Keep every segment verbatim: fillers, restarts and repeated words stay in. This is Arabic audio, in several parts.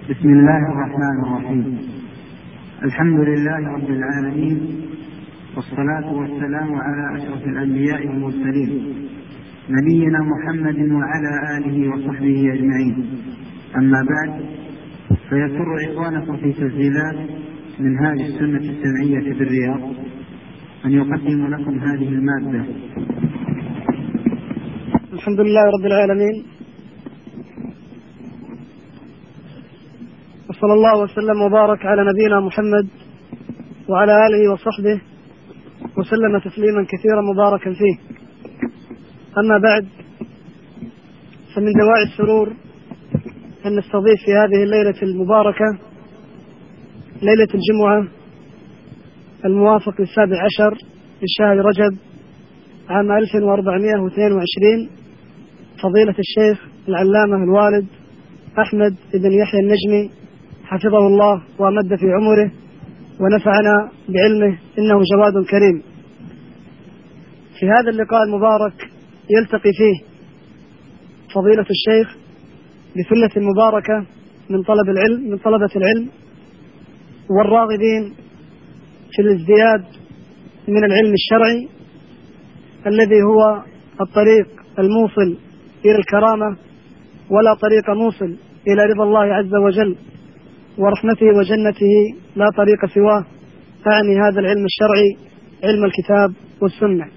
بسم الله الرحمن الرحيم. الحمد لله رب العالمين، والصلاة والسلام على أشرف الأنبياء والمرسلين نبينا محمد وعلى آله وصحبه أجمعين. أما بعد، فيسر إخوانكم في تسجيلات منهاج السنة السمعية بالرياض أن يقدم لكم هذه المادة. الحمد لله رب العالمين، وصلى الله وسلم وبارك على نبينا محمد وعلى آله وصحبه وسلم تسليما كثيرا مباركا فيه. أما بعد، فمن دواعي السرور أن نستضيف في هذه الليلة المباركة، ليلة الجمعة الموافق للسابع عشر من شهر رجب عام ألف وأربعمائة واثنين وعشرين، فضيلة الشيخ العلامة الوالد أحمد بن يحيى النجمي حفظه الله وأمد في عمره ونفعنا بعلمه، إنه جواد كريم. في هذا اللقاء المبارك يلتقي فيه فضيلة الشيخ بثلة مباركة من طلب العلم من طلبة العلم والراغبين في الازدياد من العلم الشرعي الذي هو الطريق الموصل إلى الكرامة، ولا طريق موصل إلى رضا الله عز وجل ورحمته وجنته لا طريق سواه. أعني هذا العلم الشرعي علم الكتاب والسنة.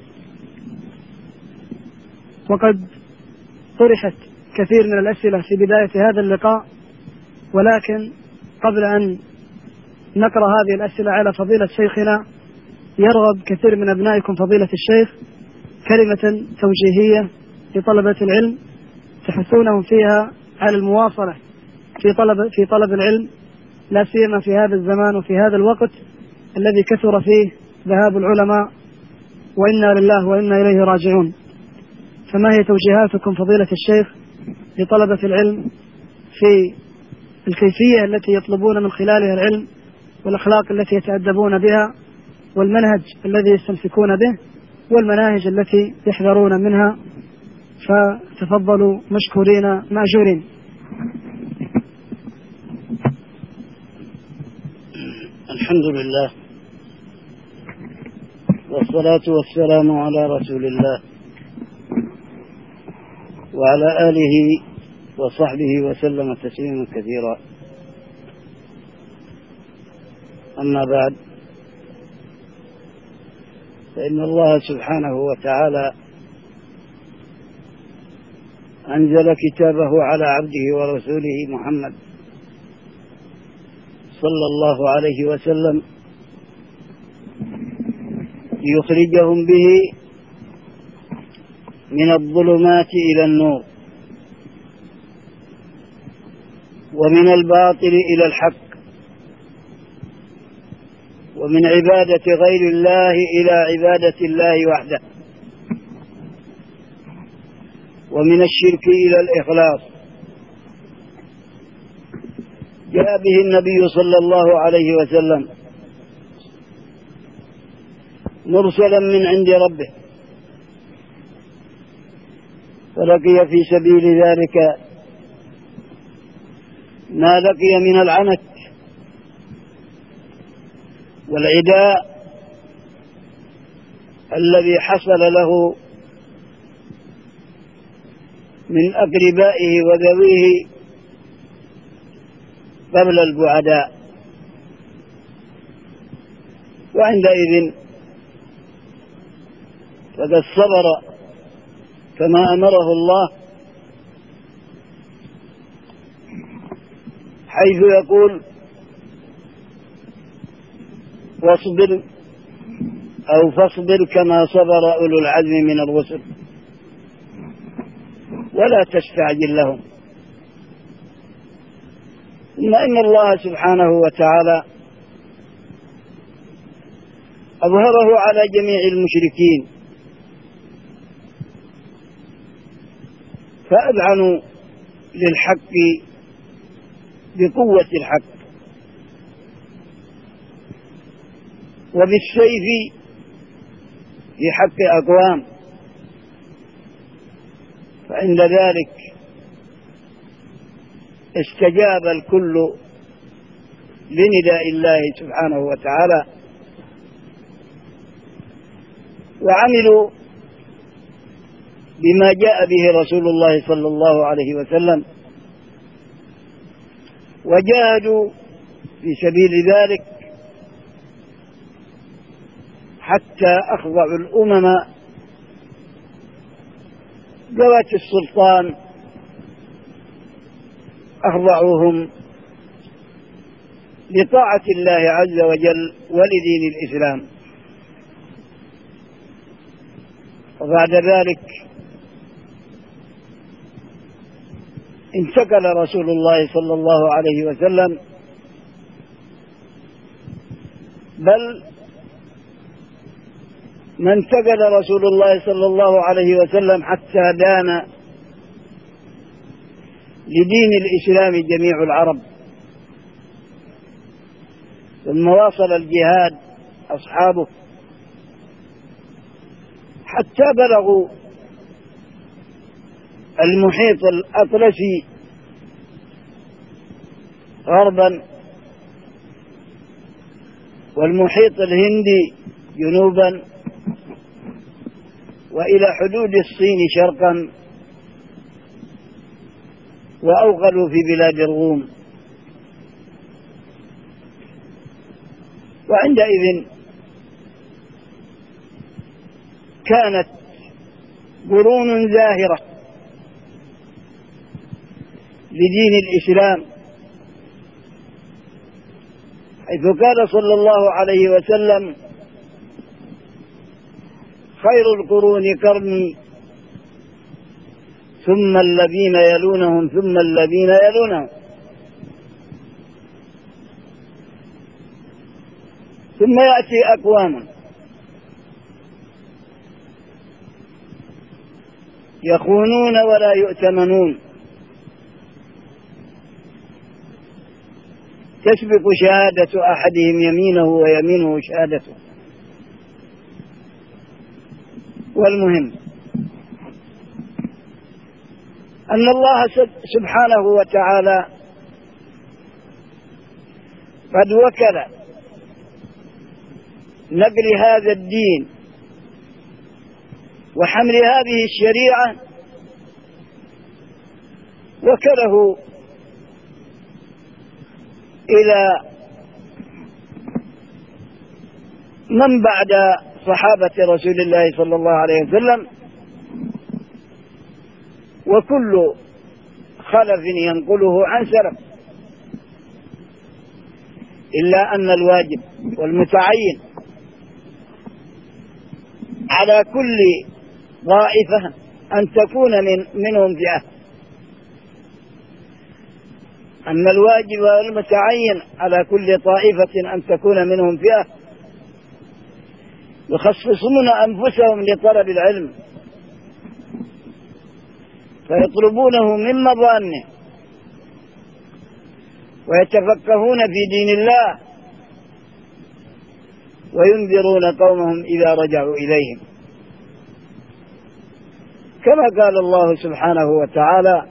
وقد طرحت كثير من الأسئلة في بداية هذا اللقاء، ولكن قبل أن نقرأ هذه الأسئلة على فضيلة شيخنا، يرغب كثير من أبنائكم فضيلة الشيخ كلمة توجيهية لطلبة العلم تحثونهم فيها على المواصلة في طلب في طلب العلم، لا سيما في هذا الزمان وفي هذا الوقت الذي كثر فيه ذهاب العلماء، وإنا لله وإنا إليه راجعون. فما هي توجيهاتكم فضيلة الشيخ لطلبة العلم في الكيفية التي يطلبون من خلالها العلم، والأخلاق التي يتأدبون بها، والمنهج الذي يستمسكون به، والمناهج التي يحذرون منها؟ فتفضلوا مشكورين مأجورين. الحمد لله، والصلاة والسلام على رسول الله وعلى آله وصحبه وسلم تسليما كثيرا. أما بعد، فإن الله سبحانه وتعالى أنزل كتابه على عبده ورسوله محمد صلى الله عليه وسلم ليخرجهم به من الظلمات إلى النور، ومن الباطل إلى الحق، ومن عبادة غير الله إلى عبادة الله وحده، ومن الشرك إلى الإخلاص. جاء به النبي صلى الله عليه وسلم مرسلا من عند ربه، فلقي في سبيل ذلك ما لقي من العنت والعداء الذي حصل له من أقربائه وذويه قبل البعداء. وعندئذ فقد صبر كما أمره الله، حيث يقول: واصبر أو فاصبر كما صبر أولو العزم من الرسل ولا تستعجل لهم. ثم إن الله سبحانه وتعالى أظهره على جميع المشركين، فأذعنوا للحق بقوة الحق، وبالسيف في حق أقوام، فعند ذلك استجاب الكل لنداء الله سبحانه وتعالى وعملوا بما جاء به رسول الله صلى الله عليه وسلم وجاهدوا في سبيل ذلك حتى أخضعوا الأمم ذوات السلطان، أخضعوهم لطاعة الله عز وجل ولدين الإسلام. وبعد ذلك انتقل رسول الله صلى الله عليه وسلم، بل ما انتقل رسول الله صلى الله عليه وسلم حتى دان لدين الإسلام جميع العرب، ثم واصل الجهاد أصحابه حتى بلغوا المحيط الأطلسي غربا والمحيط الهندي جنوبا وإلى حدود الصين شرقا، وأوغلوا في بلاد الروم. وعندئذ كانت قرون زاهرة لدين الإسلام، حيث قال صلى الله عليه وسلم: خير القرون قرني ثم الذين يلونهم ثم الذين يلونهم. ثم يأتي أقوام يخونون ولا يؤتمنون، تسبق شهادة أحدهم يمينه ويمينه شهادته. والمهم أن الله سبحانه وتعالى قد وكل نقل هذا الدين وحمل هذه الشريعة، وكله إلى من بعد صحابة رسول الله صلى الله عليه وسلم، وكل خلف ينقله عن سلف، إلا أن الواجب والمتعين على كل طائفة أن تكون من منهم فئة، أن الواجب والمتعين على كل طائفة أن تكون منهم فئة يخصصون أنفسهم لطلب العلم فيطلبونه من مظانه ويتفقهون في دين الله وينذرون قومهم إذا رجعوا إليهم، كما قال الله سبحانه وتعالى: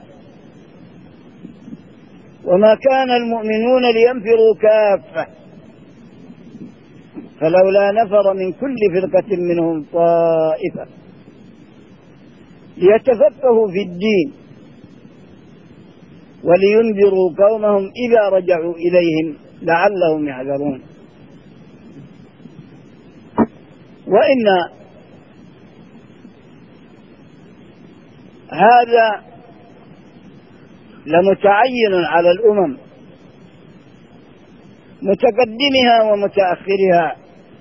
وما كان المؤمنون لينفروا كافة فلولا نفر من كل فرقة منهم طائفة ليتفقهوا في الدين ولينذروا قومهم إذا رجعوا إليهم لعلهم يحذرون. وإن هذا لمتعين على الأمم متقدمها ومتأخرها،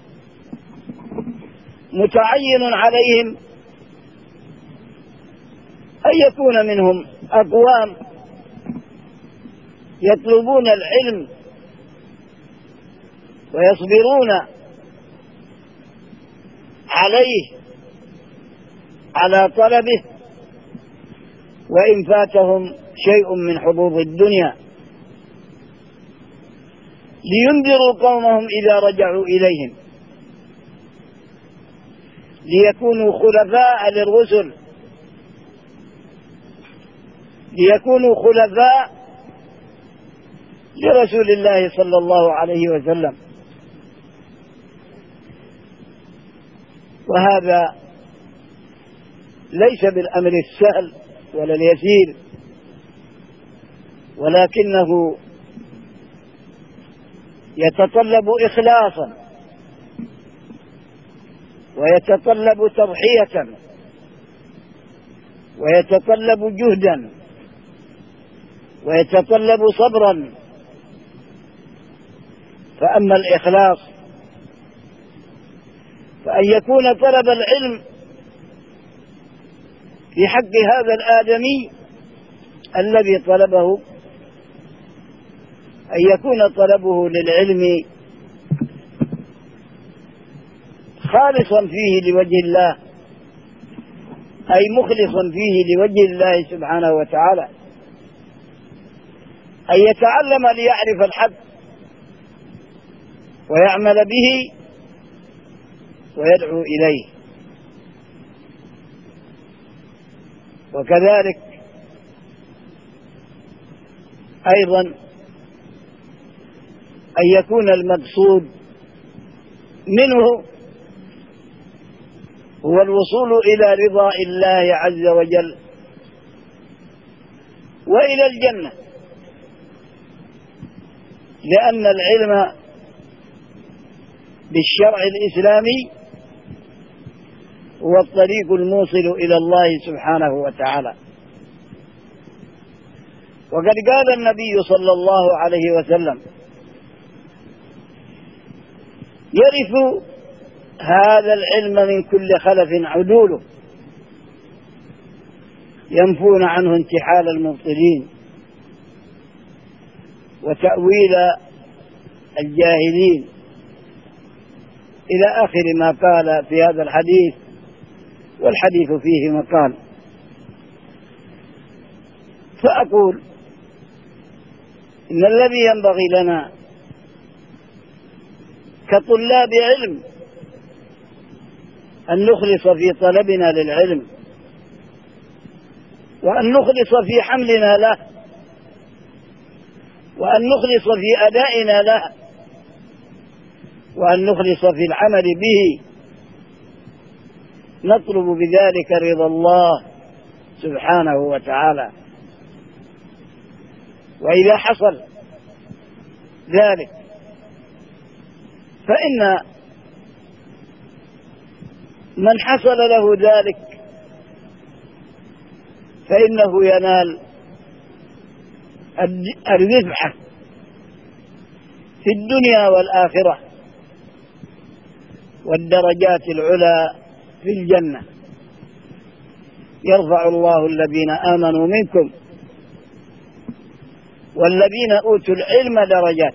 متعين عليهم أن يكون منهم أقوام يطلبون العلم ويصبرون عليه على طلبه وإن فاتهم شيء من حظوظ الدنيا، لينذروا قومهم إذا رجعوا إليهم، ليكونوا خلفاء للرسل، ليكونوا خلفاء لرسول الله صلى الله عليه وسلم. وهذا ليس بالأمر السهل ولا اليسير، ولكنه يتطلب إخلاصا ويتطلب تضحية ويتطلب جهدا ويتطلب صبرا. فأما الإخلاص فأن يكون طلب العلم في حق هذا الآدمي الذي طلبه، أن يكون طلبه للعلم خالصا فيه لوجه الله، أي مخلصا فيه لوجه الله سبحانه وتعالى، أن يتعلم ليعرف الحق ويعمل به ويدعو إليه. وكذلك أيضا أن يكون المقصود منه هو الوصول إلى رضا الله عز وجل وإلى الجنة، لأن العلم بالشرع الإسلامي هو الطريق الموصل إلى الله سبحانه وتعالى. وقد قال النبي صلى الله عليه وسلم: يرث هذا العلم من كل خلف عدوله ينفون عنه انتحال المبطلين وتأويل الجاهلين، إلى آخر ما قال في هذا الحديث، والحديث فيه مقال. فأقول إن الذي ينبغي لنا كطلاب علم أن نخلص في طلبنا للعلم، وأن نخلص في حملنا له، وأن نخلص في أدائنا له، وأن نخلص في العمل به، نطلب بذلك رضا الله سبحانه وتعالى. وإذا حصل ذلك فإن من حصل له ذلك فإنه ينال الرفعة في الدنيا والآخرة والدرجات العلى في الجنة. يرفع الله الذين آمنوا منكم والذين أوتوا العلم درجات،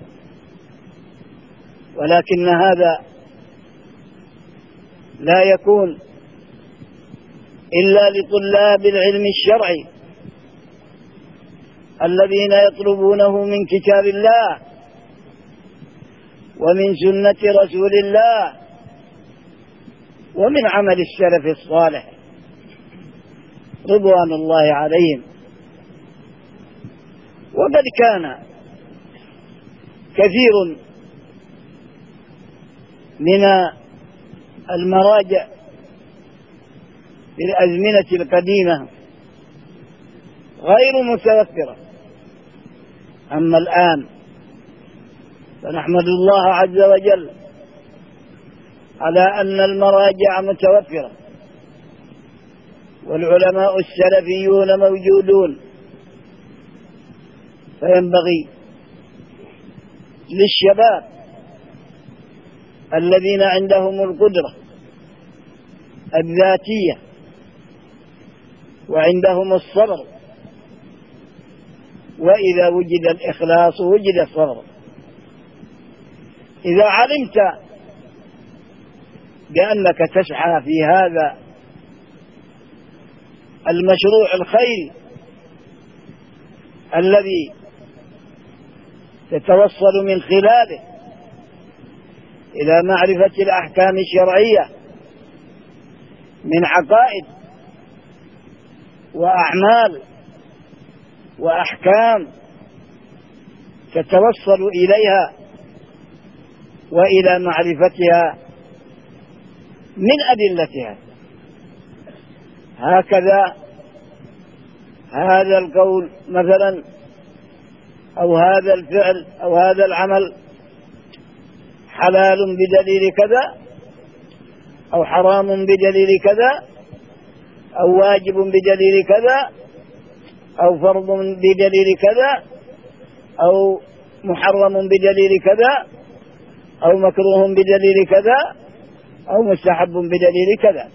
ولكن هذا لا يكون إلا لطلاب العلم الشرعي الذين يطلبونه من كتاب الله ومن سنة رسول الله ومن عمل السلف الصالح رضوان الله عليهم. وقد كان كثير من المراجع في الأزمنة القديمة غير متوفرة، أما الآن فنحمد الله عز وجل على أن المراجع متوفرة والعلماء السلفيون موجودون. فينبغي للشباب الذين عندهم القدرة الذاتية وعندهم الصبر، وإذا وجد الإخلاص وجد الصبر. إذا علمت بأنك تسعى في هذا المشروع الخيري الذي تتوصل من خلاله إلى معرفة الأحكام الشرعية من عقائد وأعمال وأحكام تتوصل إليها وإلى معرفتها من أدلتها. هكذا هذا القول مثلا أو هذا الفعل أو هذا العمل حلال بدليل كذا أو حرام بدليل كذا أو واجب بدليل كذا أو فرض بدليل كذا أو محرم بدليل كذا أو مكروه بدليل كذا أو مستحب بدليل كذا.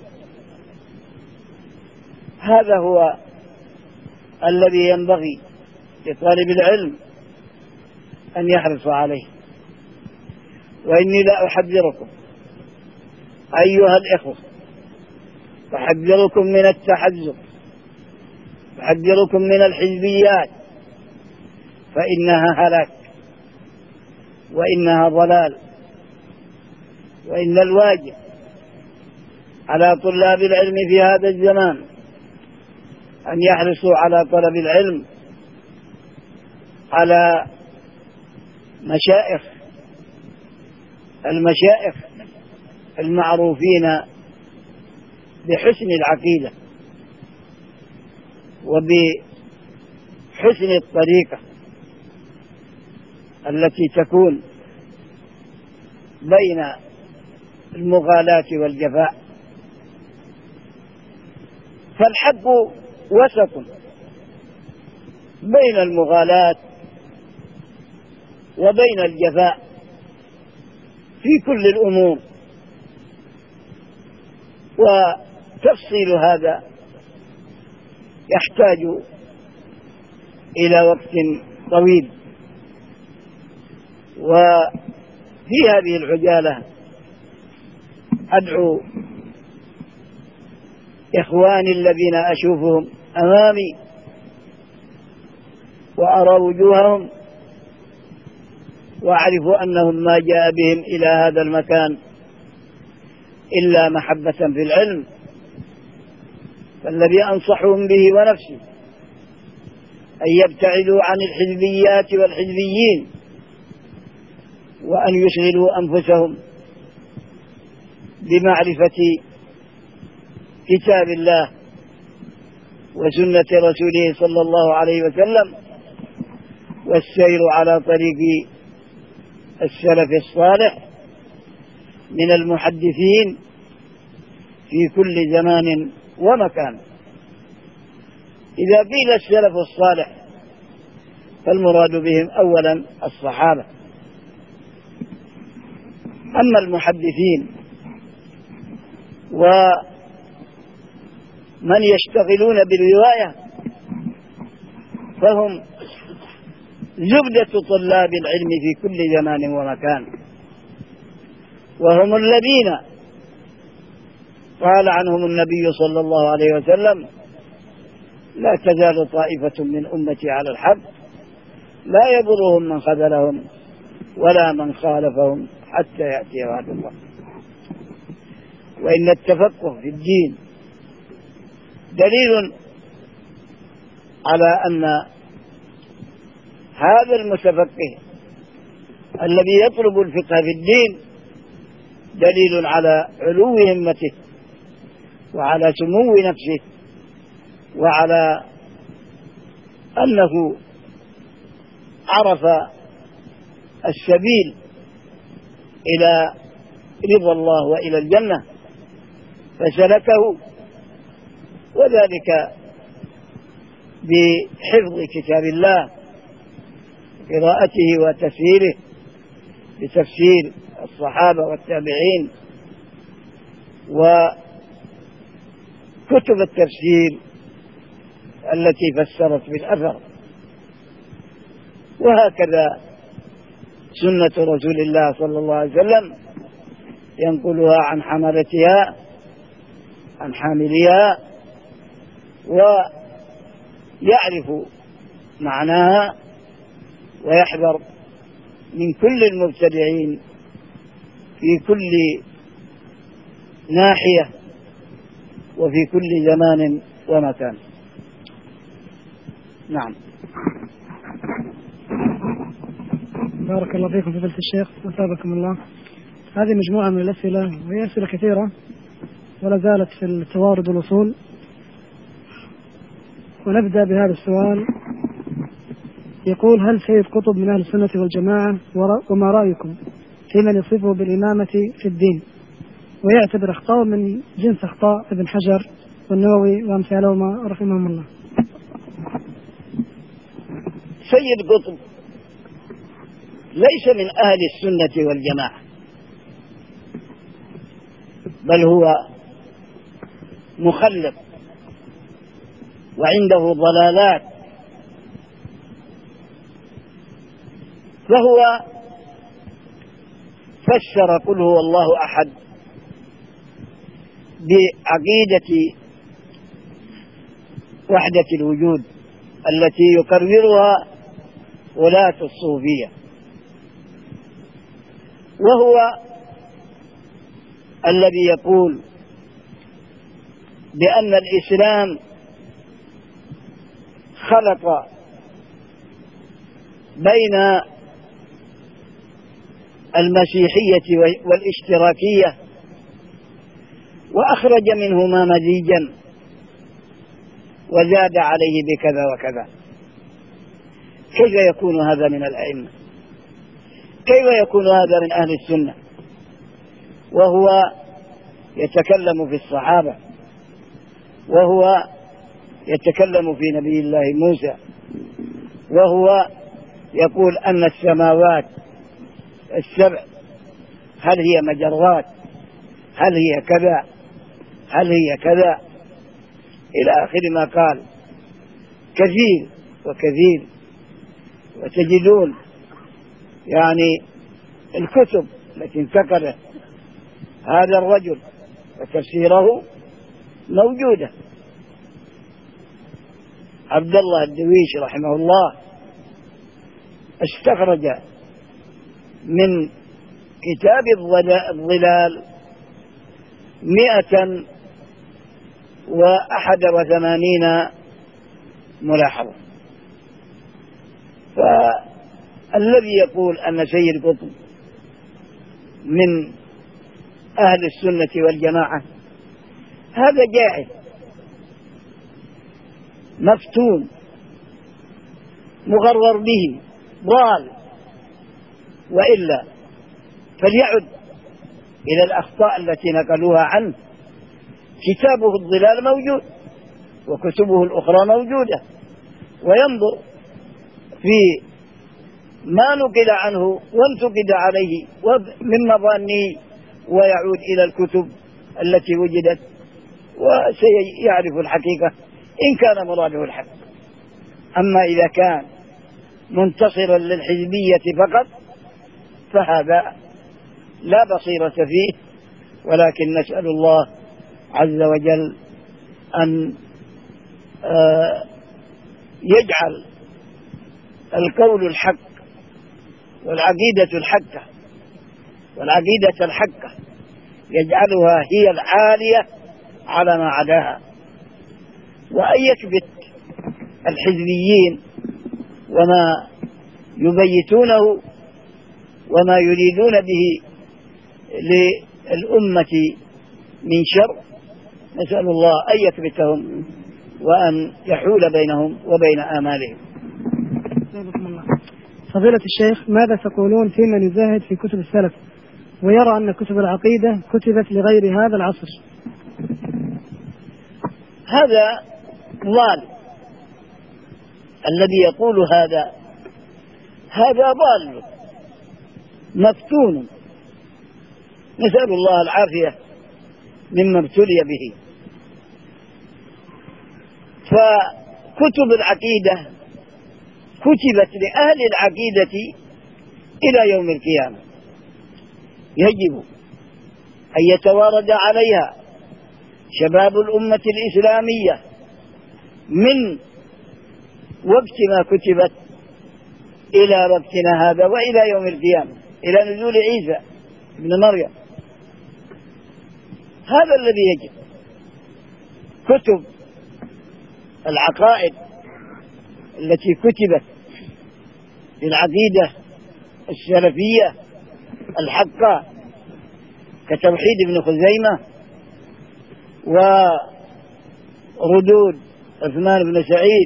هذا هو الذي ينبغي لطالب العلم أن يحرص عليه. وإني لا أحذركم أيها الإخوة، أحذركم من التحزب، أحذركم من الحزبيات، فإنها هلاك وإنها ضلال. وإن الواجب على طلاب العلم في هذا الزمان أن يحرصوا على طلب العلم على مشايخ المشايخ المعروفين بحسن العقيدة وبحسن الطريقة التي تكون بين المغالاة والجفاء. فالحق وسط بين المغالاة وبين الجفاء في كل الأمور، وتفصيل هذا يحتاج إلى وقت طويل. وفي هذه العجالة أدعو إخواني الذين أشوفهم أمامي وأرى وجوههم وأعرف أنهم ما جاء بهم إلى هذا المكان إلا محبة في العلم، فالذي أنصحهم به ونفسي أن يبتعدوا عن الحزبيات والحزبيين وأن يشغلوا أنفسهم بمعرفة كتاب الله وسنة رسوله صلى الله عليه وسلم والسير على طريق السلف الصالح من المحدثين في كل زمان ومكان. إذا قيل السلف الصالح فالمراد بهم أولا الصحابة. أما المحدثين ومن يشتغلون بالرواية فهم زبدة طلاب العلم في كل زمان ومكان، وهم الذين قال عنهم النبي صلى الله عليه وسلم: لا تزال طائفة من أمتي على الحق لا يضرهم من خذلهم ولا من خالفهم حتى يأتي وعد الله. وإن التفقه في الدين دليل على أن هذا المتفقه الذي يطلب الفقه في الدين دليل على علو همته وعلى سمو نفسه وعلى أنه عرف السبيل إلى رضا الله وإلى الجنة فسلكه، وذلك بحفظ كتاب الله، قراءته وتفسيره بتفسير الصحابة والتابعين وكتب التفسير التي فسرت بالأثر. وهكذا سنة رسول الله صلى الله عليه وسلم ينقلها عن حملتها عن حاملها ويعرف معناها ويحذر من كل المبتدعين في كل ناحية وفي كل زمان ومكان. نعم. بارك الله فيكم فضيلة الشيخ وثابكم الله. هذه مجموعة من الأسئلة وهي أسئلة كثيرة ولا زالت في التوارد والوصول، ونبدأ بهذا السؤال. يقول: هل سيد قطب من أهل السنة والجماعة؟ وما رأيكم في من يصفه بالإمامة في الدين ويعتبر أخطاء من جنس أخطاء ابن حجر والنووي وأمثالهما رحمهم الله؟ سيد قطب ليس من أهل السنة والجماعة، بل هو مخلط وعنده ضلالات، فهو فسر قل هو الله أحد بعقيدة وحدة الوجود التي يقررها ولاة الصوفية، وهو الذي يقول بأن الإسلام خلق بين المسيحية والاشتراكية وأخرج منهما مزيجا وزاد عليه بكذا وكذا. كيف يكون هذا من الأئمة؟ كيف يكون هذا من أهل السنة وهو يتكلم في الصحابة، وهو يتكلم في نبي الله موسى، وهو يقول أن السماوات السبع هل هي مجرات، هل هي كذا، هل هي كذا، إلى آخر ما قال كثير وكثير. وتجدون يعني الكتب التي انتقلت هذا الرجل وتفسيره موجودة. عبد الله الدويش رحمه الله استخرج من كتاب الظلال مئة وأحد وثمانين ملاحظة. فالذي يقول أن سيد قطب من أهل السنة والجماعة هذا جاهل مفتون مغرر به ضال، وإلا فليعد إلى الأخطاء التي نقلوها عنه. كتابه الظلال موجود وكتبه الأخرى موجودة، وينظر في ما نقل عنه وانتقد عليه من مظانه ويعود إلى الكتب التي وجدت وسيعرف الحقيقة إن كان مراده الحق. أما إذا كان منتصرا للحزبية فقط فهذا لا بصيرة فيه، ولكن نسأل الله عز وجل أن يجعل القول الحق والعقيدة الحقة والعقيدة الحقة يجعلها هي العالية على ما عداها، وأن يكبت الحزبيين وما يبيتونه وما يريدون به للأمة من شر. نسأل الله أن يكبتهم وأن يحول بينهم وبين آمالهم. فضيلة الشيخ، ماذا تقولون في من يزاهد في كتب السلف ويرى أن كتب العقيدة كتبت لغير هذا العصر؟ هذا ضال. الذي يقول هذا هذا ضال مفتون، نسأل الله العافية مما ابتلي به. فكتب العقيدة كتبت لأهل العقيدة إلى يوم القيامة، يجب أن يتوارد عليها شباب الأمة الإسلامية من وقت ما كتبت إلى وقتنا هذا وإلى يوم القيامة، إلى نزول عيسى ابن مريم. هذا الذي يجب. كتب العقائد التي كتبت للعقيدة السلفية الحقة كتوحيد ابن خزيمة وردود عثمان بن سعيد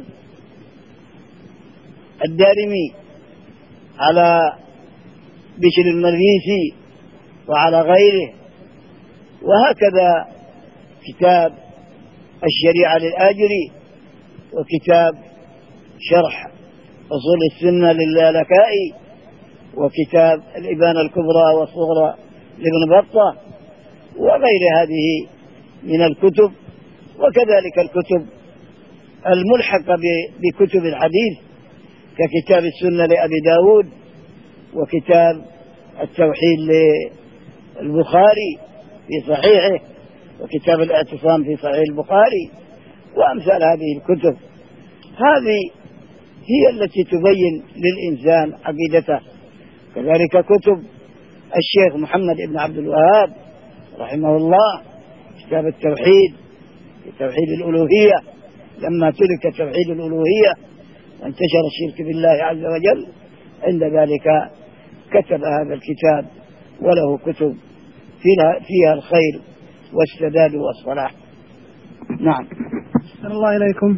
الدارمي على بشر المريسي وعلى غيره، وهكذا كتاب الشريعة للآجري وكتاب شرح أصول السنة للالكائي وكتاب الإبانة الكبرى والصغرى لابن بطة وغير هذه من الكتب، وكذلك الكتب الملحقة بكتب الحديث ككتاب السنة لأبي داود وكتاب التوحيد للبخاري في صحيحه وكتاب الاعتصام في صحيح البخاري وأمثال هذه الكتب. هذه هي التي تبين للإنسان عقيدته. كذلك كتب الشيخ محمد بن عبد الوهاب رحمه الله، كتاب التوحيد في توحيد الألوهية، لما ترك توحيد الألوهية وانتشر الشرك بالله عز وجل، عند ذلك كتب هذا الكتاب وله كتب فيها الخير والسداد والصلاح. نعم. أحسن الله إليكم.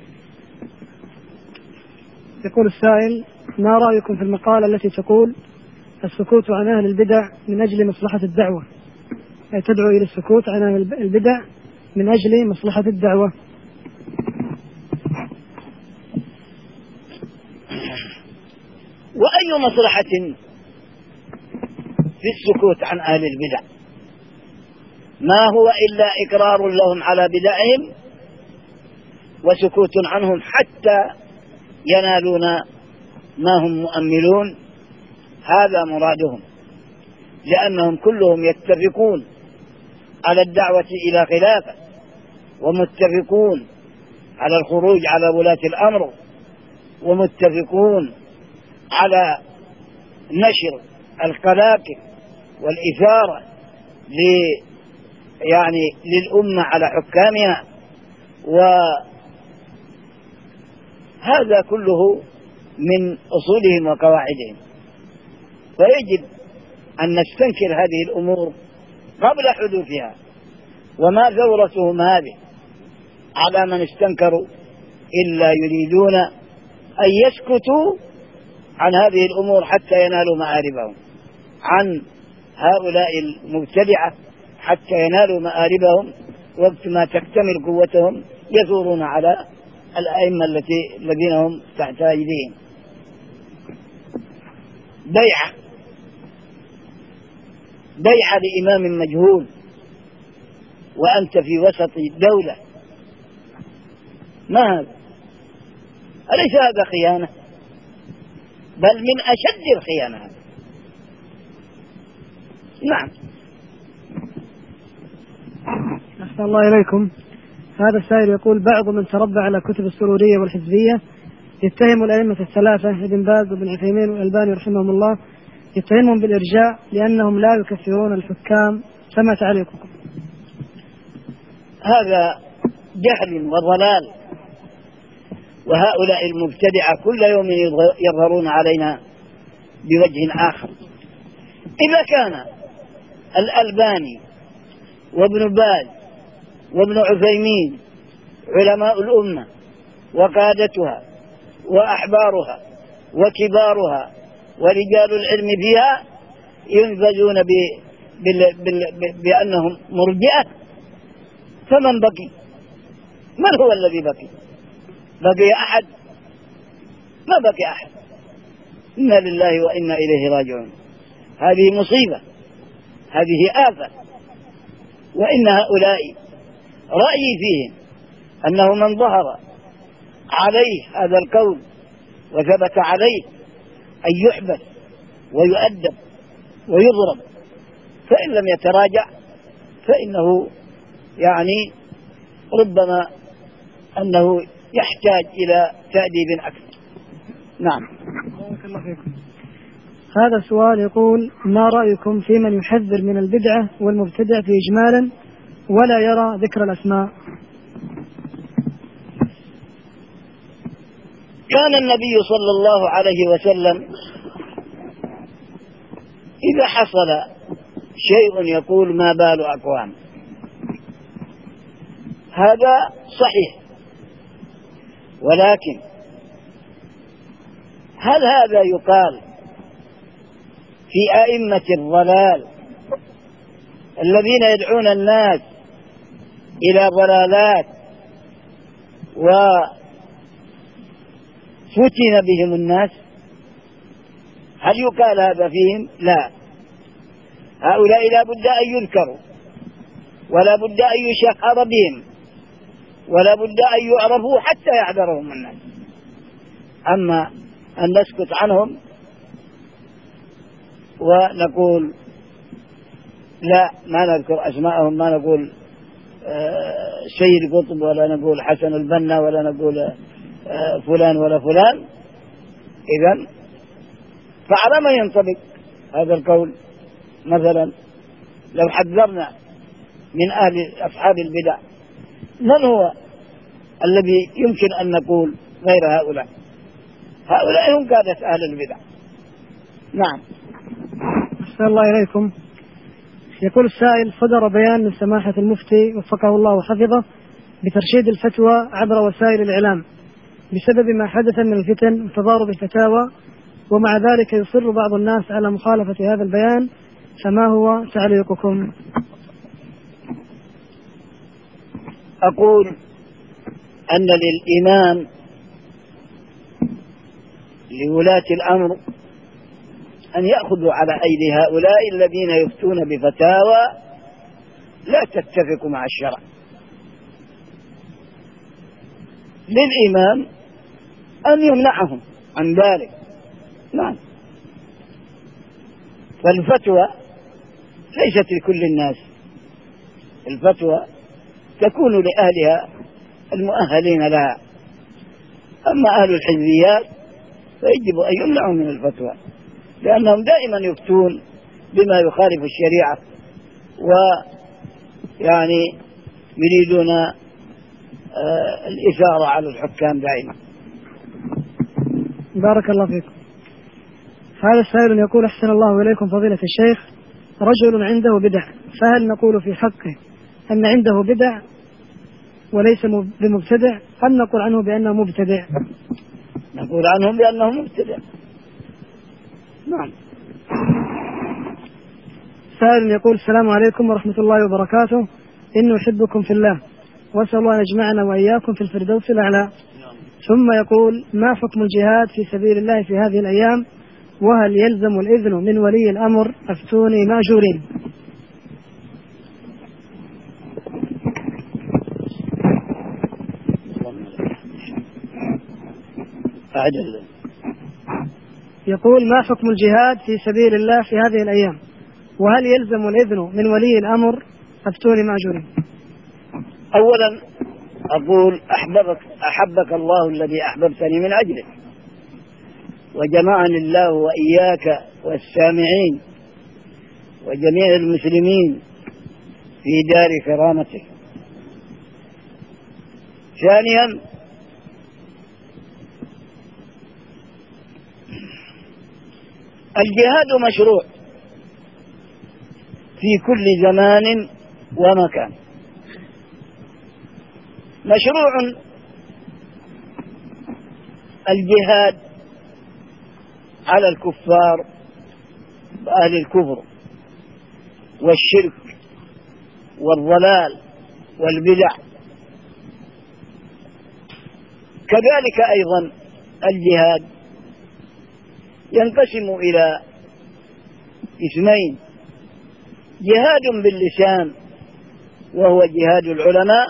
يقول السائل: ما رأيكم في المقالة التي تقول السكوت عن أهل البدع من أجل مصلحة الدعوة، أي تدعو إلى السكوت عن أهل البدع من أجل مصلحة الدعوة؟ وأي مصلحة في السكوت عن أهل البدع؟ ما هو إلا إقرار لهم على بدعهم وسكوت عنهم حتى ينالون ما هم مؤملون. هذا مرادهم، لأنهم كلهم يتفقون على الدعوة إلى خلافة، ومتفقون على الخروج على ولاة الأمر، ومتفقون على نشر القلاقل والإثارة يعني للأمة على حكامها، وهذا كله من أصولهم وقواعدهم. فيجب أن نستنكر هذه الأمور قبل حدوثها، وما ثورتهم هذه على من استنكروا إلا يريدون أن يسكتوا عن هذه الأمور حتى ينالوا مآربهم، عن هؤلاء المبتدعة حتى ينالوا مآربهم، وقت ما تكتمل قوتهم يثورون على الأئمة التي الذين هم تحت أيديهم. بيعة بيعة لإمام مجهول وأنت في وسط دولة، ما هذا؟ أليس هذا خيانة؟ بل من أشد الخيانة. نعم. أحسن الله إليكم. هذا السائل يقول: بعض من تربى على كتب السرورية والحزبية يتهم الأئمة الثلاثة ابن باز وابن عثيمين والألباني رحمهم الله، يتهمهم بالإرجاء لأنهم لا يكفرون الحكام، فما تعليقكم؟ هذا جهل وضلال، وهؤلاء المبتدعة كل يوم يظهرون علينا بوجه آخر. إذا كان الألباني وابن باز وابن عثيمين علماء الأمة وقادتها وأحبارها وكبارها ورجال العلم فيها ينفذون بأنهم مرجئة، فمن بقي؟ من هو الذي بقي؟ بقي أحد؟ ما بقي أحد. إنا لله وإنا إليه راجعون. هذه مصيبة، هذه آفة. وإن هؤلاء رأيي فيهم أنه من ظهر عليه هذا القول وثبت عليه أن يحبس ويؤدب ويضرب، فإن لم يتراجع فإنه يعني ربما أنه يحتاج إلى تأديب أكثر. نعم. بارك الله فيكم. هذا سؤال يقول: ما رأيكم في من يحذر من البدعة والمبتدع في إجمالا ولا يرى ذكر الأسماء؟ كان النبي صلى الله عليه وسلم إذا حصل شيء يقول ما بال أقوام، هذا صحيح، ولكن هل هذا يقال في أئمة الضلال الذين يدعون الناس إلى ضلالات وفتن بهم الناس؟ هل يقال هذا فيهم؟ لا، هؤلاء لا بد أن يذكروا، ولا بد أن يشهر بهم، ولا بد أن يعرفوا حتى يحذرهم الناس. أما أن نسكت عنهم ونقول لا، ما نذكر أسماءهم، ما نقول سيد قطب ولا نقول حسن البنا ولا نقول فلان ولا فلان، إذن فعلى ما ينطبق هذا القول؟ مثلا لو حذرنا من أهل أصحاب البدع، من هو الذي يمكن أن نقول غير هؤلاء؟ هؤلاء هم قادة أهل البدع. نعم. أحسن الله إليكم. يقول السائل: صدر بيان من سماحة المفتي وفقه الله وحفظه بترشيد الفتوى عبر وسائل الإعلام بسبب ما حدث من الفتن وتضارب الفتاوى، ومع ذلك يصر بعض الناس على مخالفة هذا البيان، فما هو تعليقكم؟ أقول أن للإمام لولاة الأمر أن يأخذوا على أيدي هؤلاء الذين يفتون بفتاوى لا تتفق مع الشرع. للإمام أن يمنعهم عن ذلك. نعم. فالفتوى ليست لكل الناس، الفتوى تكون لأهلها المؤهلين لها، أما أهل الحزبيات فيجب أن يمنعوا من الفتوى، لأنهم دائما يفتون بما يخالف الشريعة، ويعني يريدون آه الإثارة على الحكام دائما. بارك الله فيكم. هذا السائل يقول: أحسن الله إليكم فضيلة الشيخ، رجل عنده بدع، فهل نقول في حقه أن عنده بدع وليس بمبتدع، أم نقول عنه بأنه مبتدع؟ نقول عنهم بأنه مبتدع. نعم. سائل يقول: السلام عليكم ورحمة الله وبركاته، إني أحبكم في الله وأسأل الله أن يجمعنا وإياكم في الفردوس الأعلى. ثم يقول: ما حكم الجهاد في سبيل الله في هذه الأيام، وهل يلزم الإذن من ولي الأمر؟ أفتوني ماجورين. يقول: ما حكم الجهاد في سبيل الله في هذه الأيام، وهل يلزم الإذن من ولي الأمر؟ أفتوني ماجورين. أولا أقول: أحببك أحبك الله الذي أحببتني من أجله، وجمعني الله وإياك والسامعين وجميع المسلمين في دار كرامته. ثانيا الجهاد مشروع في كل زمان ومكان، مشروع الجهاد على الكفار وأهل الكفر والشرك والضلال والبدع، كذلك أيضا الجهاد ينقسم إلى اسمين: جهاد باللسان وهو جهاد العلماء،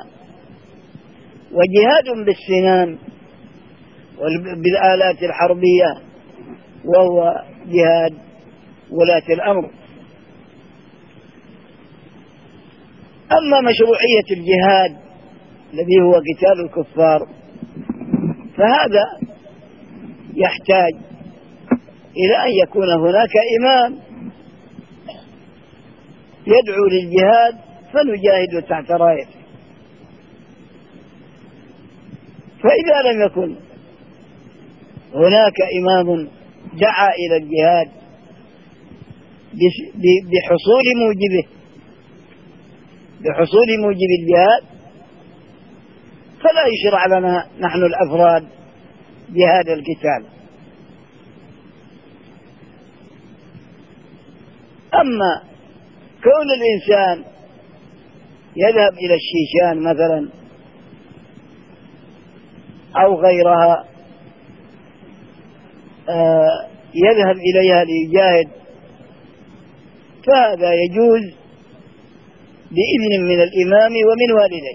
وجهاد بالسنان بالآلات الحربية وهو جهاد ولاة الأمر. أما مشروعية الجهاد الذي هو قتال الكفار فهذا يحتاج إلى أن يكون هناك إمام يدعو للجهاد فنجاهد تحت رايته، فإذا لم يكن هناك إمام دعا إلى الجهاد بحصول موجبه بحصول موجب الجهاد، فلا يشرع لنا نحن الأفراد جهاد القتال. أما كون الإنسان يذهب إلى الشيشان مثلا أو غيرها آه يذهب إليها ليجاهد، فهذا يجوز بإذن من الإمام ومن والديه.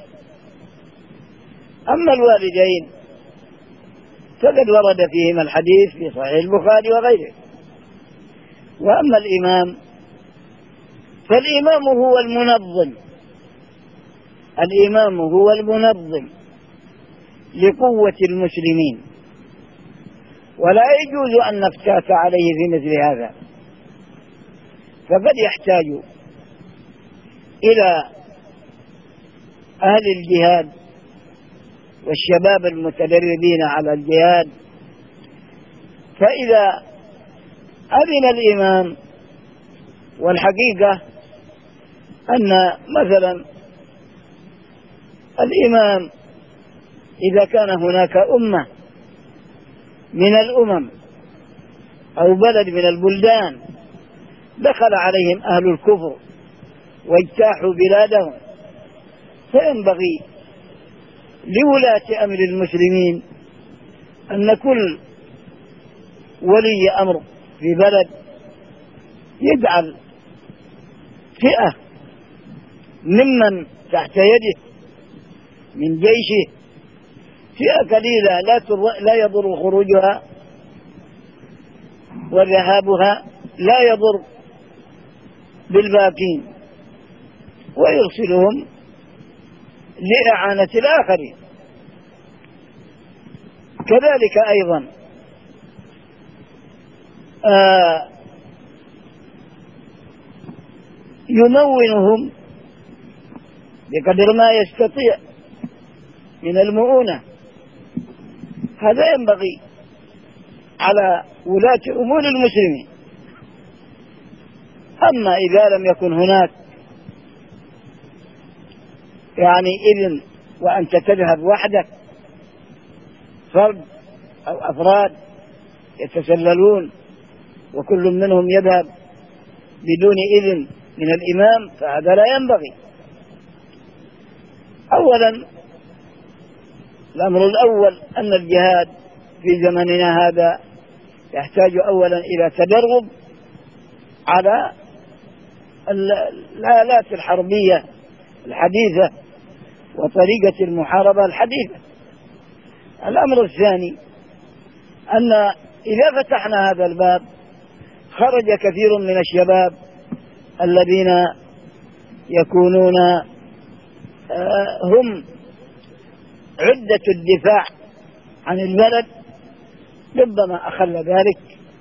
أما الوالدين فقد ورد فيهما الحديث في صحيح البخاري وغيره. وأما الإمام فالإمام هو المنظم الإمام هو المنظم لقوة المسلمين، ولا يجوز أن نفتات عليه في مثل هذا، فقد يحتاج إلى أهل الجهاد والشباب المتدربين على الجهاد. فإذا أذن الإمام، والحقيقة أن مثلا الإمام إذا كان هناك أمة من الأمم أو بلد من البلدان دخل عليهم أهل الكفر واجتاحوا بلادهم، فينبغي لولاة أمر المسلمين أن كل ولي أمر في بلد يجعل فئة ممن تحت يده من جيشه، فئة قليلة لا لا يضر خروجها وذهابها، لا يضر بالباقين، ويرسلهم لإعانة الآخرين. كذلك أيضا آه يمونهم بقدر ما يستطيع من المؤونة. هذا ينبغي على ولاة أمور المسلمين. أما إذا لم يكن هناك يعني إذن وأنت تذهب وحدك، فرد أو أفراد يتسللون وكل منهم يذهب بدون إذن من الإمام، فهذا لا ينبغي. أولا الأمر الأول أن الجهاد في زمننا هذا يحتاج أولا إلى تدرب على الآلات الحربية الحديثة وطريقة المحاربة الحديثة. الأمر الثاني أن إذا فتحنا هذا الباب خرج كثير من الشباب الذين يكونون هم عدة الدفاع عن البلد، ربما أخل ذلك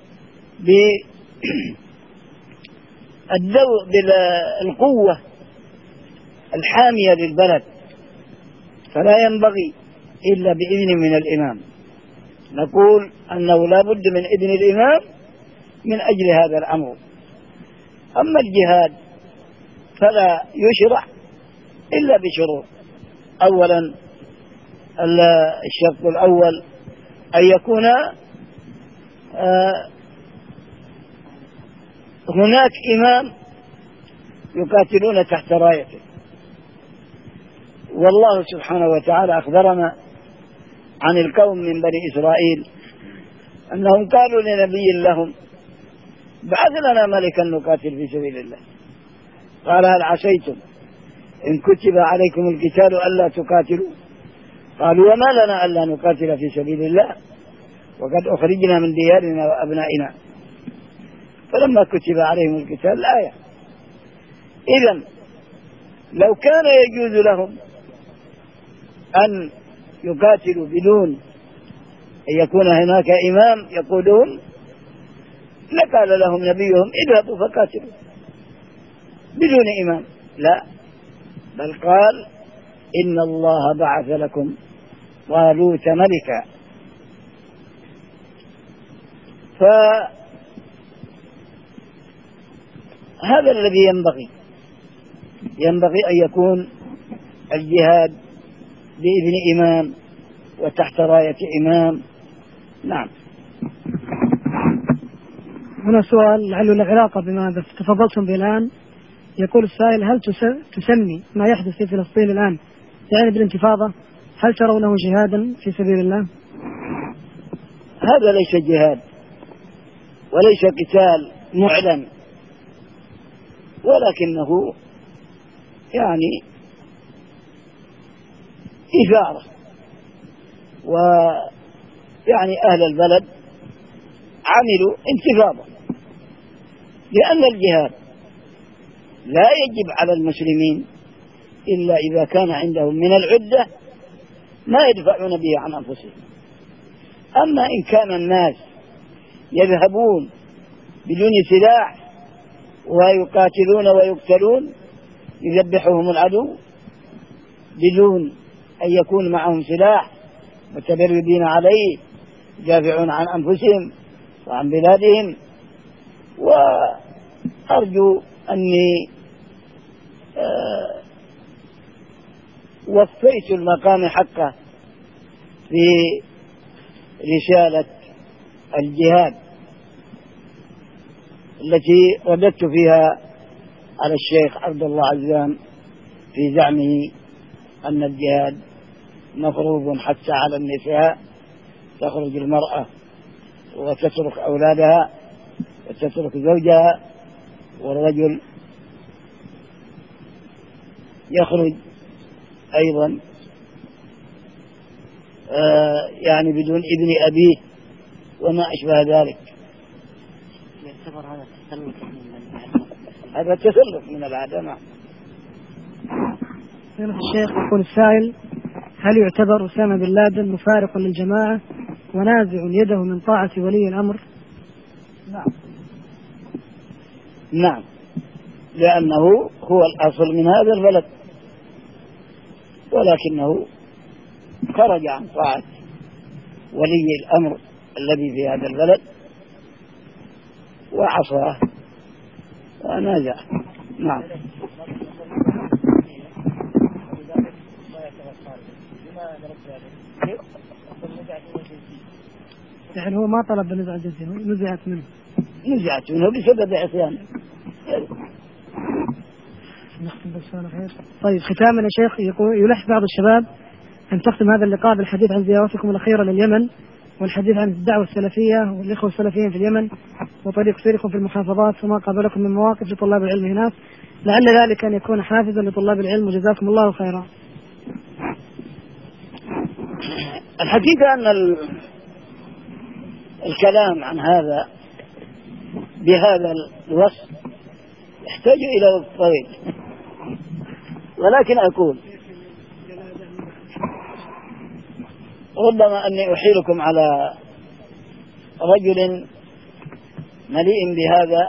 بالقوة الحامية للبلد، فلا ينبغي إلا بإذن من الإمام. نقول أنه لا بد من إذن الإمام من أجل هذا الأمر. أما الجهاد فلا يشرع إلا بشروط. أولا الشرط الأول أن يكون هناك إمام يقاتلون تحت رايته. والله سبحانه وتعالى أخبرنا عن القوم من بني إسرائيل أنهم قالوا لنبي لهم بعث لنا ملكا نقاتل في سبيل الله. قال هل عسيتم إن كتب عليكم القتال ألا تقاتلوا؟ قالوا وما لنا ألا نقاتل في سبيل الله وقد أخرجنا من ديارنا وأبنائنا. فلما كتب عليهم القتال الآية. إذن لو كان يجوز لهم أن يقاتلوا بدون أن يكون هناك إمام يقودهم لقال لهم نبيهم اذهبوا فقاتلوا بدون إمام. لا، بل قال إن الله بعث لكم طالوت ملكا. هذا الذي ينبغي ينبغي أن يكون الجهاد بإذن إمام وتحت راية إمام. نعم. هنا سؤال لعله له علاقة بما تفضلتم به الآن. يقول السائل: هل تسمي ما يحدث في فلسطين الآن يعني بالانتفاضة؟ هل ترونه جهادا في سبيل الله؟ هذا ليس جهاد وليس قتال معلن، ولكنه يعني إثارة، ويعني أهل البلد عملوا انتفاضة، لأن الجهاد لا يجب على المسلمين إلا إذا كان عندهم من العدة ما يدفعون به عن أنفسهم. أما إن كان الناس يذهبون بدون سلاح ويقاتلون ويقتلون يذبحهم العدو بدون أن يكون معهم سلاح متبردين عليه يدافعون عن أنفسهم وعن بلادهم. وأرجو أني أه وفيت المقام حقه في رسالة الجهاد التي رددت فيها على الشيخ عبد الله عزام في زعمه أن الجهاد مفروض حتى على النساء، تخرج المرأة وتترك أولادها وتترك زوجها، والرجل يخرج أيضا آه يعني بدون إذن أبيه وما أشبه ذلك. يعتبر هذا تسلط من العدم. هذا تسلط من العدم. الشيخ يقول السائل: هل يعتبر أسامة بن لادن مفارق للجماعة ونازع يده من طاعة ولي الأمر؟ نعم نعم، لأنه هو الأصل من هذا البلد، ولكنه خرج عن طاعة ولي الأمر الذي في هذا البلد وعصاه ونازع. نعم. يعني هو ما طلب نزع الجنسية، نزعت منه نزعت منه بسبب عصيانه. نختم بالسؤال الأخير. طيب ختاما يا شيخ، يقول يلح بعض الشباب أن تختم هذا اللقاء بالحديث عن زيارتكم الأخيرة لليمن، والحديث عن الدعوة السلفية والإخوة السلفيين في اليمن وطريق سيركم في المحافظات وما قابلكم من مواقف لطلاب العلم هناك، لعل ذلك أن يكون حافزا لطلاب العلم، وجزاكم الله خيرا. الحقيقة أن الكلام عن هذا بهذا الوصف يحتاج إلى وقت طويل، ولكن أقول ربما أني أحيلكم على رجل مليء بهذا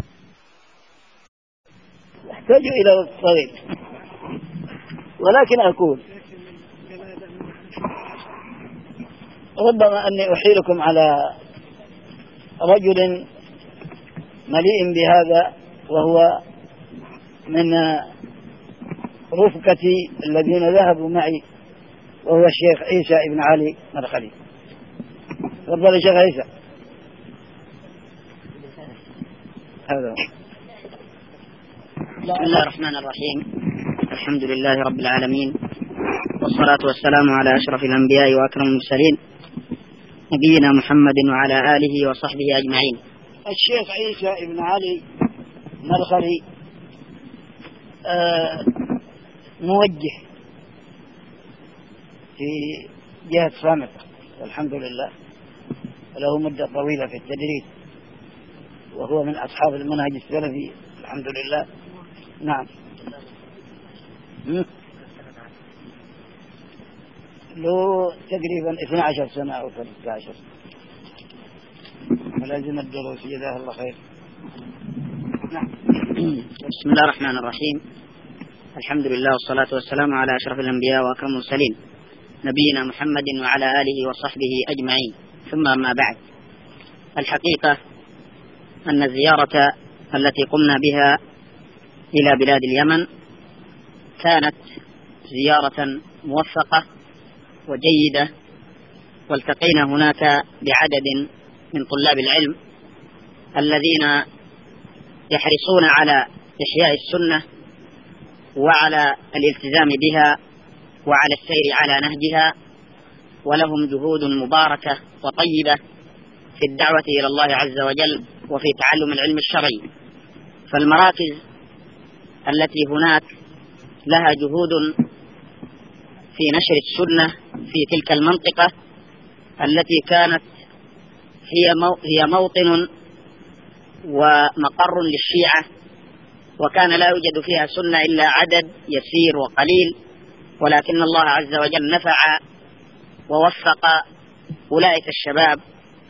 يحتاج إلى وقت طويل، ولكن أقول ربما أني أحيلكم على رجل مليء بهذا وهو من رفقتي الذين ذهبوا معي، وهو الشيخ عيسى ابن علي مرخلي. تفضل يا شيخ عيسى. هذا. بسم الله الرحمن الرحيم، الحمد لله رب العالمين، والصلاة والسلام على أشرف الأنبياء وأكرم المرسلين نبينا محمد وعلى آله وصحبه أجمعين. الشيخ عيسى ابن علي مرخلي آه موجه في جهة صامت والحمد لله، له مدة طويلة في التدريس، وهو من أصحاب المنهج السلفي الحمد لله. نعم. له تقريبا اثنتي عشرة سنة أو ثلاثة عشر ملازم الدروس، جزاه الله خير. نعم. بسم الله الرحمن الرحيم، الحمد لله والصلاة والسلام على أشرف الأنبياء وأكرم المرسلين نبينا محمد وعلى آله وصحبه أجمعين، ثم ما بعد. الحقيقة أن زيارة التي قمنا بها إلى بلاد اليمن كانت زيارة موفقة وجيدة، والتقينا هناك بعدد من طلاب العلم الذين يحرصون على إحياء السنة وعلى الالتزام بها وعلى السير على نهجها، ولهم جهود مباركة وطيبة في الدعوة إلى الله عز وجل وفي تعلم العلم الشرعي. فالمراكز التي هناك لها جهود في نشر السنة في تلك المنطقة التي كانت هي موطن ومقر للشيعة، وكان لا يوجد فيها سنة إلا عدد يسير وقليل، ولكن الله عز وجل نفع ووفق أولئك الشباب،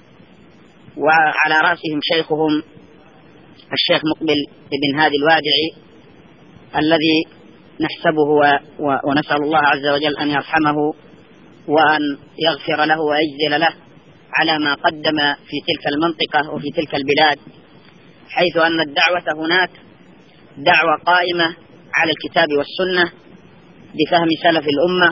وعلى رأسهم شيخهم الشيخ مقبل بن هادي الوادعي الذي نحسبه ونسأل الله عز وجل أن يرحمه وأن يغفر له ويجزل له على ما قدم في تلك المنطقة وفي تلك البلاد، حيث أن الدعوة هناك دعوة قائمة على الكتاب والسنة بفهم سلف الأمة.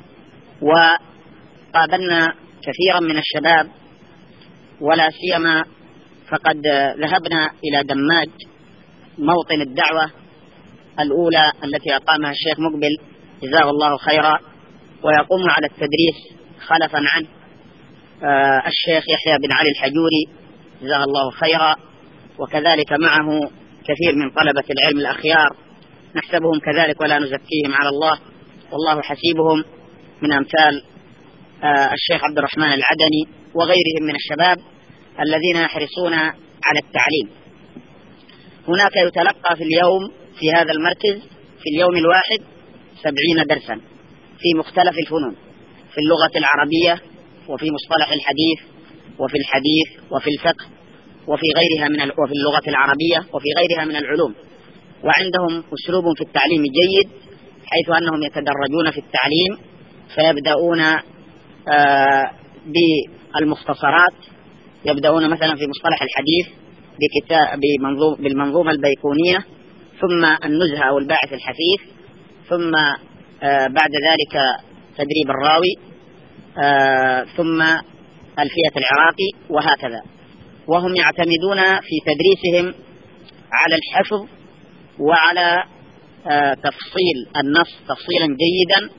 وقابلنا كثيرا من الشباب، ولا سيما فقد ذهبنا إلى دماج موطن الدعوة الأولى التي أقامها الشيخ مقبل جزاه الله خيرا، ويقوم على التدريس خلفا عنه آه الشيخ يحيى بن علي الحجوري جزاه الله خيرا، وكذلك معه كثير من طلبة العلم الأخيار نحسبهم كذلك ولا نزكيهم على الله والله حسيبهم، من أمثال آه الشيخ عبد الرحمن العدني وغيرهم من الشباب الذين يحرصون على التعليم. هناك يتلقى في اليوم في هذا المركز في اليوم الواحد سبعين درسا في مختلف الفنون، في اللغة العربية وفي مصطلح الحديث وفي الحديث وفي الفقه وفي غيرها من وفي اللغة العربية وفي غيرها من العلوم. وعندهم أسلوب في التعليم جيد، حيث أنهم يتدرجون في التعليم، فيبدأون آه بالمختصرات، يبدأون مثلا في مصطلح الحديث بكتاب بالمنظومة البيكونية، ثم النزهة أو الباعث الحثيث، ثم آه بعد ذلك تدريب الراوي، آه ثم ألفية العراقي، وهكذا. وهم يعتمدون في تدريسهم على الحفظ وعلى آه تفصيل النص تفصيلا جيدا،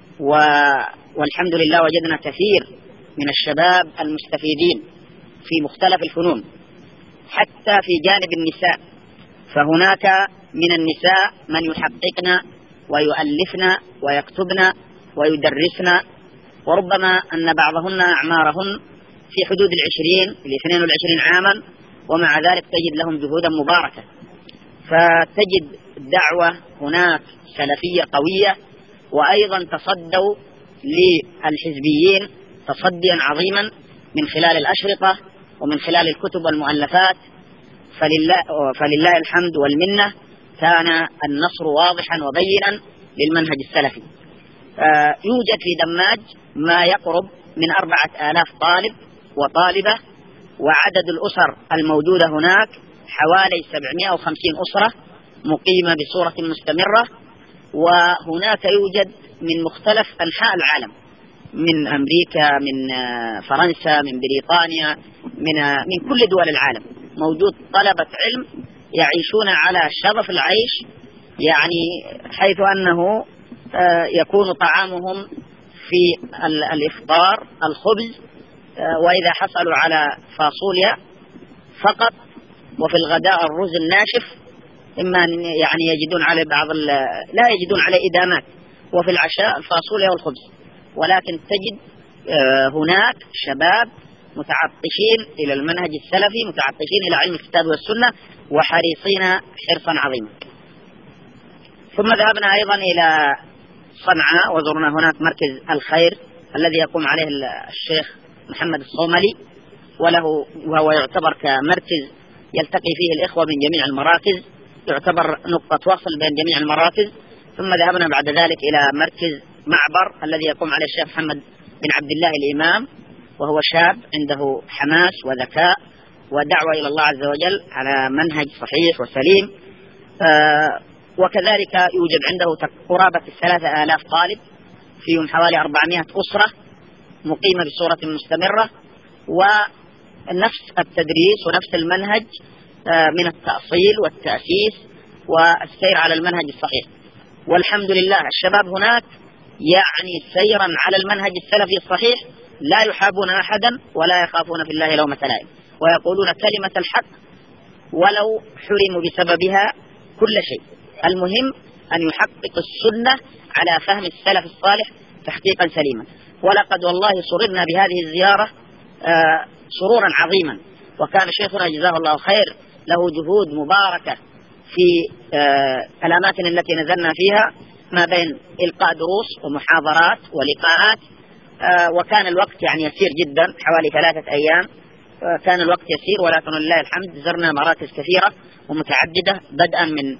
والحمد لله وجدنا كثير من الشباب المستفيدين في مختلف الفنون، حتى في جانب النساء، فهناك من النساء من يحققن ويؤلفن ويكتبن ويدرسن، وربما أن بعضهن أعمارهن في حدود العشرين الاثنين والعشرين عاما، ومع ذلك تجد لهم جهودا مباركة. فتجد دعوة هناك سلفية قوية، وأيضا تصدوا للحزبيين تصديا عظيما من خلال الأشرطة ومن خلال الكتب والمؤلفات. فلله, فلله الحمد والمنة، كان النصر واضحا وبينا للمنهج السلفي. يوجد في دماج ما يقرب من أربعة آلاف طالب وطالبة، وعدد الأسر الموجودة هناك حوالي سبعمائة وخمسين أسرة مقيمة بصورة مستمرة. وهناك يوجد من مختلف أنحاء العالم، من أمريكا، من فرنسا، من بريطانيا، من, من كل دول العالم موجود طلبة علم يعيشون على شرف العيش، يعني حيث أنه يكون طعامهم في الإفطار الخبز، وإذا حصلوا على فاصوليا فقط، وفي الغداء الرز الناشف، إما يعني يجدون عليه بعض لا يجدون عليه إدامات، وفي العشاء الفاصوليا والخبز. ولكن تجد هناك شباب متعطشين إلى المنهج السلفي، متعطشين إلى علم الكتاب والسنة، وحريصين حرصا عظيما. ثم ذهبنا أيضا إلى صنعاء، وزرنا هناك مركز الخير الذي يقوم عليه الشيخ محمد الصوملي، وله وهو يعتبر كمركز يلتقي فيه الإخوة من جميع المراكز، يعتبر نقطة وصل بين جميع المراكز. ثم ذهبنا بعد ذلك إلى مركز معبر الذي يقوم عليه الشيخ محمد بن عبد الله الإمام، وهو شاب عنده حماس وذكاء ودعوة إلى الله عز وجل على منهج صحيح وسليم. آه وكذلك يوجد عنده قرابة الثلاثة آلاف طالب، فيهم حوالي أربعمائة أسرة مقيمة بصورة مستمرة، ونفس التدريس ونفس المنهج آه من التأصيل والتأسيس والسير على المنهج الصحيح. والحمد لله الشباب هناك يعني سيرا على المنهج السلفي الصحيح، لا يحابون أحدا ولا يخافون في الله لومة لائم، ويقولون كلمة الحق ولو حرموا بسببها كل شيء. المهم أن يحقق السنة على فهم السلف الصالح تحقيقا سليما. ولقد والله سررنا بهذه الزيارة آه سرورا عظيما، وكان شيخنا جزاه الله خير له جهود مباركة في آه الأماكن التي نزلنا فيها، ما بين إلقاء دروس ومحاضرات ولقاءات، آه وكان الوقت يعني يسير جدا، حوالي ثلاثة أيام آه كان الوقت يسير، ولكن لله الحمد زرنا مراكز كثيرة ومتعددة، بدءا من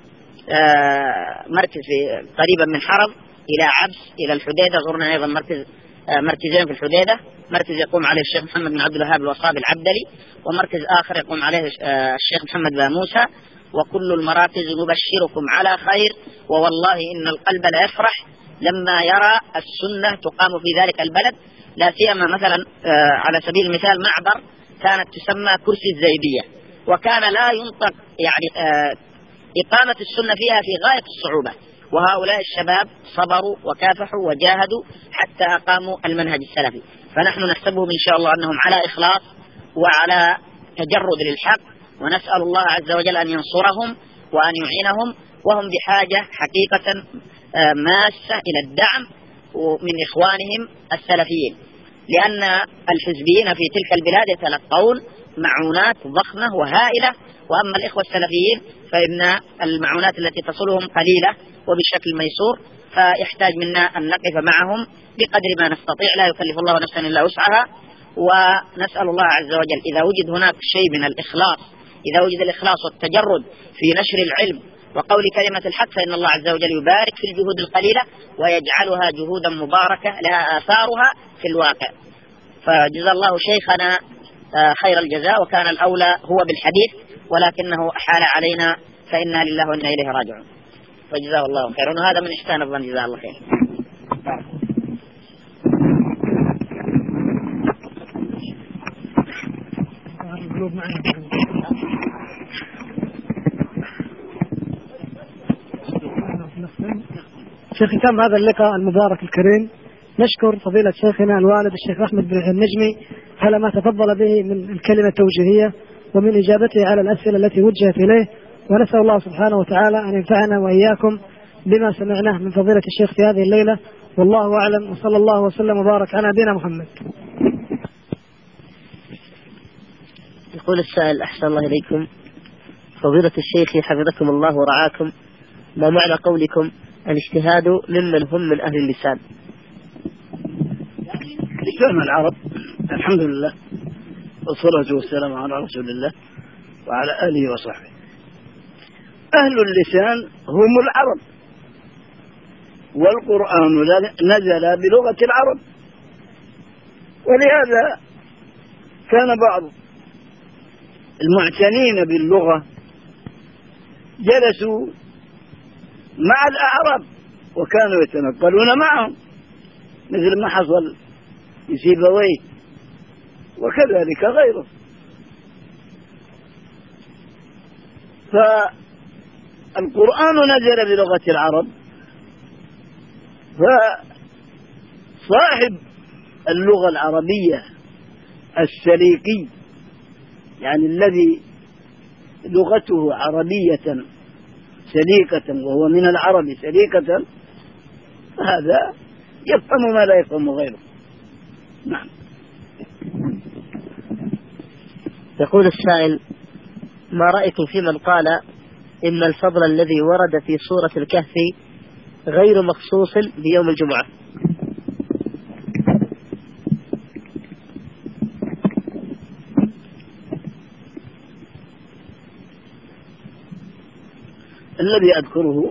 آه مركز قريبا من حرب إلى عبس إلى الحديدة. زرنا أيضا مركز آه مركزين في الحديدة، مركز يقوم عليه الشيخ محمد بن عبد الوهاب الوصابي العبدلي، ومركز آخر يقوم عليه آه الشيخ محمد بن موسى. وكل المراكز نبشركم على خير، ووالله إن القلب لا يفرح لما يرى السنة تقام في ذلك البلد، لا سيما مثلا آه على سبيل المثال معبر كانت تسمى كرسي الزيدية، وكان لا ينطق يعني آه إقامة السنة فيها في غاية الصعوبة، وهؤلاء الشباب صبروا وكافحوا وجاهدوا حتى أقاموا المنهج السلفي. فنحن نحسبهم إن شاء الله أنهم على إخلاص وعلى تجرد للحق، ونسأل الله عز وجل أن ينصرهم وأن يعينهم، وهم بحاجة حقيقة ماسة إلى الدعم من إخوانهم السلفيين، لأن الحزبيين في تلك البلاد يتلقون معونات ضخمة وهائلة، وأما الإخوة السلفيين فإن المعونات التي تصلهم قليلة وبشكل ميسور، فيحتاج منا أن نقف معهم بقدر ما نستطيع، لا يكلف الله نفسا إلا وسعها. ونسأل الله عز وجل إذا وجد هناك شيء من الإخلاص، إذا وجد الإخلاص والتجرد في نشر العلم وقول كلمة الحق، فإن الله عز وجل يبارك في الجهود القليلة ويجعلها جهودا مباركة لها آثارها في الواقع. فجزا الله شيخنا خير الجزاء، وكان الأولى هو بالحديث، ولكنه أحال علينا، فإنا لله وإنا إليه راجعون، فجزاه الله خير. وهذا من إحسان الظن، جزاه الله خير. في ختام هذا اللقاء المبارك الكريم نشكر فضيلة شيخنا الوالد الشيخ أحمد بن النجمي على ما تفضل به من الكلمة التوجيهية ومن إجابته على الأسئلة التي وجهت إليه، ونسأل الله سبحانه وتعالى أن ينفعنا وإياكم بما سمعناه من فضيلة الشيخ في هذه الليلة، والله أعلم، وصلى الله وسلم وبارك على نبينا محمد. يقول السائل: أحسن الله إليكم فضيلة الشيخ حفظكم الله ورعاكم، ما معنى قولكم الاجتهاد ممن هم من أهل اللسان؟ لسان العرب، الحمد لله والصلاة والسلام على رسول الله وعلى آله وصحبه. أهل اللسان هم العرب، والقرآن نزل بلغة العرب، ولهذا كان بعض المعتنين باللغة جلسوا مع الأعراب وكانوا يتنقلون معهم، مثل ما حصل لسيبويه وكذلك غيره. فالقرآن نزل بلغة العرب، فصاحب اللغة العربية السليقي، يعني الذي لغته عربية سليقة وهو من العرب سليقة، هذا يفهم ما لا يفهم غيره. نعم. يقول السائل: ما رأيكم في من قال إن الفضل الذي ورد في سورة الكهف غير مخصوص بيوم الجمعة؟ الذي أذكره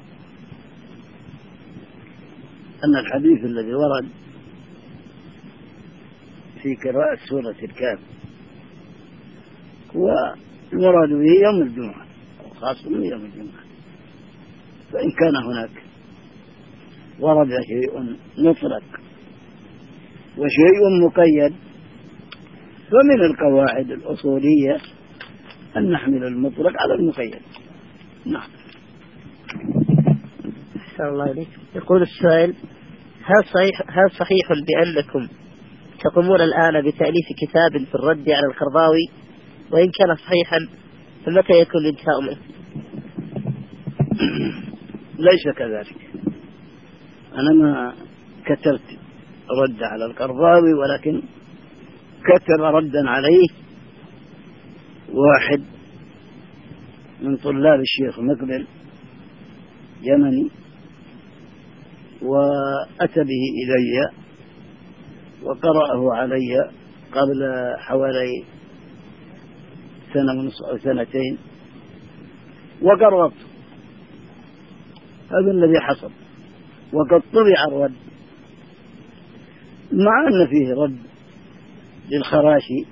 أن الحديث الذي ورد في قراءة سورة الكهف والمراد به يوم الجمعة أو خاص من يوم الجمعة. فإن كان هناك ورد شيء مطلق وشيء مقيد فمن القواعد الأصولية أن نحمل المطلق على المقيد. نعم. أحسن الله إليك. يقول السائل: هل صحيح, هل صحيح بأنكم تقومون الآن بتأليف كتاب في الرد على القرضاوي؟ وإن كان صحيحا فمتى يكون الانتهاء منه؟ ليس كذلك. أنا ما كتبت رد على القرضاوي، ولكن كتب ردا عليه واحد من طلاب الشيخ مقبل يمني، وأتى به إلي وقرأه علي قبل حوالي سنة ونصف أو سنتين وقرأت. هذا الذي حصل، وقد طبع الرد، مع أن فيه رد للخراشي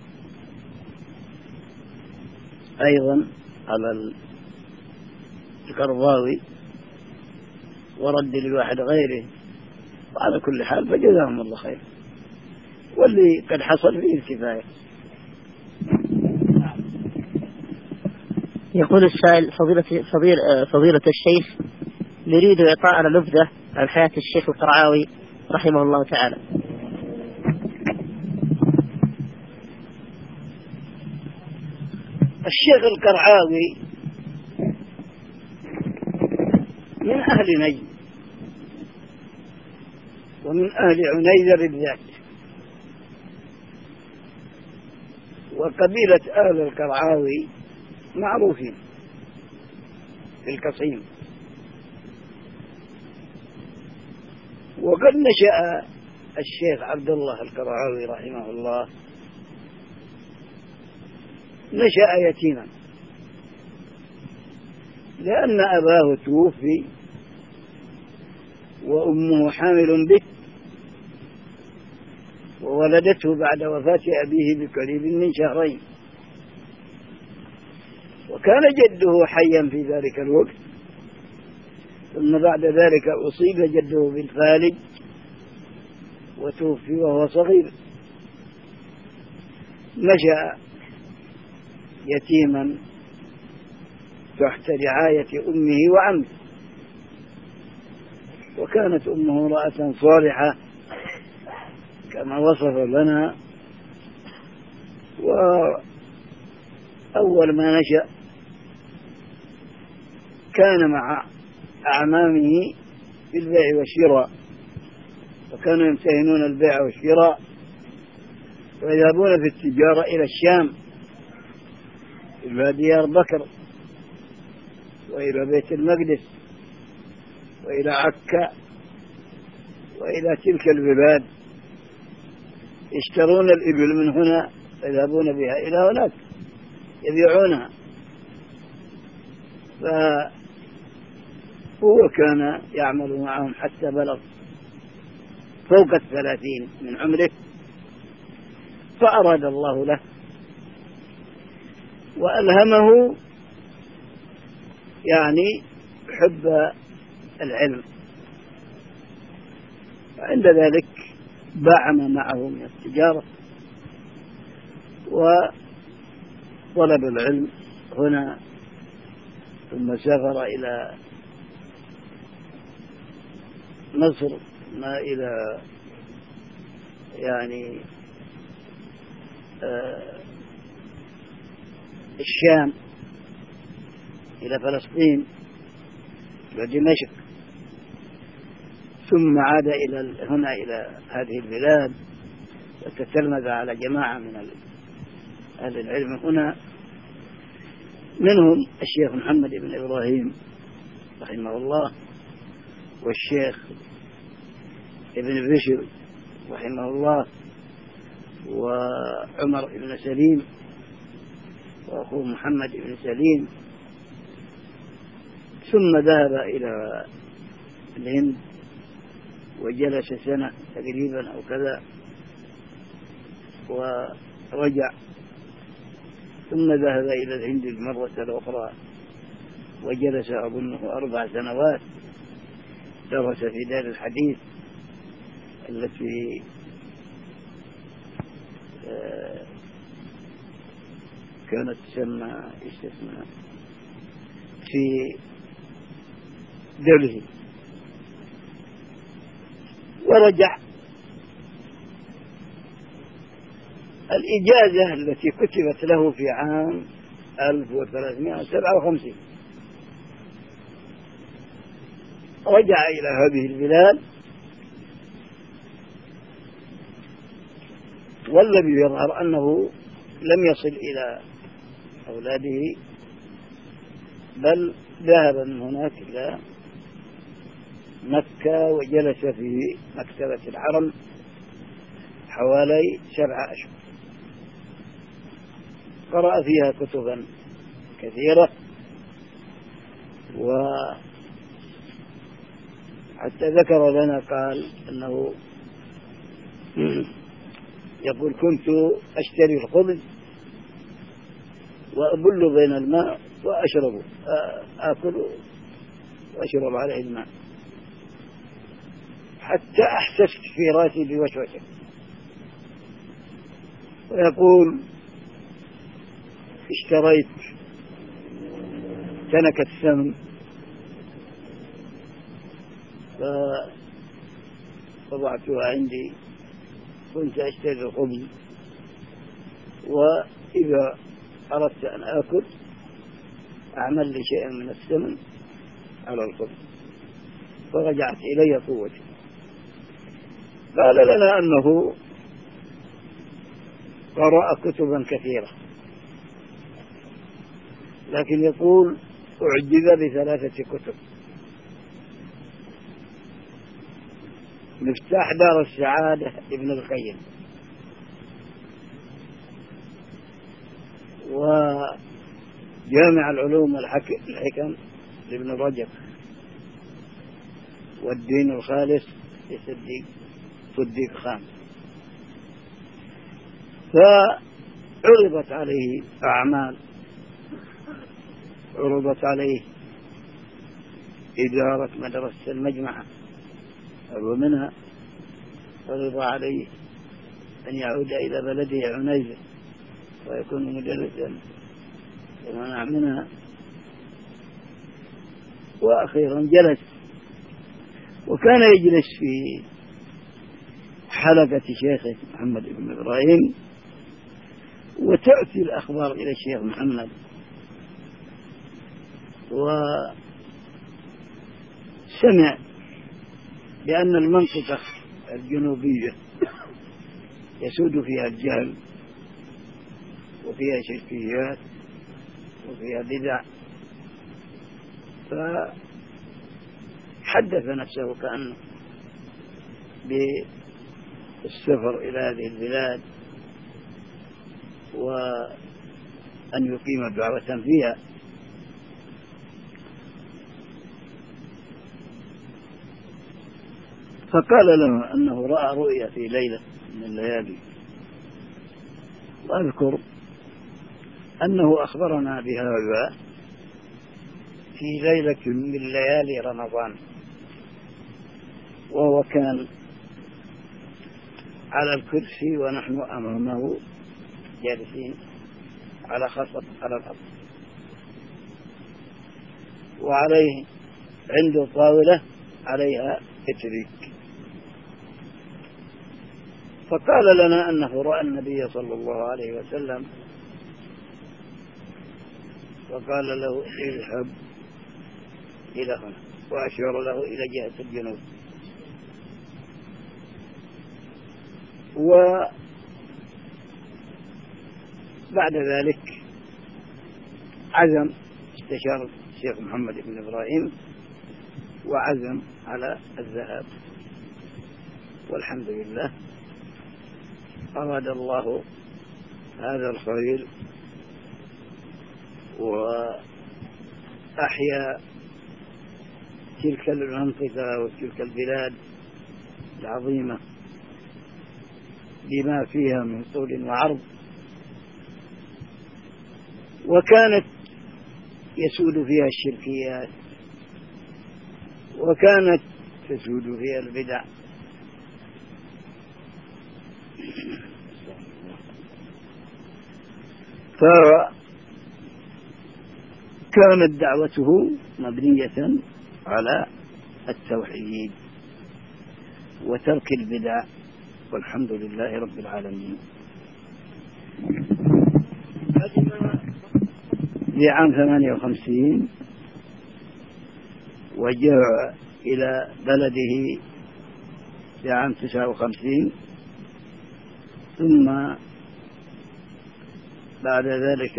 أيضا على القرضاوي ورد لواحد غيره. وعلى كل حال فجزاهم الله خير، واللي قد حصل فيه الكفاية. يقول السائل: فضيلة, فضيلة, فضيلة الشيخ، نريد إعطاءنا نبذة عن حياة الشيخ القرعاوي رحمه الله تعالى. الشيخ القرعاوي من أهل نجد ومن أهل عنيزة بالذات، وقبيلة آل القرعاوي معروفين في القصيم. وقد نشأ الشيخ عبد الله القرعاوي رحمه الله نشأ يتيما، لأن أباه توفي وأمه حامل به، وولدته بعد وفاة أبيه بقريب من شهرين. وكان جده حيا في ذلك الوقت، ثم بعد ذلك أصيب جده بالفالج وتوفي وهو صغير. نشأ يتيما تحت رعاية أمه وعمه، وكانت أمه امرأة صالحة كما وصف لنا. وأول ما نشأ كان مع أعمامه في البيع والشراء، وكانوا يمتهنون البيع والشراء ويذهبون في التجارة إلى الشام، إلى ديار بكر وإلى بيت المقدس وإلى عكا وإلى تلك البلاد، يشترون الإبل من هنا يذهبون بها إلى هناك يبيعونها. فهو كان يعمل معهم حتى بلغ فوق الثلاثين من عمره، فأراد الله له وألهمه يعني حب العلم. وعند ذلك باعم معه من التجارة وطلب العلم هنا، ثم سافر إلى مصر، ما إلى يعني آه الشام، إلى فلسطين، إلى دمشق، ثم عاد إلى هنا إلى هذه البلاد وتتلمذ على جماعة من أهل العلم هنا، منهم الشيخ محمد بن إبراهيم رحمه الله، والشيخ ابن بشر رحمه الله، وعمر بن سليم، وأخوه محمد بن سليم. ثم ذهب إلى الهند وجلس سنة تقريبا أو كذا ورجع، ثم ذهب إلى الهند المرة الأخرى وجلس أظنه أربع سنوات درس في دار الحديث التي كانت تسمى استثناء في دلهي، ورجع. الإجازة التي كتبت له في عام ألف وثلاثمائة وسبعة وخمسين رجع إلى هذه البلاد، والذي يظهر أنه لم يصل إلى أولاده، بل ذهب من هناك إلى مكة وجلس في مكتبة الحرم حوالي سبعة أشهر، قرأ فيها كتبا كثيرة، وحتى ذكر لنا قال أنه يقول كنت أشتري الخبز وأبل بين الماء وأشربه، آكل وأشرب عليه الماء حتى أحسست في رأسي بوسوسة. ويقول اشتريت تنكة السمن فوضعتها عندي، كنت أشتري الخبز، وإذا أردت أن آكل أعمل لي شيئا من السمن على الخبز، فرجعت إلي قوتي. قال لنا أنه قرأ كتبا كثيرة، لكن يقول أعجب بثلاثة كتب: مفتاح دار السعادة ابن القيم، وجامع العلوم والحكم لابن رجب، والدين الخالص لصديق صديق خان. فعرضت عليه أعمال، عرضت عليه إدارة مدرسة المجمعة، ومنها عرض عليه أن يعود إلى بلده عنيزة ويكون مدرسا، ومنع منها. وأخيرا جلس، وكان يجلس في حلقة شيخه محمد بن إبراهيم، وتأتي الأخبار إلى الشيخ محمد، وسمع بأن المنطقة الجنوبية يسود فيها الجهل وفيها شركيات وفيها بدع، فحدث نفسه كأنه بالسفر إلى هذه البلاد وأن يقيم دعوة فيها. فقال له أنه رأى رؤيا في ليلة من الليالي، وأذكر أنه أخبرنا بهذا في ليلة من ليالي رمضان، وهو كان على الكرسي ونحن أمامه جالسين على خصب على الأرض، وعليه عنده طاولة عليها إتريك. فقال لنا أنه رأى النبي صلى الله عليه وسلم، وقال له اذهب إلى هنا، وأشار له إلى جهة الجنوب. وبعد ذلك عزم، استشار الشيخ محمد بن إبراهيم وعزم على الذهاب، والحمد لله أراد الله هذا الخير وأحيا تلك المنطقة وتلك البلاد العظيمة بما فيها من طول وعرض، وكانت يسود فيها الشركيات، وكانت تسود فيها البدع. فكانت دعوته مبنية على التوحيد وترك البدع، والحمد لله رب العالمين. في عام ثمانية وخمسين وجاء إلى بلده في عام تسعة وخمسين، ثم بعد ذلك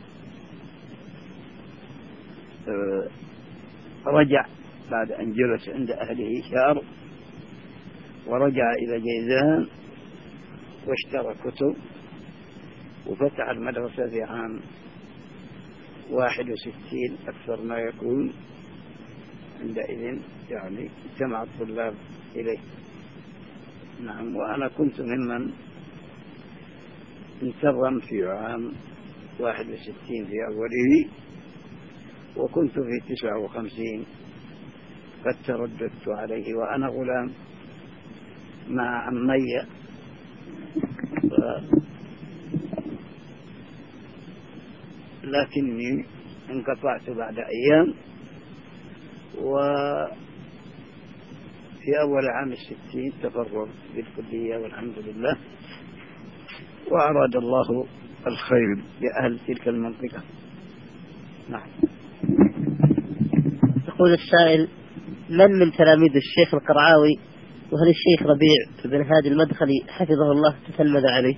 رجع بعد أن جلس عند أهله شهر، ورجع إلى جيزان واشترى كتب وفتح المدرسة في عام واحد وستين أكثر ما يكون. عندئذ يعني اجتمع الطلاب إليه. نعم، وأنا كنت ممن انتظم في عام واحد وستين في أوله، وكنت في تسعة وخمسين قد ترددت عليه وأنا غلام مع عمي، لكني انقطعت بعد أيام، وفي أول عام الستين تفرغت بالكلية والحمد لله، وأراد الله الخير لأهل تلك المنطقة. نعم. يقول السائل: من من تلاميذ الشيخ القرعاوي، وهل الشيخ ربيع بن هادي المدخلي حفظه الله تتلمذ عليه؟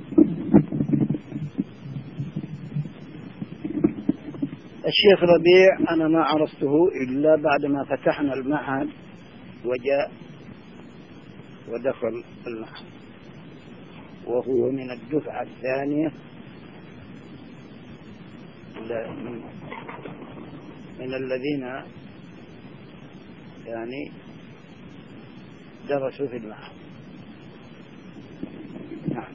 الشيخ ربيع أنا ما عرفته إلا بعد ما فتحنا المعهد وجاء ودخل المعهد، وهو من الدفعة الثانية من الذين يعني درسوا في المعهد. نعم،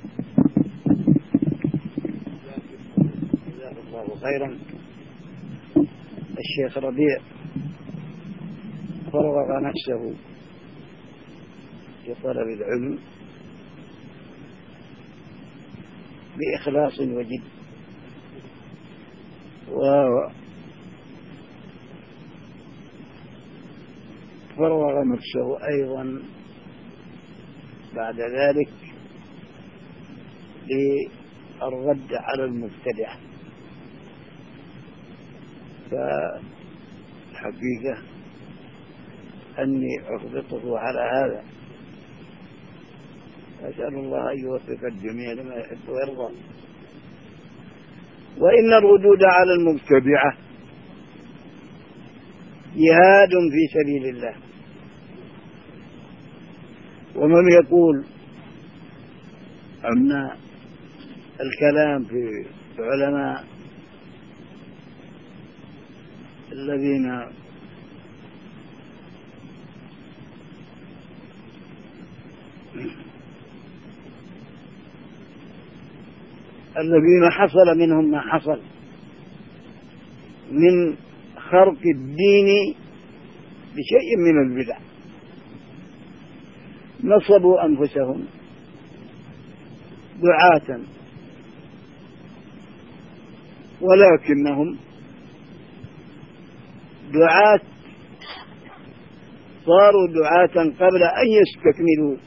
جزاه الله خيرا. الشيخ ربيع فرغ نفسه في طلب العلم بإخلاص وجد، وفرغ نفسه أيضا بعد ذلك للرد على المبتدع. فالحقيقة أني أغبطه على هذا، أسأل الله أن يوفق الجميع لما يحب ويرضى. وإن الردود على المبتدعة جهاد في سبيل الله. ومن يقول أن الكلام في العلماء الذين الذين حصل منهم ما حصل من خرق الدين بشيء من البدع، نصبوا أنفسهم دعاة، ولكنهم دعاة صاروا دعاة قبل أن يستكملوا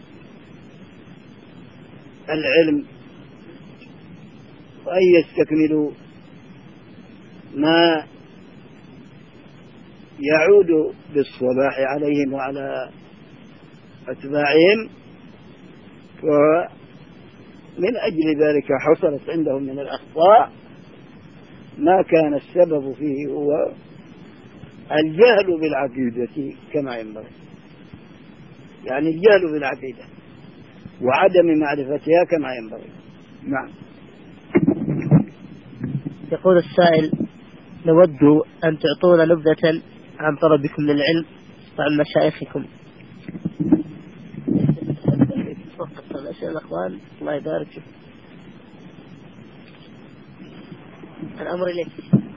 العلم وأن يستكملوا ما يعود بالصلاح عليهم وعلى أتباعهم، ومن أجل ذلك حصلت عندهم من الأخطاء ما كان السبب فيه هو الجهل بالعقيدة كما ينبغي، يعني الجهل بالعقيدة وعدم معرفتها كما ينبغي. نعم. يقول السائل: نود أن تعطونا نبذة عن طلبكم للعلم وعن مشايخكم. الأخوان الله يبارك فيك. الأمر إليك.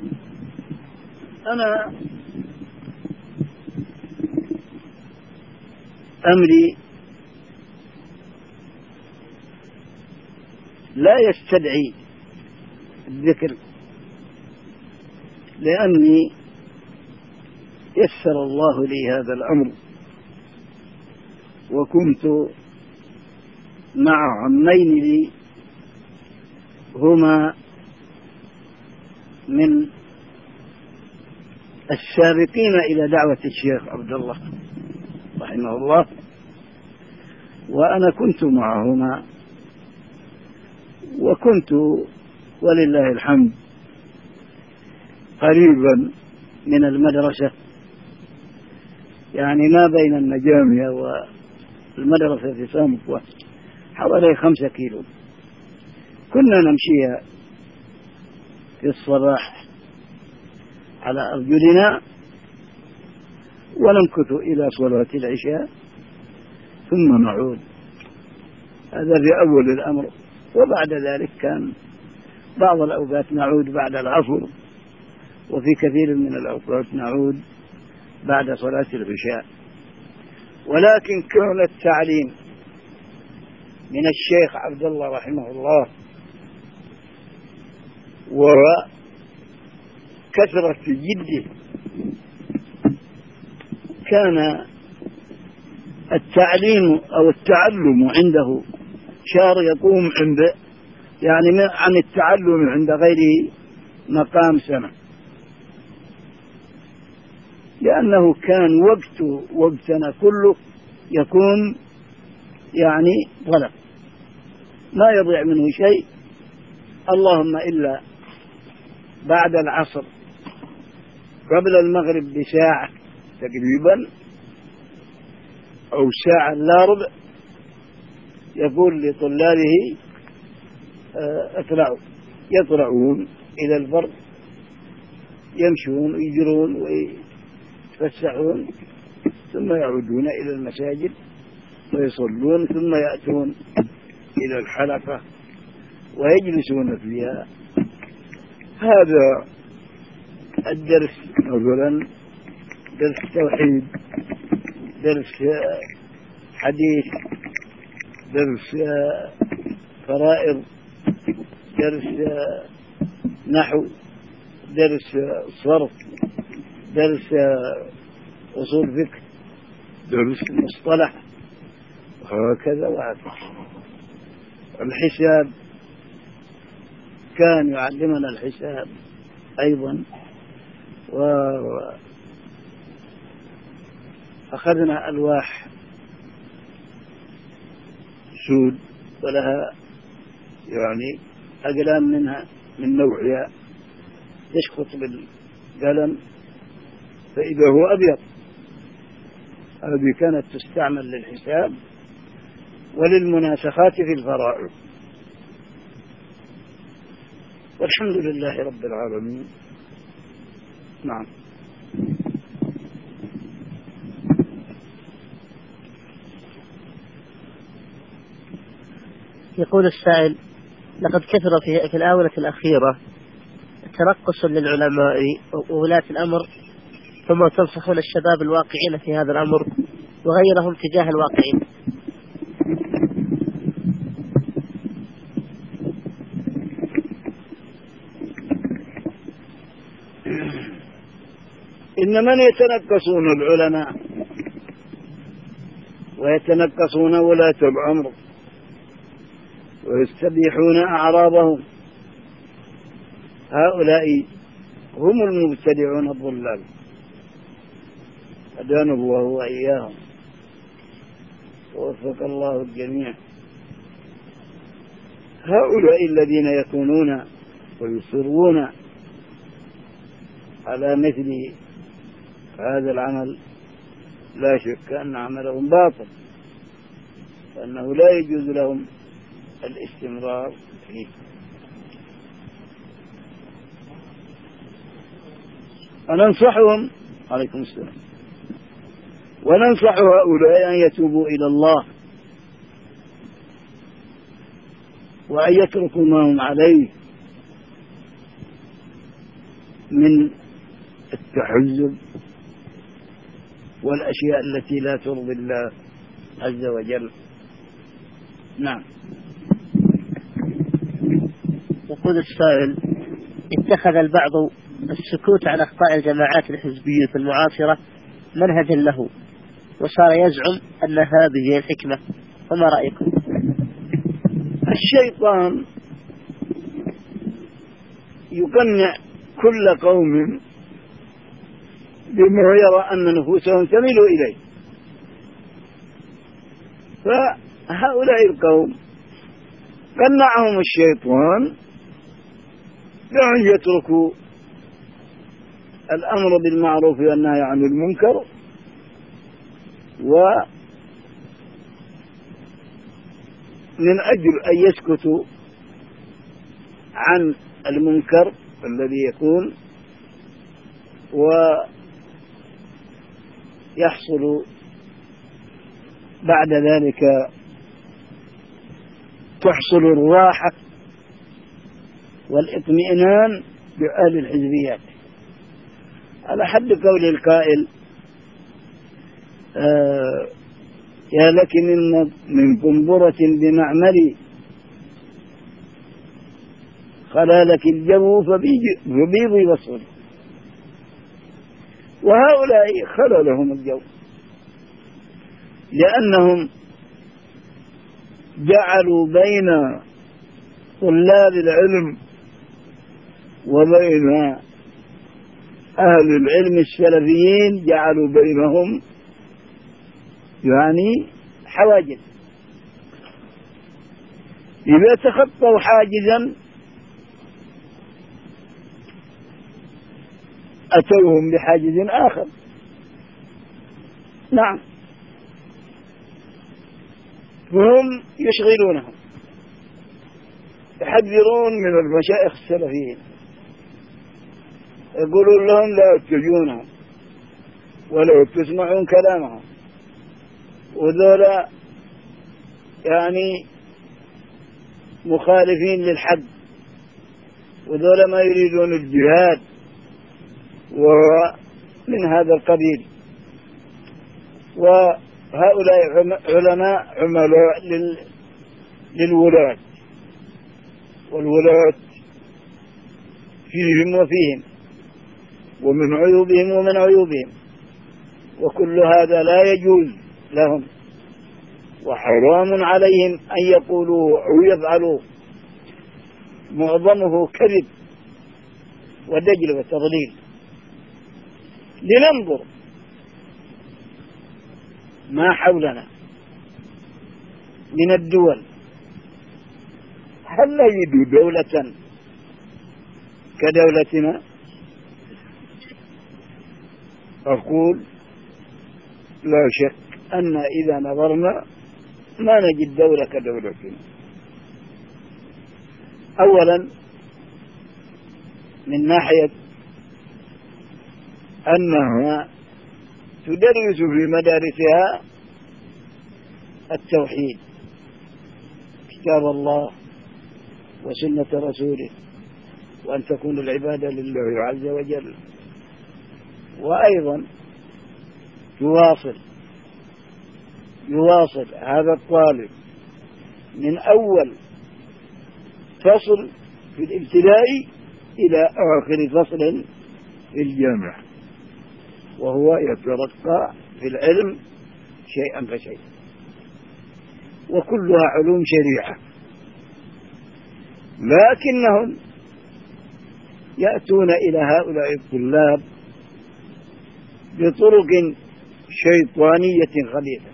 أنا أمري لا يستدعي الذكر، لأني يسر الله لي هذا الأمر، وكنت مع عمين لي هما من السابقين إلى دعوة الشيخ عبد الله رحمه الله، وأنا كنت معهما، وكنت ولله الحمد قريبا من المدرسة، يعني ما بين النجامية والمدرسة في سامكوة حوالي خمسة كيلو. كنا نمشي في الصباح على أرجلنا ونمكث إلى صلاة العشاء ثم نعود. هذا في أول الأمر، وبعد ذلك كان بعض الأوقات نعود بعد العصر، وفي كثير من الأوقات نعود بعد صلاة العشاء. ولكن كان التعليم من الشيخ عبد الله رحمه الله وكثرة جده كان التعليم أو التعلم عنده شار يقوم عند يعني عن التعلم عند غيره مقام سنة، لأنه كان وقت وقتنا كله يكون يعني طلب، ما يضيع منه شيء، اللهم إلا بعد العصر قبل المغرب بساعة تقريبا أو ساعة لا ربع يقول لطلابه اطلعوا، يطلعون إلى البر يمشون ويجرون ويتفسحون ثم يعودون إلى المساجد ويصلون ثم يأتون إلى الحلقة ويجلسون فيها. هذا الدرس مثلا درس توحيد، درس حديث، درس فرائض، درس نحو، درس صرف، درس أصول فقه، درس مصطلح، وهكذا وهكذا. الحساب كان يعلمنا الحساب أيضا، وأخذنا ألواح سود ولها يعني أقلام منها من نوعها يشخط بالقلم فإذا هو أبيض. هذه كانت تستعمل للحساب وللمناسخات في الفرائض. والحمد لله رب العالمين. نعم. يقول السائل: لقد كثر في, في الآونة الأخيرة ترقص للعلماء وولاة الأمر، ثم تنصحون الشباب الواقعين في هذا الأمر وغيرهم تجاه الواقعين. إن من يتنقصون العلماء ويتنقصون ولاة الأمر ويستبيحون أعراضهم، هؤلاء هم المبتدعون الضلال، هدانا الله وإياهم ووفق الله الجميع. هؤلاء الذين يكونون ويصرون على مثل هذا العمل لا شك أن عملهم باطل، فإنه لا يجوز لهم الاستمرار فيه. وننصحهم عليكم السلام وننصح هؤلاء أن يتوبوا إلى الله وأن يتركوا ما هم عليه من التحزب والأشياء التي لا ترضي الله عز وجل. نعم. يقول السائل: اتخذ البعض السكوت عن أخطاء الجماعات الحزبية المعاصرة منهجا له، وصار يزعم أن هذه هي الحكمة، فما رأيكم؟ الشيطان يقنع كل قوم بما يرى أن نفوسهم تميل إليه، فهؤلاء القوم قنعهم الشيطان بأن يتركوا الأمر بالمعروف والنهي عن المنكر، ومن أجل أن يسكتوا عن المنكر الذي يكون ويحصل بعد ذلك تحصل الراحة والاطمئنان بأهل الحزبيات، على حد قول القائل: آه يا لك من من قنبرة بمعمل خلالك الجو فبيض بصر. وهؤلاء خلالهم الجو لأنهم جعلوا بين طلاب العلم وبين أهل العلم السلفيين جعلوا بينهم يعني حواجز. إذا تخطوا حاجزا أتوهم بحاجز آخر. نعم. وهم يشغلونهم، يحذرون من المشايخ السلفيين، يقولون لهم لا تجونهم ولا تسمعون كلامهم، وذولا يعني مخالفين للحق، وذولا ما يريدون الجهاد ومن هذا القبيل. وهؤلاء علماء عملاء للولاة، والولاة فيهم وفيهم، ومن عيوبهم ومن عيوبهم، وكل هذا لا يجوز لهم، وحرام عليهم أن يقولوا أو يفعلوا، معظمه كذب ودجل وتضليل. لننظر ما حولنا من الدول، هل نجد دولة كدولتنا؟ أقول لا شك أن إذا نظرنا ما نجد دولة كدولتنا. أولا من ناحية أنها تدرس في مدارسها التوحيد، كتاب الله وسنة رسوله، وأن تكون العبادة لله عز وجل. وأيضا يواصل يواصل هذا الطالب من أول فصل في الابتدائي إلى آخر فصل في الجامعة، وهو يترقى في العلم شيئا فشيئا، وكلها علوم شريعة. لكنهم يأتون إلى هؤلاء الطلاب بطرق شيطانية خبيثة،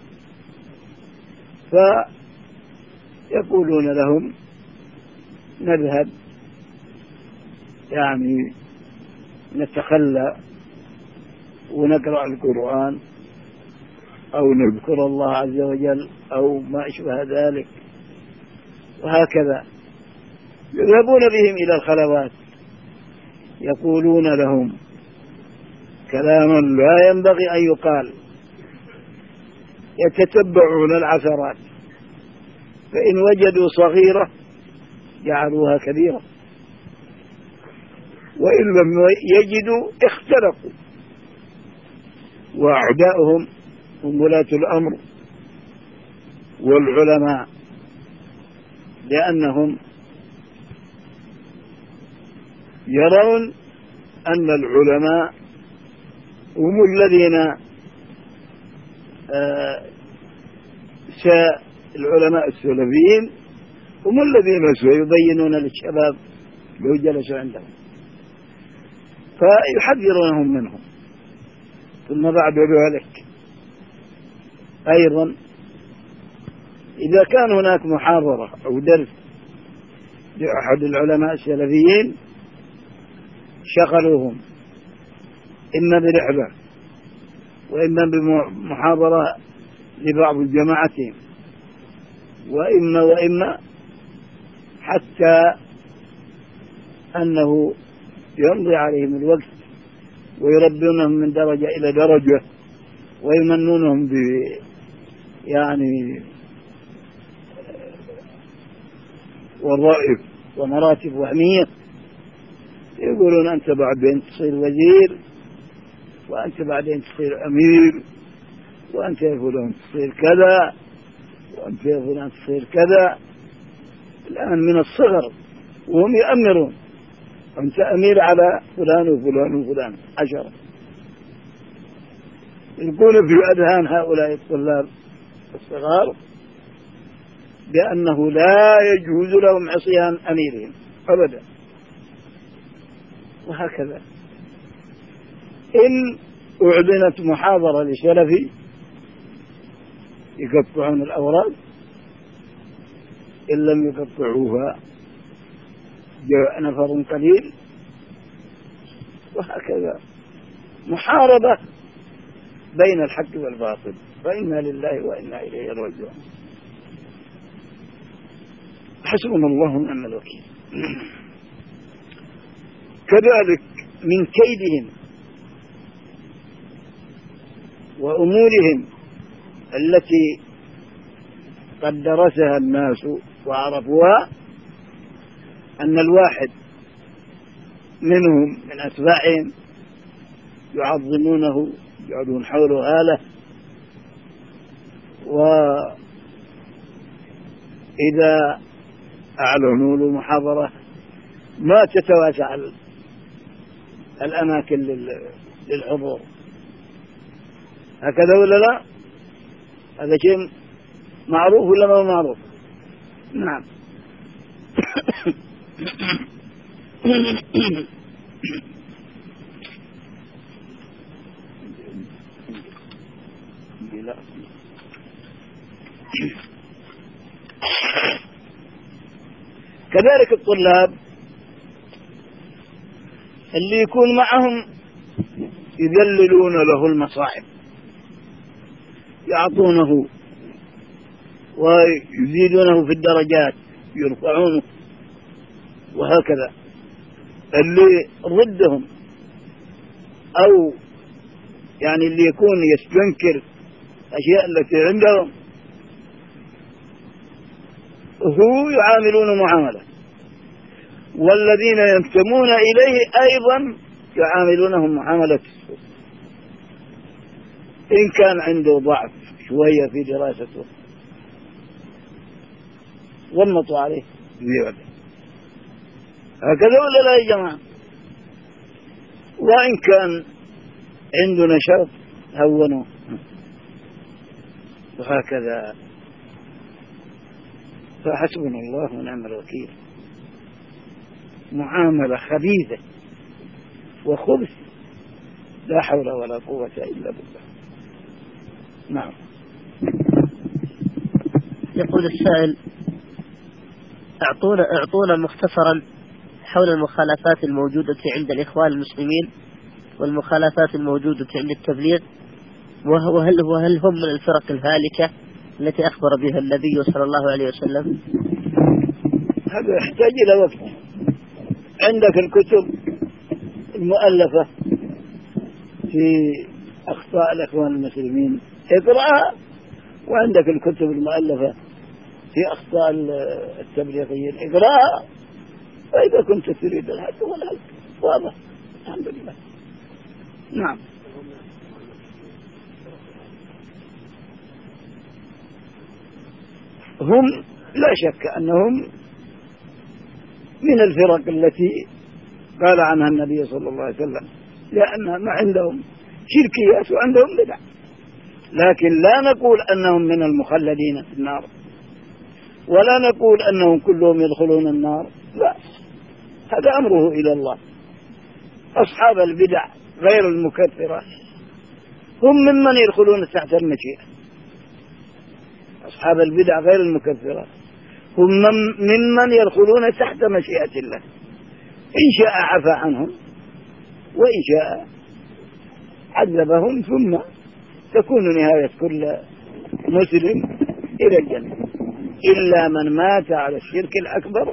فيقولون لهم نذهب يعني نتخلى ونقرأ القرآن أو نذكر الله عز وجل أو ما أشبه ذلك، وهكذا يذهبون بهم إلى الخلوات، يقولون لهم كلاما لا ينبغي أن يقال، يتتبعون العثرات، فإن وجدوا صغيرة جعلوها كبيرة، وإن لم يجدوا اختلقوا، وأعداؤهم هم ولاة الأمر والعلماء، لأنهم يرون أن العلماء هم الذين آه العلماء السلفيين هم الذين سيبينون للشباب لو جلسوا عندهم، فيحذرونهم منهم. ثم بعد ذلك أيضا إذا كان هناك محاضرة أو درس لأحد العلماء السلفيين شغلوهم إما برحلة وإما بمحاضرة لبعض جماعتهم، وإما وإما حتى أنه يمضي عليهم الوقت ويربونهم من درجة إلى درجة ويمنونهم ب يعني وظائف ومراتب وهمية، يقولون أنت بعدين تصير وزير، وأنت بعدين تصير أمير، وأنت يا فلان تصير كذا، وأنت يا فلان تصير كذا. الآن من الصغر وهم يأمرون، أنت أمير على فلان وفلان وفلان عشرة. يكون في أذهان هؤلاء الطلاب الصغار بأنه لا يجوز لهم عصيان أميرهم أبدا. وهكذا إن أعلنت محاضرة لسلفي يقطعون الأوراق، إن لم يقطعوها جاء نفر قليل، وهكذا محاربة بين الحق والباطل، فإنا لله وإنا إليه راجعون. حسبنا الله ونعم الوكيل. كذلك من كيدهم وأمورهم التي قد درسها الناس وعرفوها أن الواحد منهم من أتباعهم يعظمونه، يقعدون حوله آلة، وإذا أعلنوا له محاضرة ما تتواسع الأماكن للحضور. هكذا ولا لا؟ هذا شيء معروف ولا ما معروف؟ نعم. كذلك الطلاب اللي يكون معهم يذللون له المصاعب، يعطونه ويزيدونه في الدرجات، يرفعونه، وهكذا. اللي ضدهم أو يعني اللي يكون يستنكر أشياء التي عندهم هو يعاملون معاملة، والذين ينتمون إليه أيضا يعاملونهم معاملة السوء. إن كان عنده ضعف شوية في دراسته ضمطوا عليه زيادة. هكذا ولا لا يا جماعة؟ وإن كان عنده نشاط هونوا، وهكذا. فحسبنا الله ونعم الوكيل. معاملة خبيثة وخبث، لا حول ولا قوة إلا بالله. نعم. يقول السائل: اعطونا اعطونا مختصرا حول المخالفات الموجودة عند الإخوان المسلمين والمخالفات الموجودة عند التبليغ، وهل وهل هم من الفرق الهالكة التي أخبر بها النبي صلى الله عليه وسلم؟ هذا يحتاج إلى وقت. عندك الكتب المؤلفة في أخطاء الإخوان المسلمين اقرأها، وعندك الكتب المؤلفة في أخطاء التبليغيين اقرأها، فإذا كنت تريد الحق والحق واضح الحمد لله. نعم. هم لا شك أنهم من الفرق التي قال عنها النبي صلى الله عليه وسلم، لأن ما عندهم شركيات وعندهم بدع، لكن لا نقول أنهم من المخلدين في النار، ولا نقول أنهم كلهم يدخلون النار، لا، هذا أمره إلى الله. أصحاب البدع غير المكفرة هم ممن يدخلون تحت المشيئة، أصحاب البدع غير المكفرة هم ممن يدخلون تحت مشيئة الله، إن شاء عفى عنهم وإن شاء عذبهم، ثم تكون نهاية كل مسلم إلى الجنة، إلا من مات على الشرك الأكبر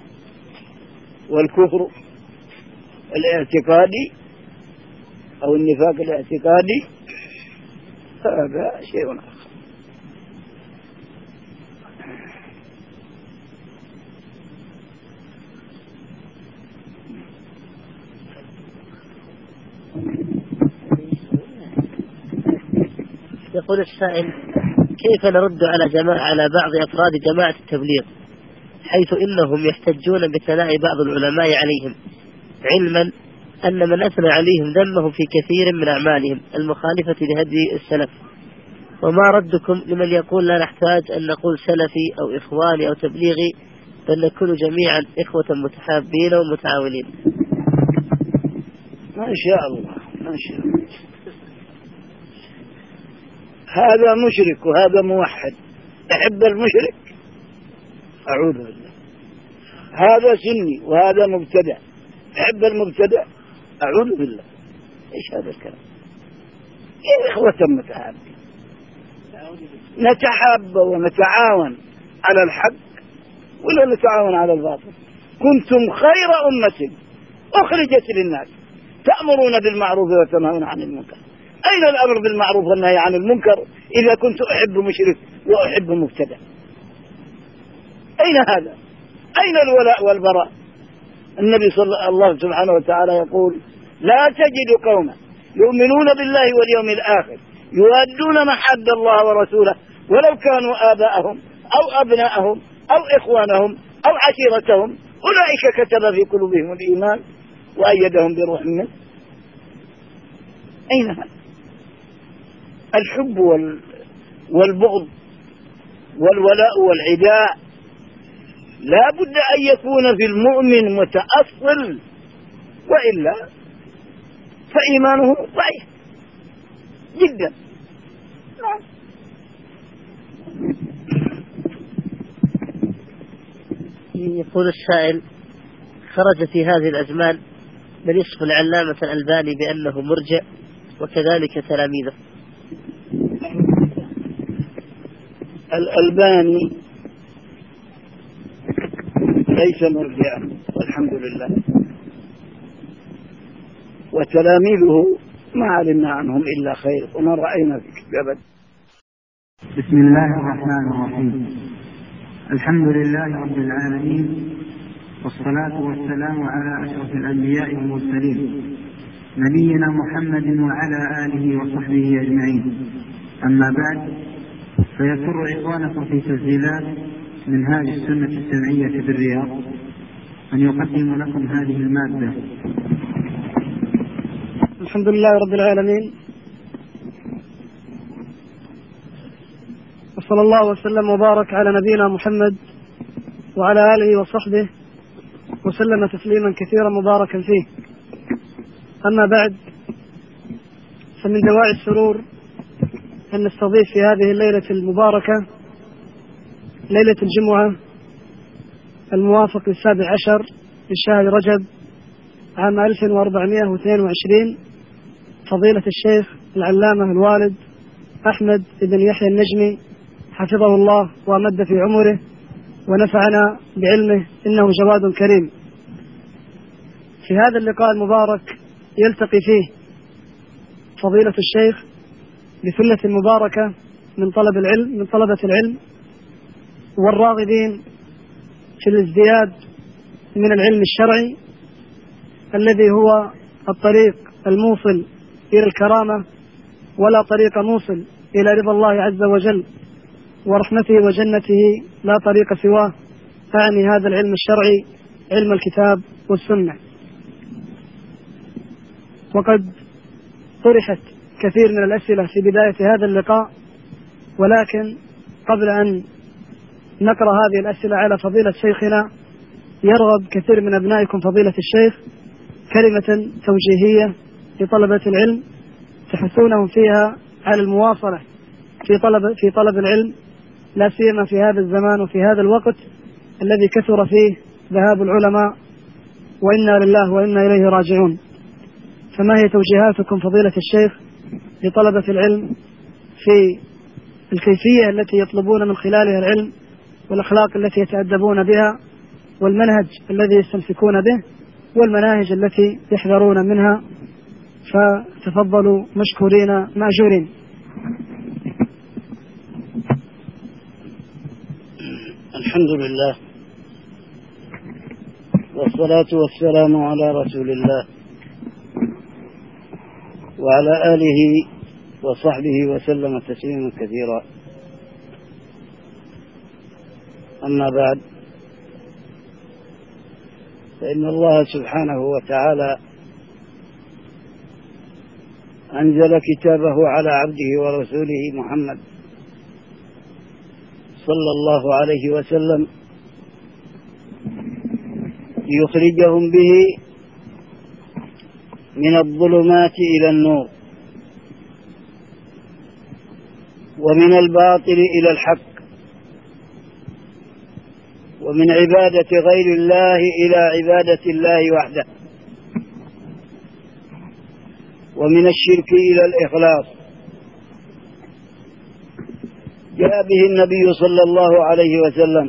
والكفر الاعتقادي أو النفاق الاعتقادي، هذا شيء آخر. يقول السائل: كيف نرد على جماعة على بعض أفراد جماعة التبليغ حيث إنهم يحتجون بثناء بعض العلماء عليهم، علما أن من أثنى عليهم ذمهم في كثير من أعمالهم المخالفة لهدي السلف؟ وما ردكم لمن يقول لا نحتاج أن نقول سلفي أو إخواني أو تبليغي، بل نكون جميعا إخوة متحابين ومتعاونين؟ ما شاء الله ما شاء الله. هذا مشرك وهذا موحد، أحب المشرك أعوذ بالله. هذا سني وهذا مبتدع، أحب المبتدع أعوذ بالله. إيش هذا الكلام؟ إيه إخوة متحابين، نتحاب ونتعاون على الحق ولا نتعاون على الباطل؟ كنتم خير أمة أخرجت للناس تأمرون بالمعروف وتنهون عن المنكر. أين الأمر بالمعروف والنهي عن المنكر إذا كنت أحب مشرك وأحب مبتدع؟ أين هذا؟ أين الولاء والبراء؟ النبي صلى الله سبحانه وتعالى يقول: لا تجد قوما يؤمنون بالله واليوم الآخر يوادون من حد الله ورسوله ولو كانوا آباءهم أو أبناءهم أو إخوانهم أو عشيرتهم أولئك كتب في قلوبهم الإيمان وأيدهم بروح منه. أين هذا؟ الحب والبغض والولاء والعداء لا بد أن يكون في المؤمن متأصل، وإلا فإيمانه ضعيف جدا. يقول السائل: خرج في هذه الأزمان من يصف العلامة الألباني بأنه مرجع وكذلك تلاميذه. الألباني ليس مرجعا والحمد لله، وتلاميذه ما علمنا عنهم إلا خير وما رأينا في كتابه. بسم الله الرحمن الرحيم. الحمد لله رب العالمين، والصلاة والسلام على أشرف الأنبياء والمرسلين نبينا محمد وعلى آله وصحبه أجمعين. أما بعد، فيسر إخوانكم في تسجيلات منهاج السنة السمعية بالرياض أن يقدم لكم هذه المادة. الحمد لله رب العالمين، وصلى الله وسلم وبارك على نبينا محمد وعلى آله وصحبه وسلم تسليما كثيرا مباركا فيه. أما بعد، فمن دواعي السرور أن نستضيف في هذه الليلة المباركة، ليلة الجمعة الموافق للسابع عشر من شهر رجب عام ألف وأربعمائة واثنين وعشرين، فضيلة الشيخ العلامة الوالد أحمد بن يحيى النجمي حفظه الله وأمد في عمره ونفعنا بعلمه، إنه جواد كريم. في هذا اللقاء المبارك يلتقي فيه فضيلة الشيخ بثلة مباركة من طلب العلم من طلبة العلم والراغبين في الازدياد من العلم الشرعي، الذي هو الطريق الموصل إلى الكرامة، ولا طريق موصل إلى رضا الله عز وجل ورحمته وجنته، لا طريق سواه. أعني هذا العلم الشرعي، علم الكتاب والسنة. وقد طرحت كثير من الأسئلة في بداية هذا اللقاء، ولكن قبل أن نقرأ هذه الأسئلة على فضيلة شيخنا، يرغب كثير من أبنائكم فضيلة الشيخ كلمة توجيهية لطلبة العلم تحثونهم فيها على المواصلة في طلب في طلب العلم، لا سيما في هذا الزمان وفي هذا الوقت الذي كثر فيه ذهاب العلماء، وإنا لله وإنا إليه راجعون. فما هي توجيهاتكم فضيلة الشيخ لطلبة العلم في الكيفية التي يطلبون من خلالها العلم، والأخلاق التي يتأدبون بها، والمنهج الذي يستمسكون به، والمناهج التي يحذرون منها؟ فتفضلوا مشكورين مأجورين. الحمد لله والصلاة والسلام على رسول الله وعلى آله وصحبه وسلم تسليما كثيرا. أما بعد، فإن الله سبحانه وتعالى أنزل كتابه على عبده ورسوله محمد صلى الله عليه وسلم ليخرجهم به من الظلمات إلى النور، ومن الباطل إلى الحق، ومن عبادة غير الله إلى عبادة الله وحده، ومن الشرك إلى الإخلاص. جاء به النبي صلى الله عليه وسلم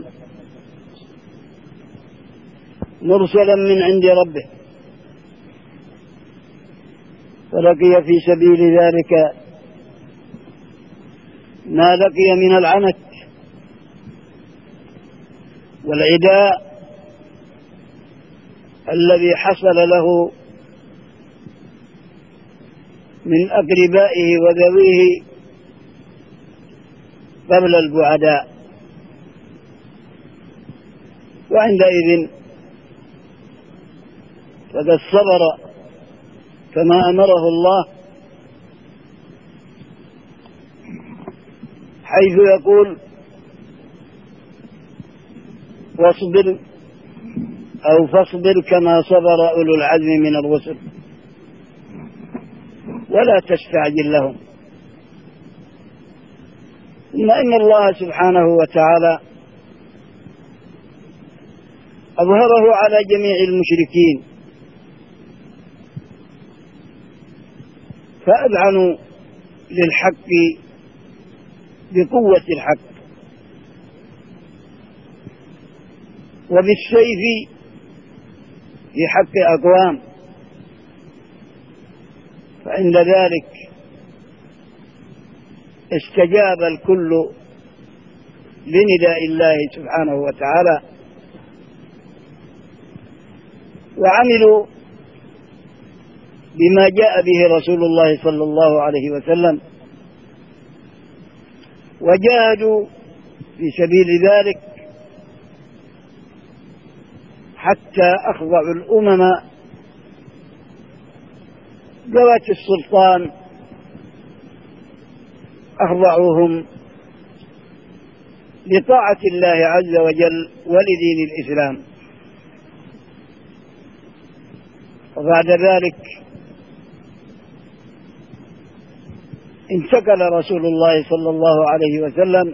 مرسلا من عند ربه، فلقي في سبيل ذلك ما لقي من العنت والعداء الذي حصل له من أقربائه وذويه قبل البعداء. وعندئذ فقد صبر كما أمره الله، حيث يقول: واصبر أو فاصبر كما صبر أولو العزم من الرسل ولا تستعجل لهم. ثم إن الله سبحانه وتعالى أظهره على جميع المشركين، فأذعنوا للحق بقوة الحق، وبالسيف في حق أقوام، فعند ذلك استجاب الكل لنداء الله سبحانه وتعالى، وعملوا بما جاء به رسول الله صلى الله عليه وسلم، وجاهدوا في سبيل ذلك حتى أخضعوا الأمم ذوات السلطان، أخضعوهم لطاعة الله عز وجل ولدين الإسلام. وبعد ذلك انتقل رسول الله صلى الله عليه وسلم،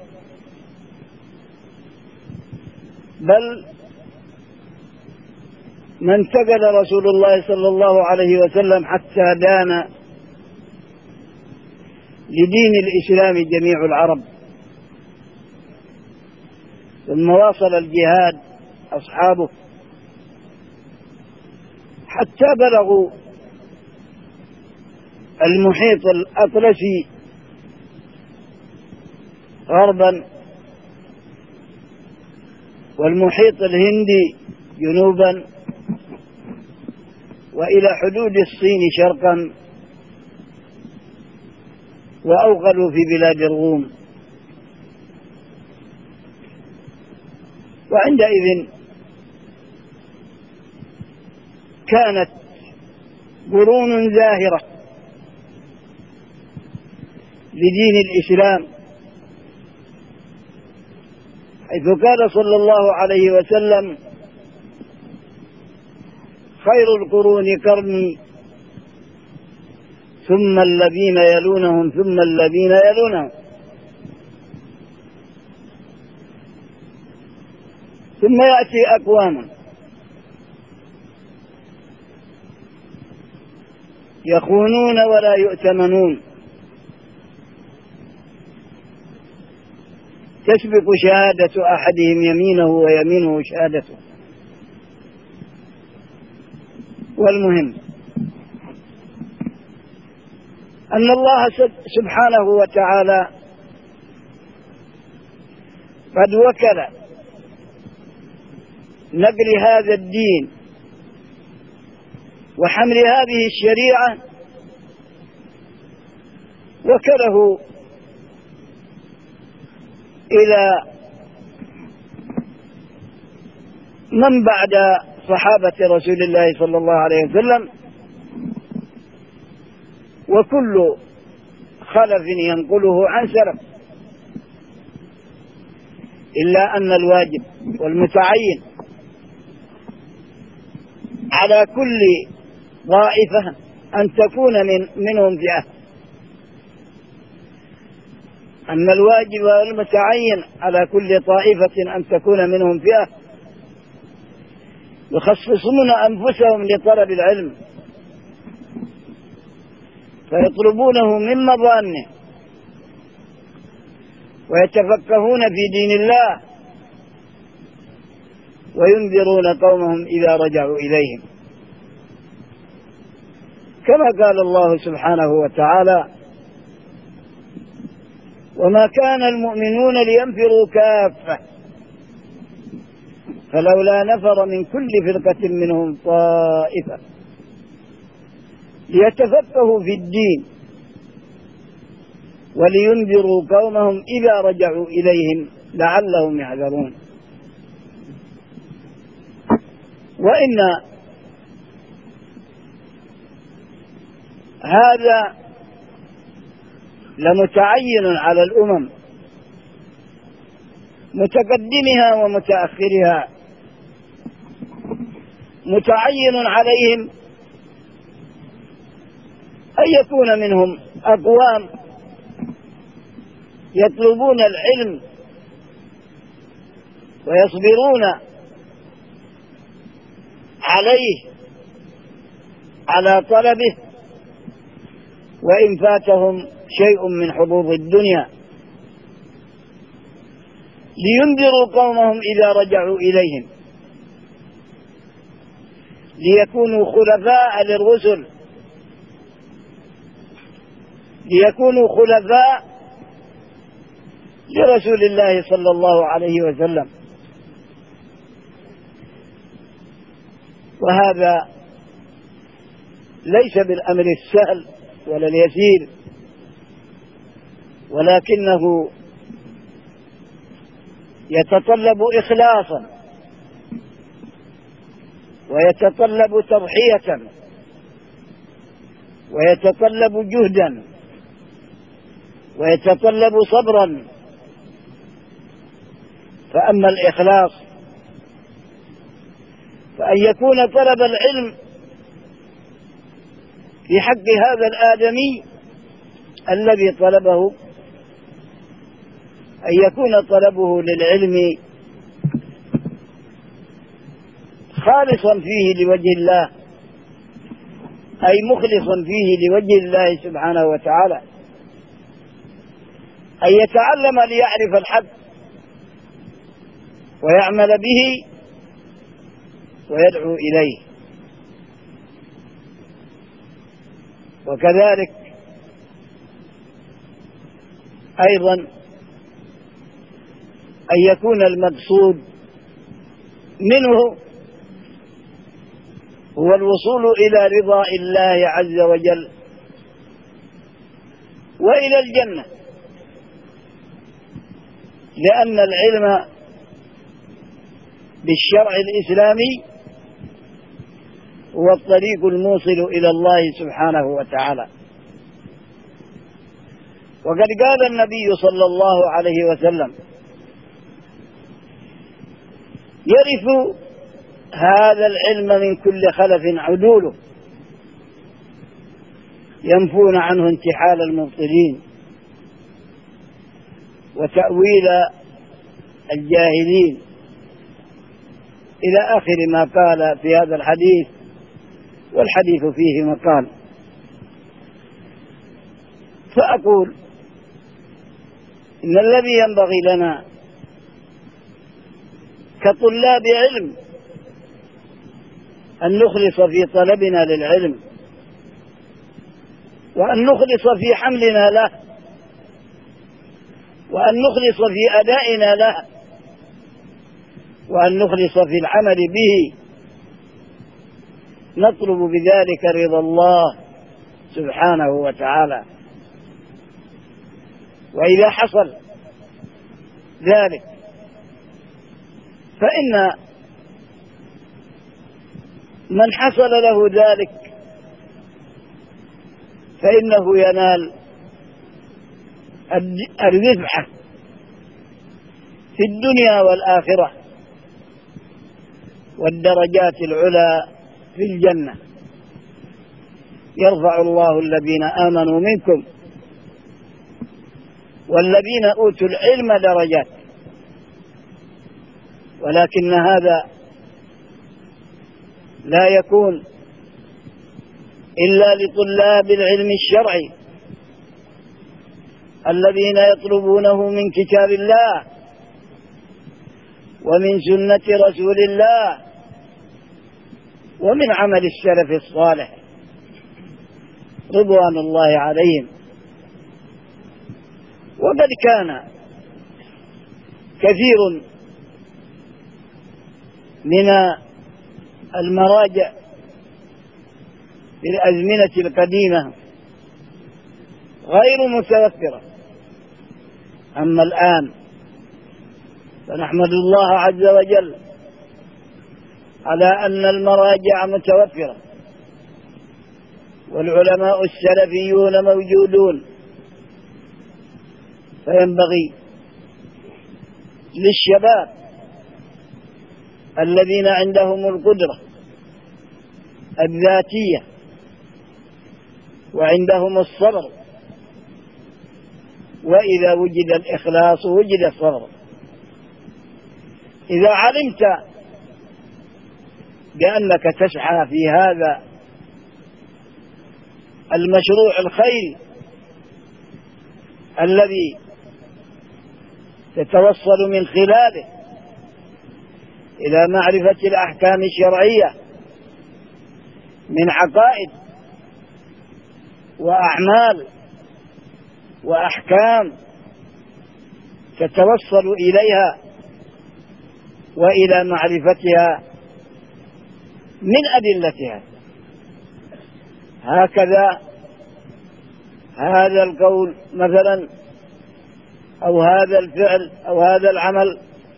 بل ما انتقل رسول الله صلى الله عليه وسلم حتى دان لدين الإسلام جميع العرب، ثم واصل الجهاد أصحابه حتى بلغوا المحيط الأطلسي غربا، والمحيط الهندي جنوبا، وإلى حدود الصين شرقا، وأوغلوا في بلاد الروم. وعندئذ كانت قرون زاهرة لدين الإسلام، حيث قال صلى الله عليه وسلم: خير القرون قرني ثم الذين يلونهم ثم الذين يلونهم. ثم يأتي أقوام يخونون ولا يؤتمنون، تسبق شهادة أحدهم يمينه ويمينه شهادته. والمهم أن الله سبحانه وتعالى قد وكل نقل هذا الدين وحمل هذه الشريعة، وكله إلى من بعد صحابة رسول الله صلى الله عليه وسلم، وكل خلف ينقله عن سلف، إلا أن الواجب والمتعين على كل طائفة أن تكون من منهم فئة، أن الواجب والمتعين على كل طائفة أن تكون منهم فئة يخصصون أنفسهم لطلب العلم، فيطلبونه من مظانه ويتفقهون في دين الله، وينذرون قومهم إذا رجعوا إليهم، كما قال الله سبحانه وتعالى: وما كان المؤمنون لينفروا كافة فلولا نفر من كل فرقة منهم طائفة ليتفقهوا في الدين ولينذروا قومهم إذا رجعوا إليهم لعلهم يحذرون. وإن هذا لمتعين على الأمم متقدمها ومتأخرها، متعين عليهم أن يكون منهم أقوام يطلبون العلم ويصبرون عليه على طلبه، وإن فاتهم شيء من حظوظ الدنيا، لينذروا قومهم إذا رجعوا إليهم، ليكونوا خلفاء للرسل، ليكونوا خلفاء لرسول الله صلى الله عليه وسلم. وهذا ليس بالأمر السهل ولا اليسير، ولكنه يتطلب إخلاصا ويتطلب تضحية ويتطلب جهدا ويتطلب صبرا. فأما الإخلاص فأن يكون طلب العلم في حق هذا الآدمي الذي طلبه، أن يكون طلبه للعلم خالصا فيه لوجه الله، أي مخلصا فيه لوجه الله سبحانه وتعالى، أن يتعلم ليعرف الحق ويعمل به ويدعو إليه. وكذلك أيضا أن يكون المقصود منه هو الوصول إلى رضا الله عز وجل وإلى الجنة، لأن العلم بالشرع الإسلامي هو الطريق الموصل إلى الله سبحانه وتعالى. وقد قال النبي صلى الله عليه وسلم: يرث هذا العلم من كل خلف عدوله ينفون عنه انتحال المبطلين وتأويل الجاهلين، إلى آخر ما قال في هذا الحديث، والحديث فيه مقال. فأقول إن الذي ينبغي لنا كطلاب علم أن نخلص في طلبنا للعلم، وأن نخلص في حملنا له، وأن نخلص في أدائنا له، وأن نخلص في العمل به، نطلب بذلك رضا الله سبحانه وتعالى. وإذا حصل ذلك فإن من حصل له ذلك فإنه ينال الرفعة في الدنيا والآخرة والدرجات العلى في الجنة. يرفع الله الذين آمنوا منكم والذين أوتوا العلم درجات، ولكن هذا لا يكون إلا لطلاب العلم الشرعي الذين يطلبونه من كتاب الله ومن سنة رسول الله ومن عمل السلف الصالح رضوان الله عليهم. وقد كان كثير من المراجع في الأزمنة القديمة غير متوفرة، أما الآن فنحمد الله عز وجل على أن المراجع متوفرة والعلماء السلفيون موجودون. فينبغي للشباب الذين عندهم القدرة الذاتية وعندهم الصبر، وإذا وجد الإخلاص وجد الصبر. إذا علمت بأنك تسعى في هذا المشروع الخيري الذي تتوصل من خلاله إلى معرفة الأحكام الشرعية من عقائد وأعمال وأحكام تتوصل إليها وإلى معرفتها من أدلتها، هكذا هذا القول مثلا أو هذا الفعل أو هذا العمل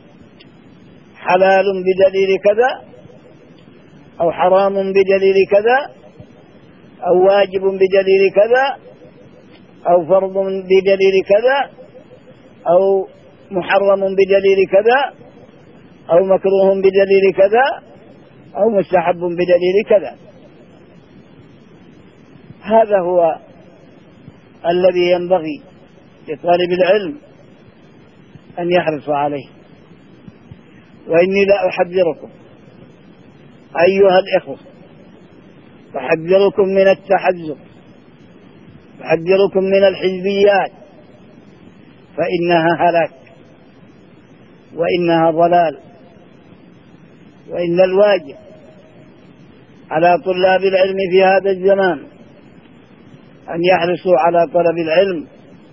حلال بدليل كذا، أو حرام بدليل كذا، أو واجب بدليل كذا، أو فرض بدليل كذا، أو محرم بدليل كذا، أو مكروه بدليل كذا، أو مستحب بدليل كذا. هذا هو الذي ينبغي لطالب العلم أن يحرص عليه. وإني لا أحذركم أيها الإخوة، أحذركم من التحزب، أحذركم من الحزبيات، فإنها هلاك وإنها ضلال. وإن الواجب على طلاب العلم في هذا الزمان أن يحرصوا على طلب العلم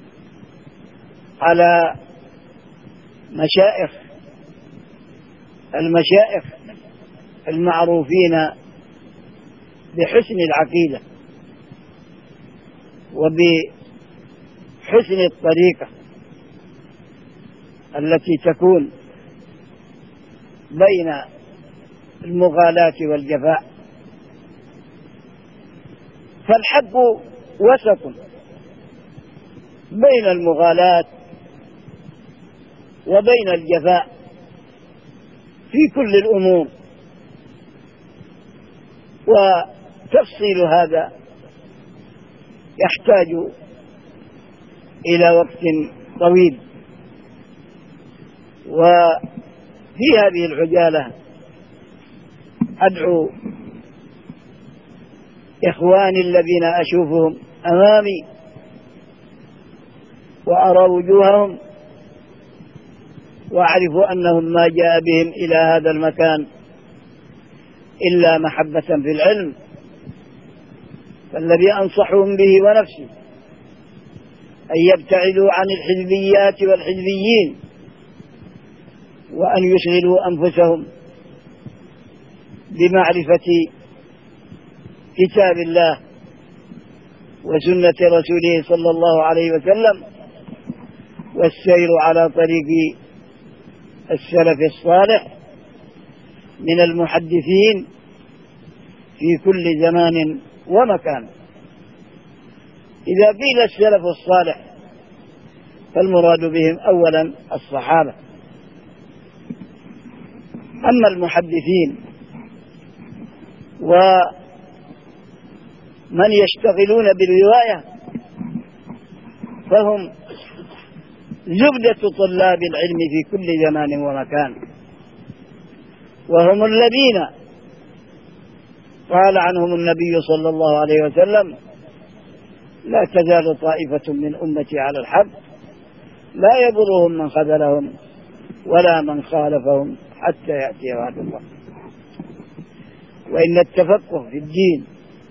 على مشايخ المشايخ المعروفين بحسن العقيدة وبحسن الطريقة التي تكون بين المغالاة والجفاء. فالحق وسط بين المغالاة وبين الجفاء في كل الأمور، وتفصيل هذا يحتاج إلى وقت طويل. وفي هذه العجالة أدعو إخواني الذين أشوفهم أمامي وأرى وجوههم وأعرف أنهم ما جاء بهم إلى هذا المكان إلا محبة في العلم، فالذي أنصحهم به ونفسي أن يبتعدوا عن الحزبيات والحزبيين، وأن يشغلوا أنفسهم بمعرفة كتاب الله وسنة رسوله صلى الله عليه وسلم، والسير على طريق السلف الصالح من المحدثين في كل زمان ومكان. إذا قيل السلف الصالح فالمراد بهم أولا الصحابة. أما المحدثين ومن يشتغلون بالرواية فهم زبدة طلاب العلم في كل زمان ومكان، وهم الذين قال عنهم النبي صلى الله عليه وسلم: لا تزال طائفة من أمتي على الحق لا يضرهم من خذلهم ولا من خالفهم حتى يأتي وعد الله. وإن التفقه في الدين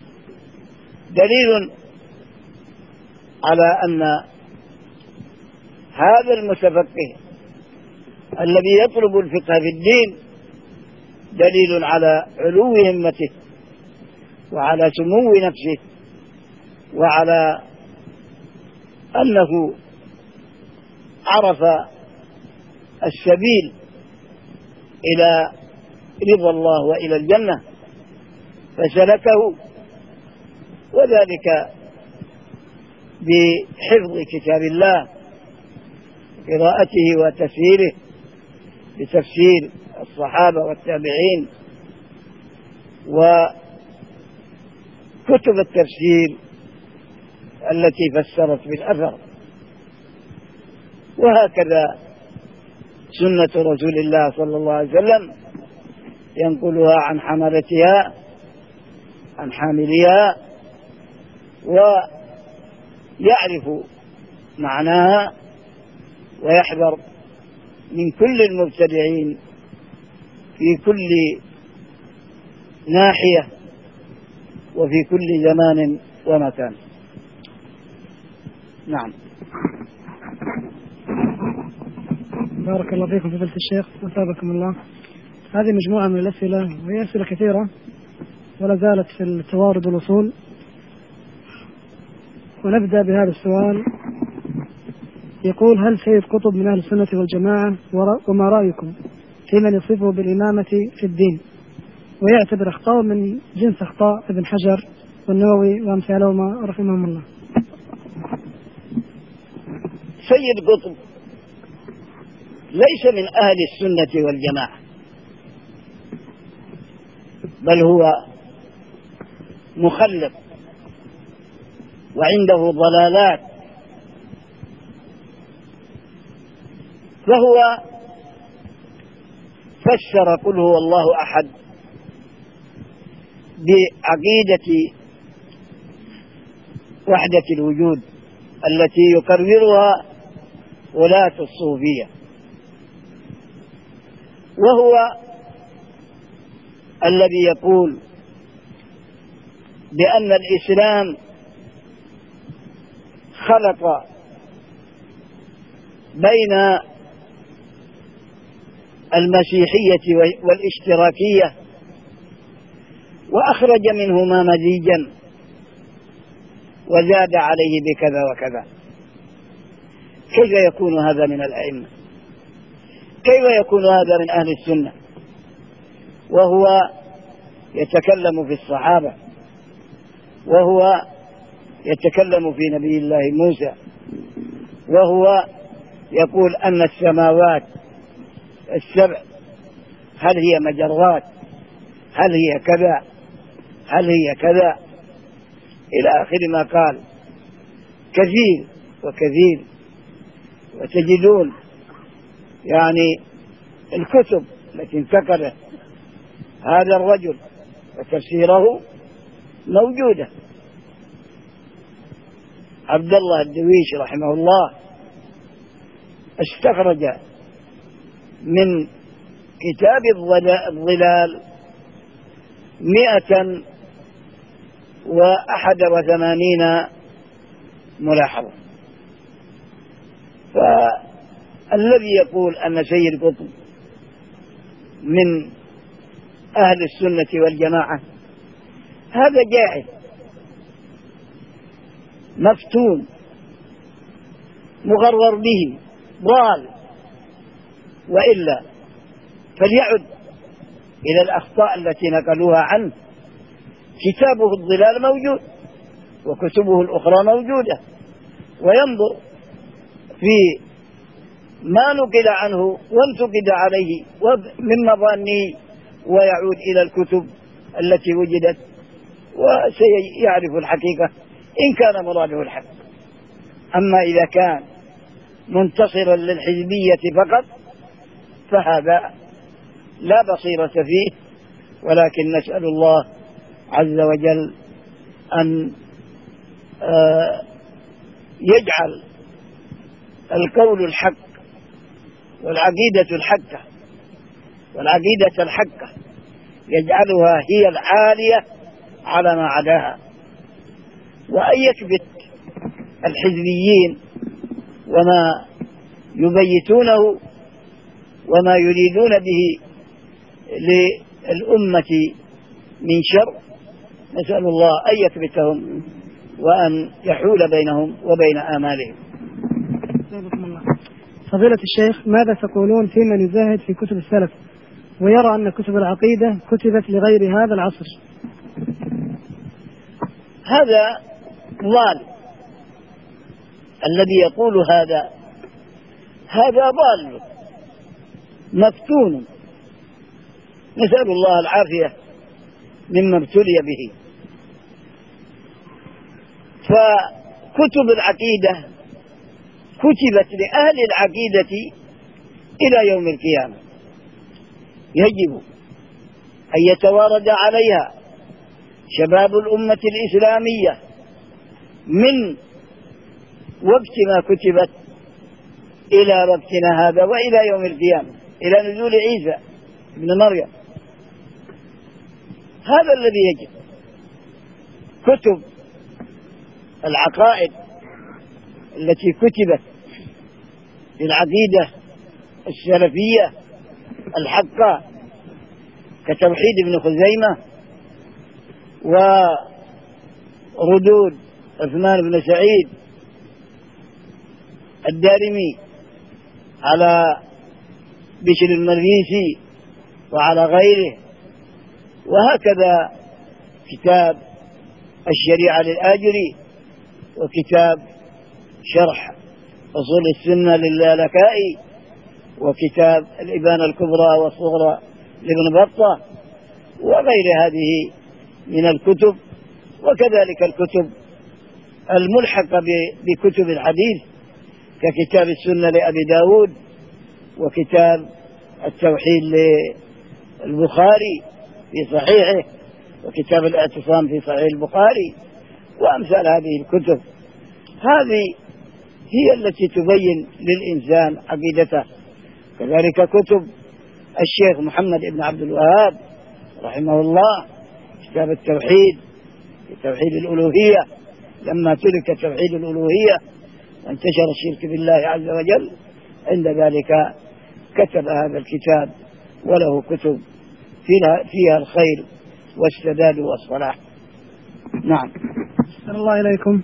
دليل على أن هذا المتفقه الذي يطلب الفقه في الدين دليل على علو همته وعلى سمو نفسه وعلى أنه عرف السبيل إلى رضا الله وإلى الجنة فسلكه، وذلك بحفظ كتاب الله، قراءته وتفسيره بتفسير الصحابة والتابعين وكتب التفسير التي فسرت بالأثر. وهكذا سنة رسول الله صلى الله عليه وسلم ينقلها عن حملتها عن حاملها ويعرف معناها ويحذر من كل المبتدعين في كل ناحية وفي كل زمان ومكان. نعم. بارك الله فيكم فضيلة الشيخ وثابكم الله. هذه مجموعة من الأسئلة وهي أسئلة كثيرة ولا زالت في التوارد والوصول، ونبدأ بهذا السؤال. يقول: هل سيد قطب من أهل السنة والجماعة؟ وما رأيكم في من يصفه بالإمامة في الدين ويعتبر أخطاء من جنس أخطاء ابن حجر والنووي وأمثالهما رحمهم الله؟ سيد قطب ليس من أهل السنة والجماعة، بل هو مخلط وعنده ضلالات، فهو فسر قل هو الله أحد بعقيدة وحدة الوجود التي يقررها ولاة الصوفية، وهو الذي يقول بأن الإسلام خلط بين المسيحية والاشتراكية وأخرج منهما مزيجا وزاد عليه بكذا وكذا. كيف يكون هذا من الأئمة؟ كيف يكون هذا من أهل السنة وهو يتكلم في الصحابة، وهو يتكلم في نبي الله موسى، وهو يقول أن السماوات السبع هل هي مجرات، هل هي كذا، هل هي كذا، إلى آخر ما قال. كثير وكثير. وتجدون يعني الكتب التي انتقلت هذا الرجل وتفسيره موجودة. عبد الله الدويش رحمه الله استخرج من كتاب الظلال مئة وأحد وثمانين ملاحظة. فالذي يقول أن سيد قطب من أهل السنة والجماعة هذا جاهل مفتون مغرر به ضال. وإلا فليعد إلى الأخطاء التي نقلوها عنه. كتابه الظلال موجود وكتبه الأخرى موجودة، وينظر في ما نقل عنه وانتقد عليه من مظانه، ويعود إلى الكتب التي وجدت وسيعرف الحقيقة إن كان مراده الحق. أما إذا كان منتصرا للحزبية فقط فهذا لا بصيرة فيه، ولكن نسأل الله عز وجل أن يجعل القول الحق والعقيدة الحقة والعقيدة الحقة يجعلها هي العالية على ما عداها، وأن يكبت الحزبيين وما يبيتونه وما يريدون به للأمة من شر. نسأل الله أن يكبتهم وأن يحول بينهم وبين آمالهم. فضيلة الشيخ، ماذا تقولون في من يزاهد في كتب السلف ويرى أن كتب العقيدة كتبت لغير هذا العصر؟ هذا ضال. الذي يقول هذا هذا ضال مفتون، نسأل الله العافية مما ابتلي به. فكتب العقيدة كتبت لأهل العقيدة إلى يوم القيامة، يجب أن يتوارد عليها شباب الأمة الإسلامية من وقت ما كتبت إلى وقتنا هذا وإلى يوم القيامة، إلى نزول عيسى ابن مريم. هذا الذي يجب. كتب العقائد التي كتبت للعقيدة السلفية الحقة كتوحيد ابن خزيمة وردود عثمان بن سعيد الدارمي على بشر المريسي وعلى غيره، وهكذا كتاب الشريعة للآجري، وكتاب شرح أصول السنة للالكائي، وكتاب الإبانة الكبرى والصغرى لابن بطة، وغير هذه من الكتب. وكذلك الكتب الملحقة بكتب الحديث ككتاب السنة لأبي داود، وكتاب التوحيد للبخاري في صحيحه، وكتاب الاعتصام في صحيح البخاري، وأمثال هذه الكتب. هذه هي التي تبين للإنسان عقيدته. كذلك كتب الشيخ محمد بن عبد الوهاب رحمه الله، كتاب التوحيد في توحيد الألوهية، لما ترك توحيد الألوهية وانتشر الشرك بالله عز وجل، عند ذلك كتب هذا الكتاب، وله كتب فيها, فيها الخير والسداد والصلاح. نعم. أحسن الله إليكم.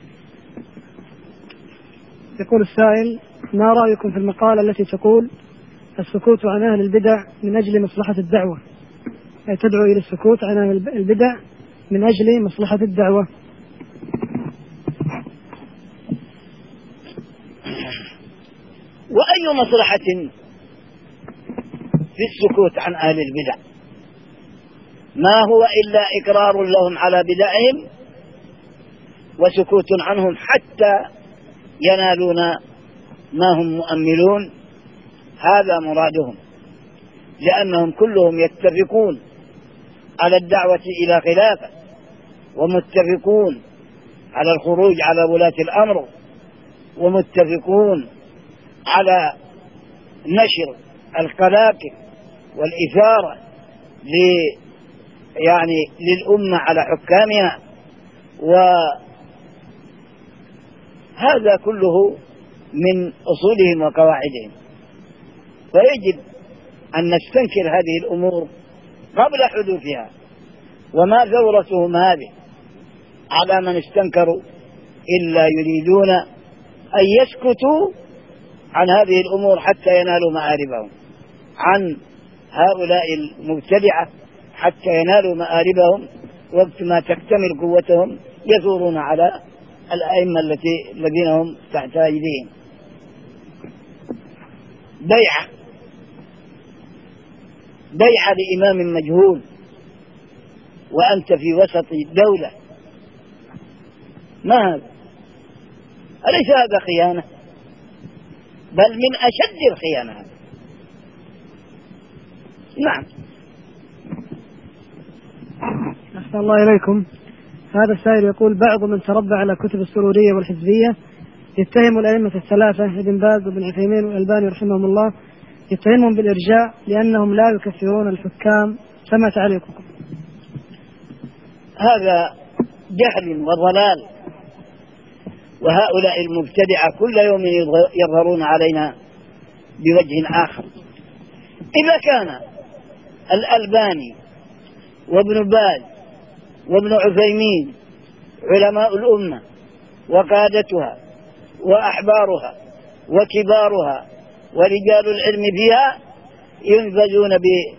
يقول السائل: ما رأيكم في المقالة التي تقول السكوت عن أهل البدع من أجل مصلحة الدعوة، أي تدعو إلى السكوت عن أهل البدع من أجل مصلحة الدعوة؟ وأي مصلحة في السكوت عن أهل البدع؟ ما هو إلا إقرار لهم على بدعهم وسكوت عنهم حتى ينالون ما هم مؤملون. هذا مرادهم، لأنهم كلهم يتفقون على الدعوة إلى خلافة، ومتفقون على الخروج على ولاة الأمر، ومتفقون على نشر القلاقل والإثارة ل يعني للأمة على حكامها، وهذا كله من أصولهم وقواعدهم. فيجب أن نستنكر هذه الأمور قبل حدوثها، وما ثورتهم هذه على من استنكروا إلا يريدون أن يسكتوا عن هذه الأمور حتى ينالوا مآربهم، عن هؤلاء المبتدعة حتى ينالوا مآربهم. وقت ما تكتمل قوتهم يثورون على الأئمة التي الذين هم تحت أيديهم. بيعة بيعة لإمام مجهول وأنت في وسط دولة، ما هذا؟ أليس هذا خيانة؟ بل من أشد الخيانة. نعم. أحسن الله إليكم. هذا السائل يقول: بعض من تربى على كتب السرورية والحزبية يتهم الأئمة الثلاثة ابن باز وابن عثيمين والألباني رحمهم الله، يتهمهم بالإرجاء لأنهم لا يكفرون الحكام، فما تعليقكم؟ هذا جهل وضلال، وهؤلاء المبتدعة كل يوم يظهرون علينا بوجه آخر. إذا كان الألباني وابن باز وابن عثيمين علماء الأمة وقادتها وأحبارها وكبارها ورجال العلم فيها ينبذون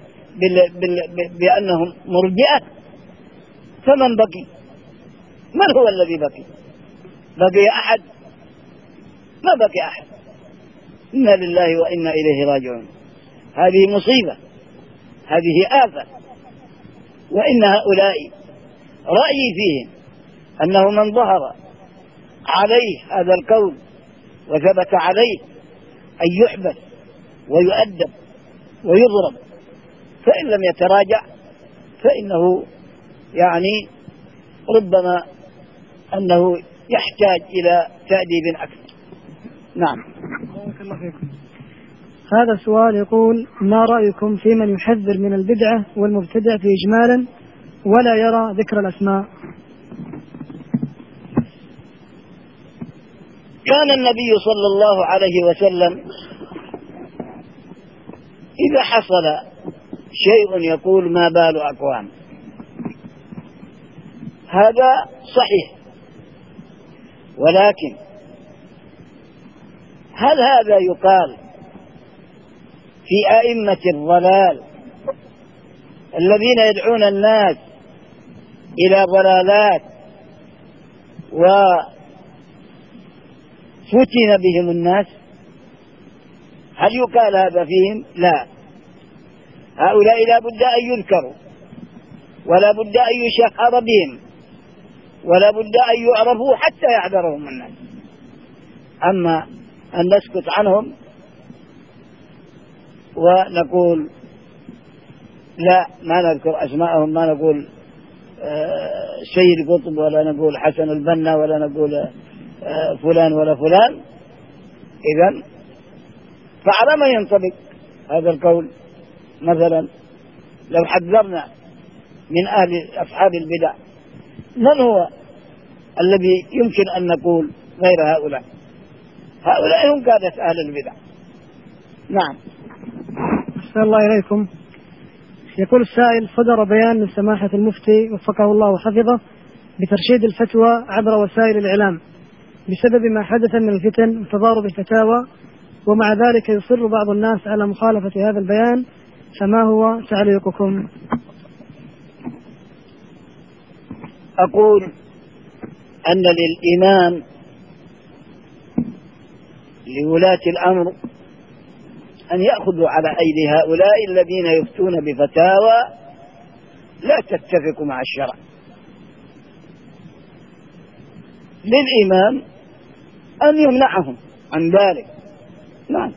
بأنهم مرجئة، فمن بقي؟ من هو الذي بقي؟ بقي أحد؟ ما بقي أحد. إنا لله وإنا إليه راجعون. هذه مصيبة، هذه آفة. وإن هؤلاء رأيي فيهم أنه من ظهر عليه هذا القول وثبت عليه أن يحبس ويؤدب ويضرب، فإن لم يتراجع فإنه يعني ربما أنه يحتاج إلى تأديب أكثر. نعم. بارك الله فيكم. هذا سؤال يقول: ما رأيكم في من يحذر من البدعة والمبتدع في إجمالا ولا يرى ذكر الأسماء؟ كان النبي صلى الله عليه وسلم إذا حصل شيء يقول: ما بال أقوام. هذا صحيح، ولكن هل هذا يقال في أئمة الضلال الذين يدعون الناس إلى ضلالات وفتن بهم الناس؟ هل يقال هذا فيهم؟ لا. هؤلاء لا بد أن يذكروا، ولا بد أن يشهر بهم، ولا بد أن يعرفوا حتى يحذرهم الناس. أما أن نسكت عنهم ونقول لا، ما نذكر أسماءهم، ما نقول آه سيد قطب، ولا نقول حسن البنا، ولا نقول آه فلان ولا فلان، إذن فعلى ما ينطبق هذا القول؟ مثلا لو حذرنا من أهل أصحاب البدع، من هو الذي يمكن أن نقول غير هؤلاء؟ هؤلاء هم قادة أهل البدع. نعم. أحسن الله إليكم. يقول السائل: صدر بيان من سماحة المفتي وفقه الله وحفظه بترشيد الفتوى عبر وسائل الإعلام بسبب ما حدث من الفتن وتضارب الفتاوى، ومع ذلك يصر بعض الناس على مخالفة هذا البيان، فما هو تعليقكم؟ أقول أن للإمام لولاة الأمر أن يأخذوا على أيدي هؤلاء الذين يفتون بفتاوى لا تتفق مع الشرع. للإمام أن يمنعهم عن ذلك. نعم،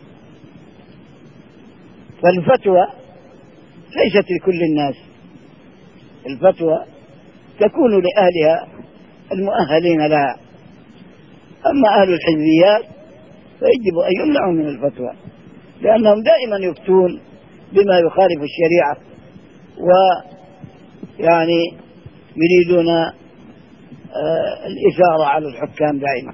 فالفتوى ليست لكل الناس، الفتوى تكون لأهلها المؤهلين لها، أما أهل الحزبيات فيجب أن يمنعوا من الفتوى، لأنهم دائما يفتون بما يخالف الشريعة ويعني يريدون آه الإثارة على الحكام دائما.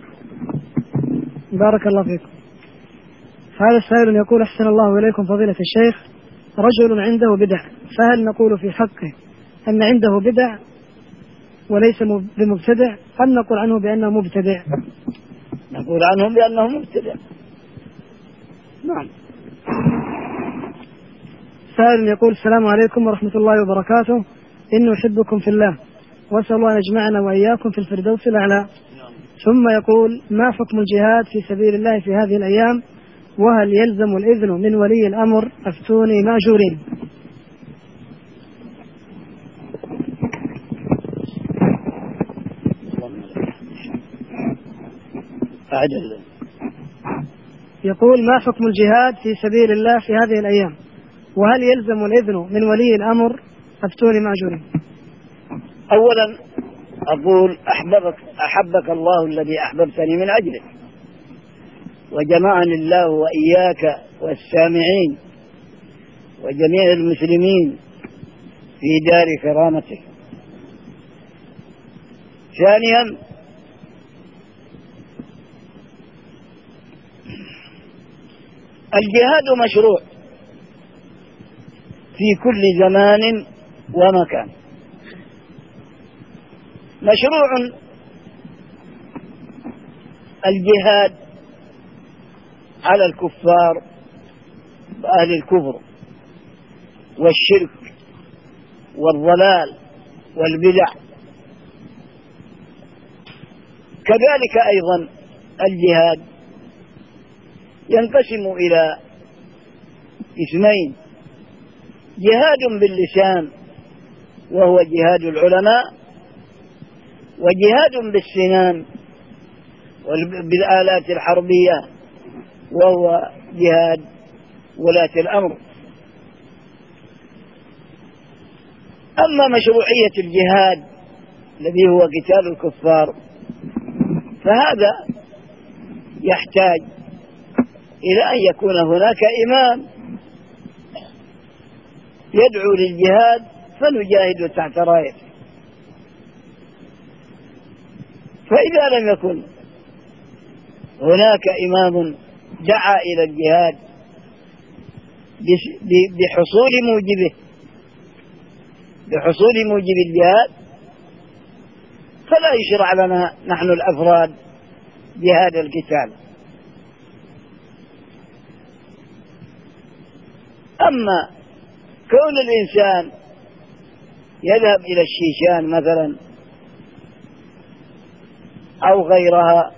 بارك الله فيكم. هذا السائل يقول: أحسن الله إليكم فضيلة الشيخ، رجل عنده بدع، فهل نقول في حقه أن عنده بدع وليس بمبتدع، أم نقول عنه بأنه مبتدع؟ نقول عنهم بأنه مبتدع. نعم. سائل يقول: السلام عليكم ورحمة الله وبركاته، إني أحبكم في الله وأسأل الله أن يجمعنا وإياكم في الفردوس الأعلى. ثم يقول: ما حكم الجهاد في سبيل الله في هذه الأيام، وهل يلزم الإذن من ولي الأمر؟ أفتوني مأجورين. يقول: ما حكم الجهاد في سبيل الله في هذه الأيام، وهل يلزم الإذن من ولي الأمر؟ أفتوني مأجورين. أولا أقول: أحببك أحبك الله الذي أحببتني من أجله، وجمعني الله وإياك والسامعين وجميع المسلمين في دار كرامته. ثانيا، الجهاد مشروع في كل زمان ومكان، مشروع الجهاد على الكفار وأهل الكفر والشرك والضلال والبدع، كذلك أيضا الجهاد ينقسم إلى اثنين: جهاد باللسان وهو جهاد العلماء، وجهاد بالسنان بالآلات الحربية وهو جهاد ولاة الأمر. أما مشروعية الجهاد الذي هو قتال الكفار فهذا يحتاج إلى أن يكون هناك إمام يدعو للجهاد فنجاهد تحت رايته، فإذا لم يكن هناك إمام دعا إلى الجهاد بحصول موجبه بحصول موجب الجهاد فلا يشرع لنا نحن الأفراد جهاد القتال. أما كون الإنسان يذهب إلى الشيشان مثلا أو غيرها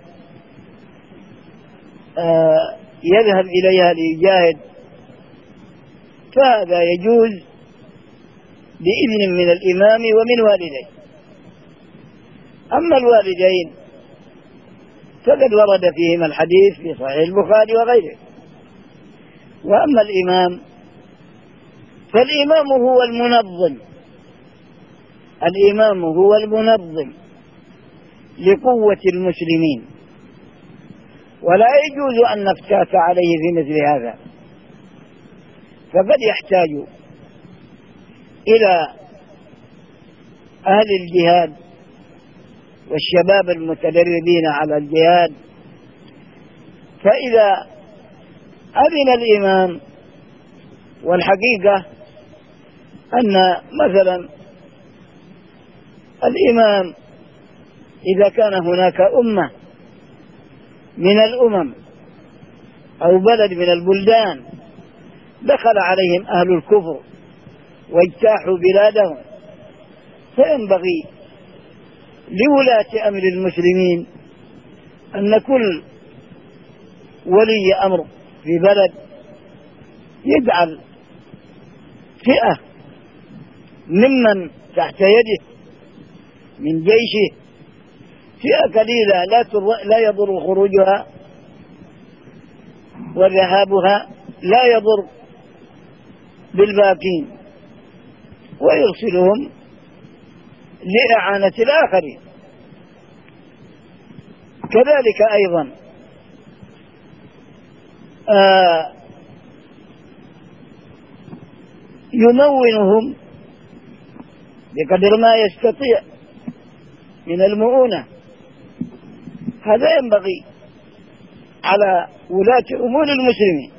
آه يذهب إليها ليجاهد فهذا يجوز بإذن من الإمام ومن والديه. أما الوالدين فقد ورد فيهما الحديث في صحيح البخاري وغيره. وأما الإمام فالإمام هو المنظم الإمام هو المنظم لقوة المسلمين، ولا يجوز أن نفتات عليه في مثل هذا، فقد يحتاج إلى أهل الجهاد والشباب المتدربين على الجهاد، فإذا أذن الإمام، والحقيقة أن مثلا الإمام إذا كان هناك أمة من الأمم أو بلد من البلدان دخل عليهم أهل الكفر واجتاحوا بلادهم، فينبغي لولاة أمر المسلمين أن كل ولي أمر في بلد يجعل فئة ممن تحت يده من جيشه، فئة قليلة لا لا يضر خروجها وذهابها، لا يضر بالباقين، ويرسلهم لإعانة الآخرين. كذلك أيضا آه يمونهم بقدر ما يستطيع من المؤونة. هذا ينبغي على ولاة أمور المسلمين.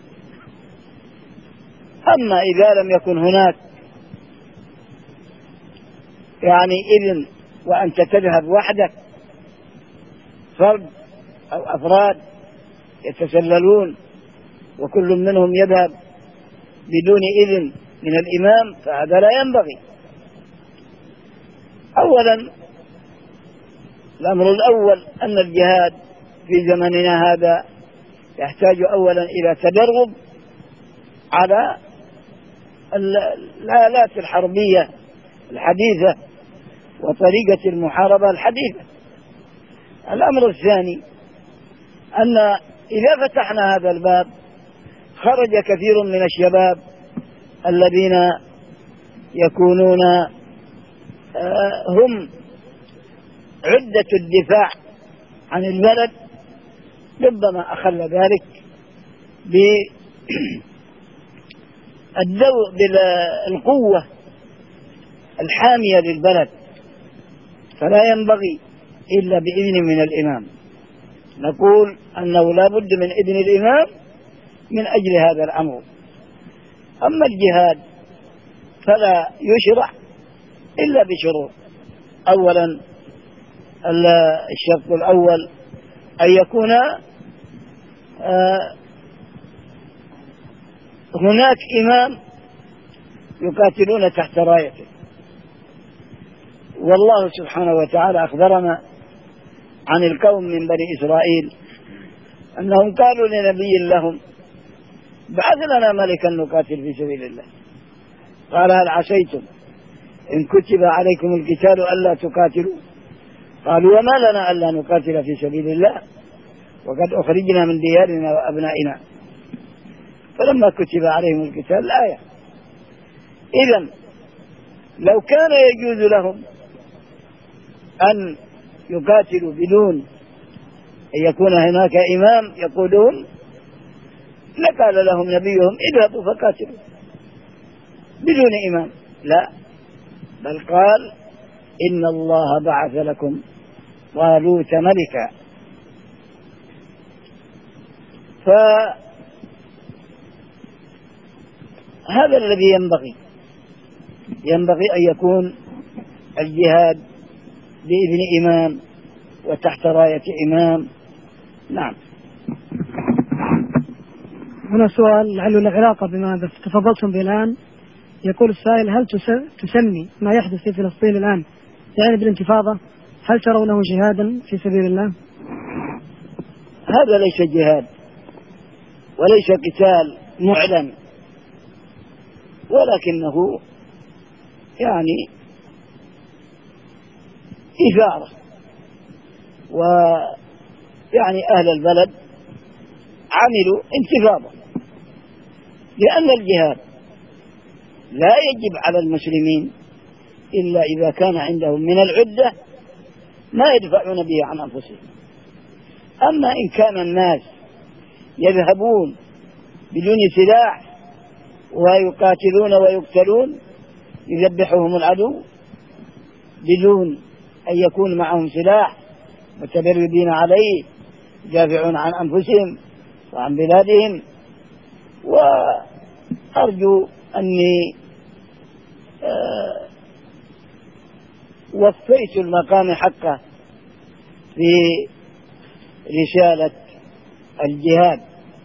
أما إذا لم يكن هناك يعني إذن وأنت تذهب وحدك، فرد أو أفراد يتسللون وكل منهم يذهب بدون إذن من الإمام، فهذا لا ينبغي. أولا الأمر الأول أن الجهاد في زمننا هذا يحتاج أولا إلى تدرب على الآلات الحربية الحديثة وطريقة المحاربة الحديثة. الأمر الثاني أن إذا فتحنا هذا الباب خرج كثير من الشباب الذين يكونون هم عدة الدفاع عن البلد، ربما أخل ذلك بالقوة الحامية للبلد، فلا ينبغي إلا بإذن من الإمام. نقول أنه لا بد من إذن الإمام من أجل هذا الأمر. أما الجهاد فلا يشرع إلا بشروط. أولا الشرط الأول أن يكون هناك إمام يقاتلون تحت رايته. والله سبحانه وتعالى أخبرنا عن القوم من بني إسرائيل أنهم قالوا لنبي لهم بعث لنا ملكا نقاتل في سبيل الله. قال هل عسيتم إن كتب عليكم القتال ألا تقاتلوا؟ قالوا وما لنا ألا نقاتل في سبيل الله وقد أخرجنا من ديارنا وأبنائنا. فلما كتب عليهم القتال الآية. إذن لو كان يجوز لهم أن يقاتلوا بدون أن يكون هناك إمام يقودهم لقال لهم نبيهم اذهبوا فقاتلوا بدون إمام. لا، بل قال إن الله بعث لكم طالوت ملكا. فهذا الذي ينبغي ينبغي أن يكون الجهاد بإذن إمام وتحت راية إمام. نعم. هنا سؤال لعله له علاقة بما تفضلتم به الآن. يقول السائل هل تسمي ما يحدث في فلسطين الآن يعني بالانتفاضة؟ هل ترونه جهادا في سبيل الله؟ هذا ليس جهاد وليس قتال معلن، ولكنه يعني إثارة، ويعني أهل البلد عملوا انتفاضة، لأن الجهاد لا يجب على المسلمين إلا إذا كان عندهم من العدة ما يدفعون به عن أنفسهم. أما إن كان الناس يذهبون بدون سلاح ويقاتلون ويقتلون يذبحهم العدو بدون أن يكون معهم سلاح متدربين عليه يدافعون عن أنفسهم وعن بلادهم. وأرجو أني آه وفيت المقام حقه في رسالة الجهاد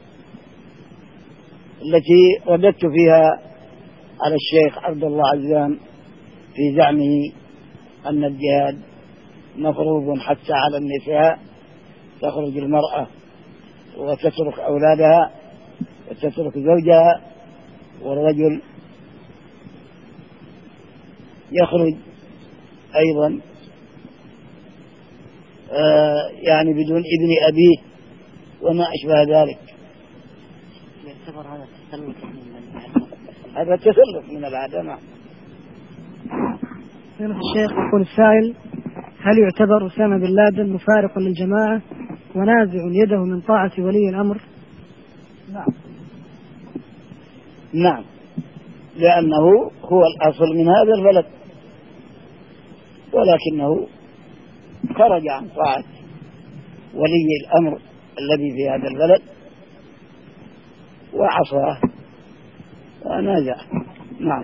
التي رددت فيها على الشيخ عبد الله عزام في زعمه أن الجهاد مفروض حتى على النساء، تخرج المرأة وتترك أولادها وتترك زوجها، والرجل يخرج أيضا آه يعني بدون إذن أبيه وما أشبه ذلك. يعتبر هذا تسلط من هذا تسلط من العدم. الشيخ يقول السائل: هل يعتبر أسامة بن لادن مفارق للجماعة ونازع يده من طاعة ولي الأمر؟ نعم نعم، لأنه هو الأصل من هذا البلد، ولكنه خرج عن طاعة ولي الأمر الذي في هذا البلد وعصاه ونازع. نعم.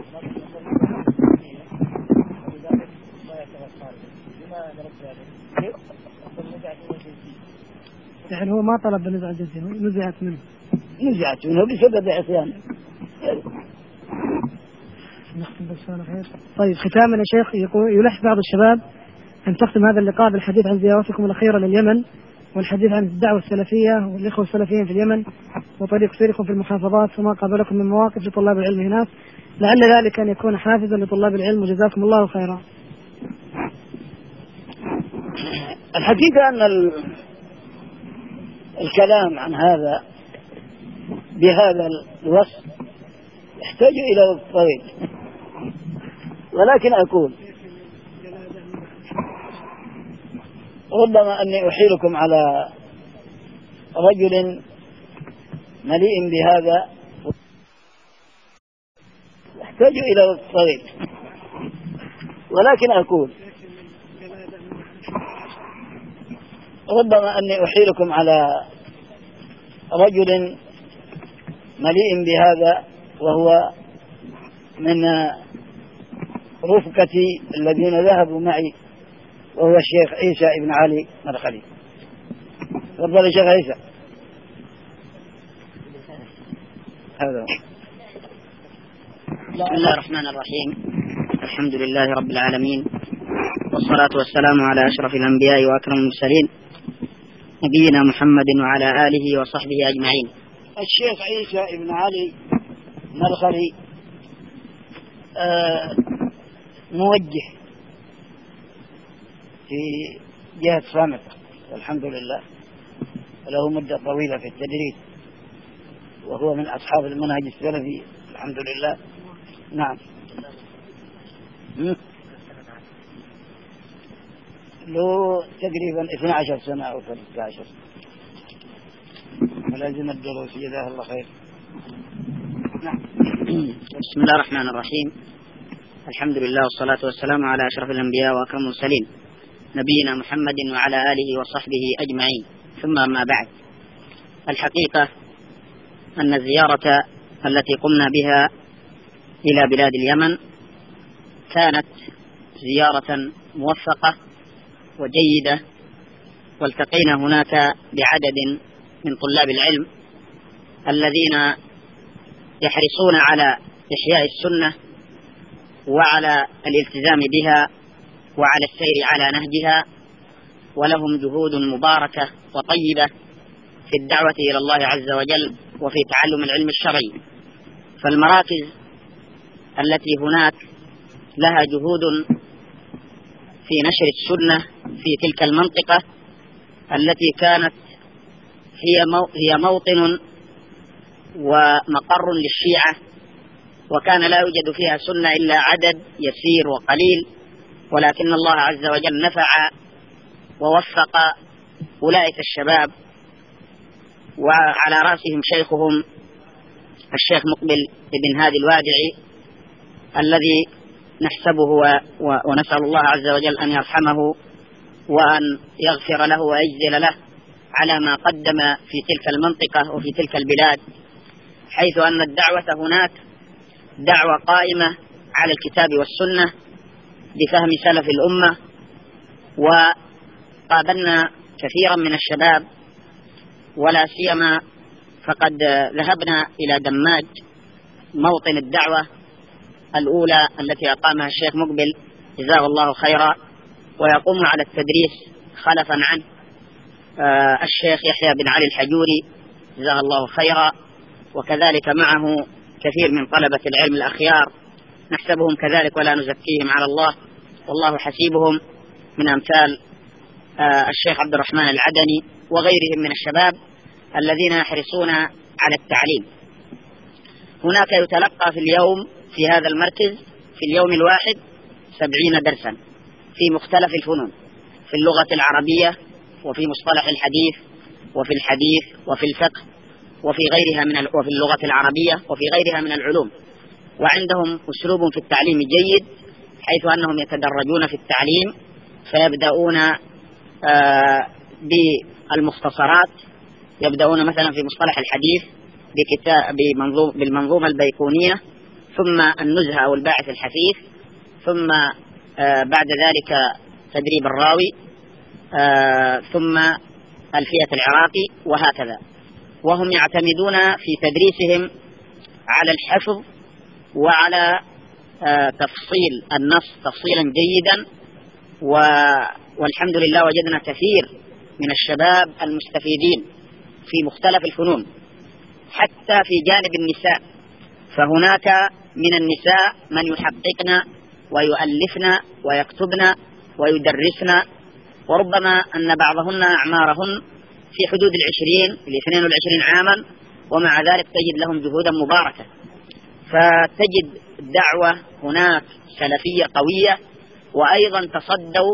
يعني هو ما طلب بنزع الجنسية، نزعت منه نزعت منه بسبب عصيانه. نختم بالسؤال خير. طيب ختاما يا شيخ، يقول يلح بعض الشباب أن تختم هذا اللقاء بالحديث عن زيارتكم الأخيرة لليمن، والحديث عن الدعوة السلفية والإخوة السلفيين في اليمن وطريق سيركم في المحافظات وما قابلكم من مواقف لطلاب العلم هناك، لعل ذلك أن يكون حافزا لطلاب العلم، وجزاكم الله خيرا. الحقيقة أن الكلام عن هذا بهذا الوصف يحتاج إلى وقت طويل، ولكن أقول ربما أني أحيلكم على رجل مليء بهذا يحتاج إلى وقت طويل، ولكن أقول ربما أني أحيلكم على رجل مليء بهذا وهو من رفقتي الذين ذهبوا معي، وهو الشيخ عيسى ابن علي مرخلي. تفضل يا شيخ عيسى. هذا. بسم الله الرحمن الرحيم، الحمد لله رب العالمين، والصلاة والسلام على أشرف الأنبياء وأكرم المرسلين نبينا محمد وعلى آله وصحبه أجمعين. الشيخ عيسى ابن علي مرخلي آه موجه في جهة صامت والحمد لله، له مدة طويلة في التدريس، وهو من أصحاب المنهج السلفي الحمد لله. نعم. له تقريبا اثنتي عشرة سنة أو ثلاثة عشر ملازم الدروس، جزاه الله خير. نعم. بسم الله الرحمن الرحيم، الحمد لله والصلاة والسلام على أشرف الأنبياء وأكرم المرسلين نبينا محمد وعلى آله وصحبه أجمعين، ثم ما بعد. الحقيقة أن الزيارة التي قمنا بها إلى بلاد اليمن كانت زيارة موفقة وجيدة، والتقينا هناك بعدد من طلاب العلم الذين يحرصون على إحياء السنة وعلى الالتزام بها وعلى السير على نهجها، ولهم جهود مباركة وطيبة في الدعوة إلى الله عز وجل وفي تعلم العلم الشرعي. فالمراكز التي هناك لها جهود في نشر السنة في تلك المنطقة التي كانت هي موطن ومقر للشيعة، وكان لا يوجد فيها سنة إلا عدد يسير وقليل، ولكن الله عز وجل نفع ووفق أولئك الشباب، وعلى رأسهم شيخهم الشيخ مقبل بن هادي الوادعي الذي نحسبه ونسأل الله عز وجل أن يرحمه وأن يغفر له ويجزل له على ما قدم في تلك المنطقة وفي تلك البلاد، حيث أن الدعوة هناك دعوة قائمة على الكتاب والسنة بفهم سلف الأمة، وقابلنا كثيرا من الشباب، ولا سيما فقد ذهبنا إلى دماج موطن الدعوة الأولى التي أقامها الشيخ مقبل جزاه الله خيرا، ويقوم على التدريس خلفا عنه الشيخ يحيى بن علي الحجوري جزاه الله خيرا، وكذلك معه كثير من طلبة العلم الأخيار نحسبهم كذلك ولا نزكيهم على الله والله حسيبهم، من أمثال الشيخ عبد الرحمن العدني وغيرهم من الشباب الذين يحرصون على التعليم. هناك يتلقى في اليوم في هذا المركز في اليوم الواحد سبعين درسا في مختلف الفنون، في اللغة العربية وفي مصطلح الحديث وفي الحديث وفي الفقه وفي غيرها من وفي اللغة العربية وفي غيرها من العلوم. وعندهم أسلوب في التعليم جيد، حيث أنهم يتدرجون في التعليم، فيبدأون آه بالمختصرات، يبدأون مثلا في مصطلح الحديث بكتاب بمنظوم بالمنظومة البيكونية، ثم النزهة أو الباعث الحثيث، ثم آه بعد ذلك تدريب الراوي، آه ثم ألفية العراقي، وهكذا. وهم يعتمدون في تدريسهم على الحفظ وعلى آه تفصيل النص تفصيلا جيدا، والحمد لله وجدنا كثير من الشباب المستفيدين في مختلف الفنون، حتى في جانب النساء، فهناك من النساء من يحققن ويؤلفن ويكتبن ويدرسن، وربما أن بعضهن أعمارهن في حدود العشرين الاثنين والعشرين عاما، ومع ذلك تجد لهم جهودا مباركة. فتجد الدعوة هناك سلفية قوية، وأيضا تصدوا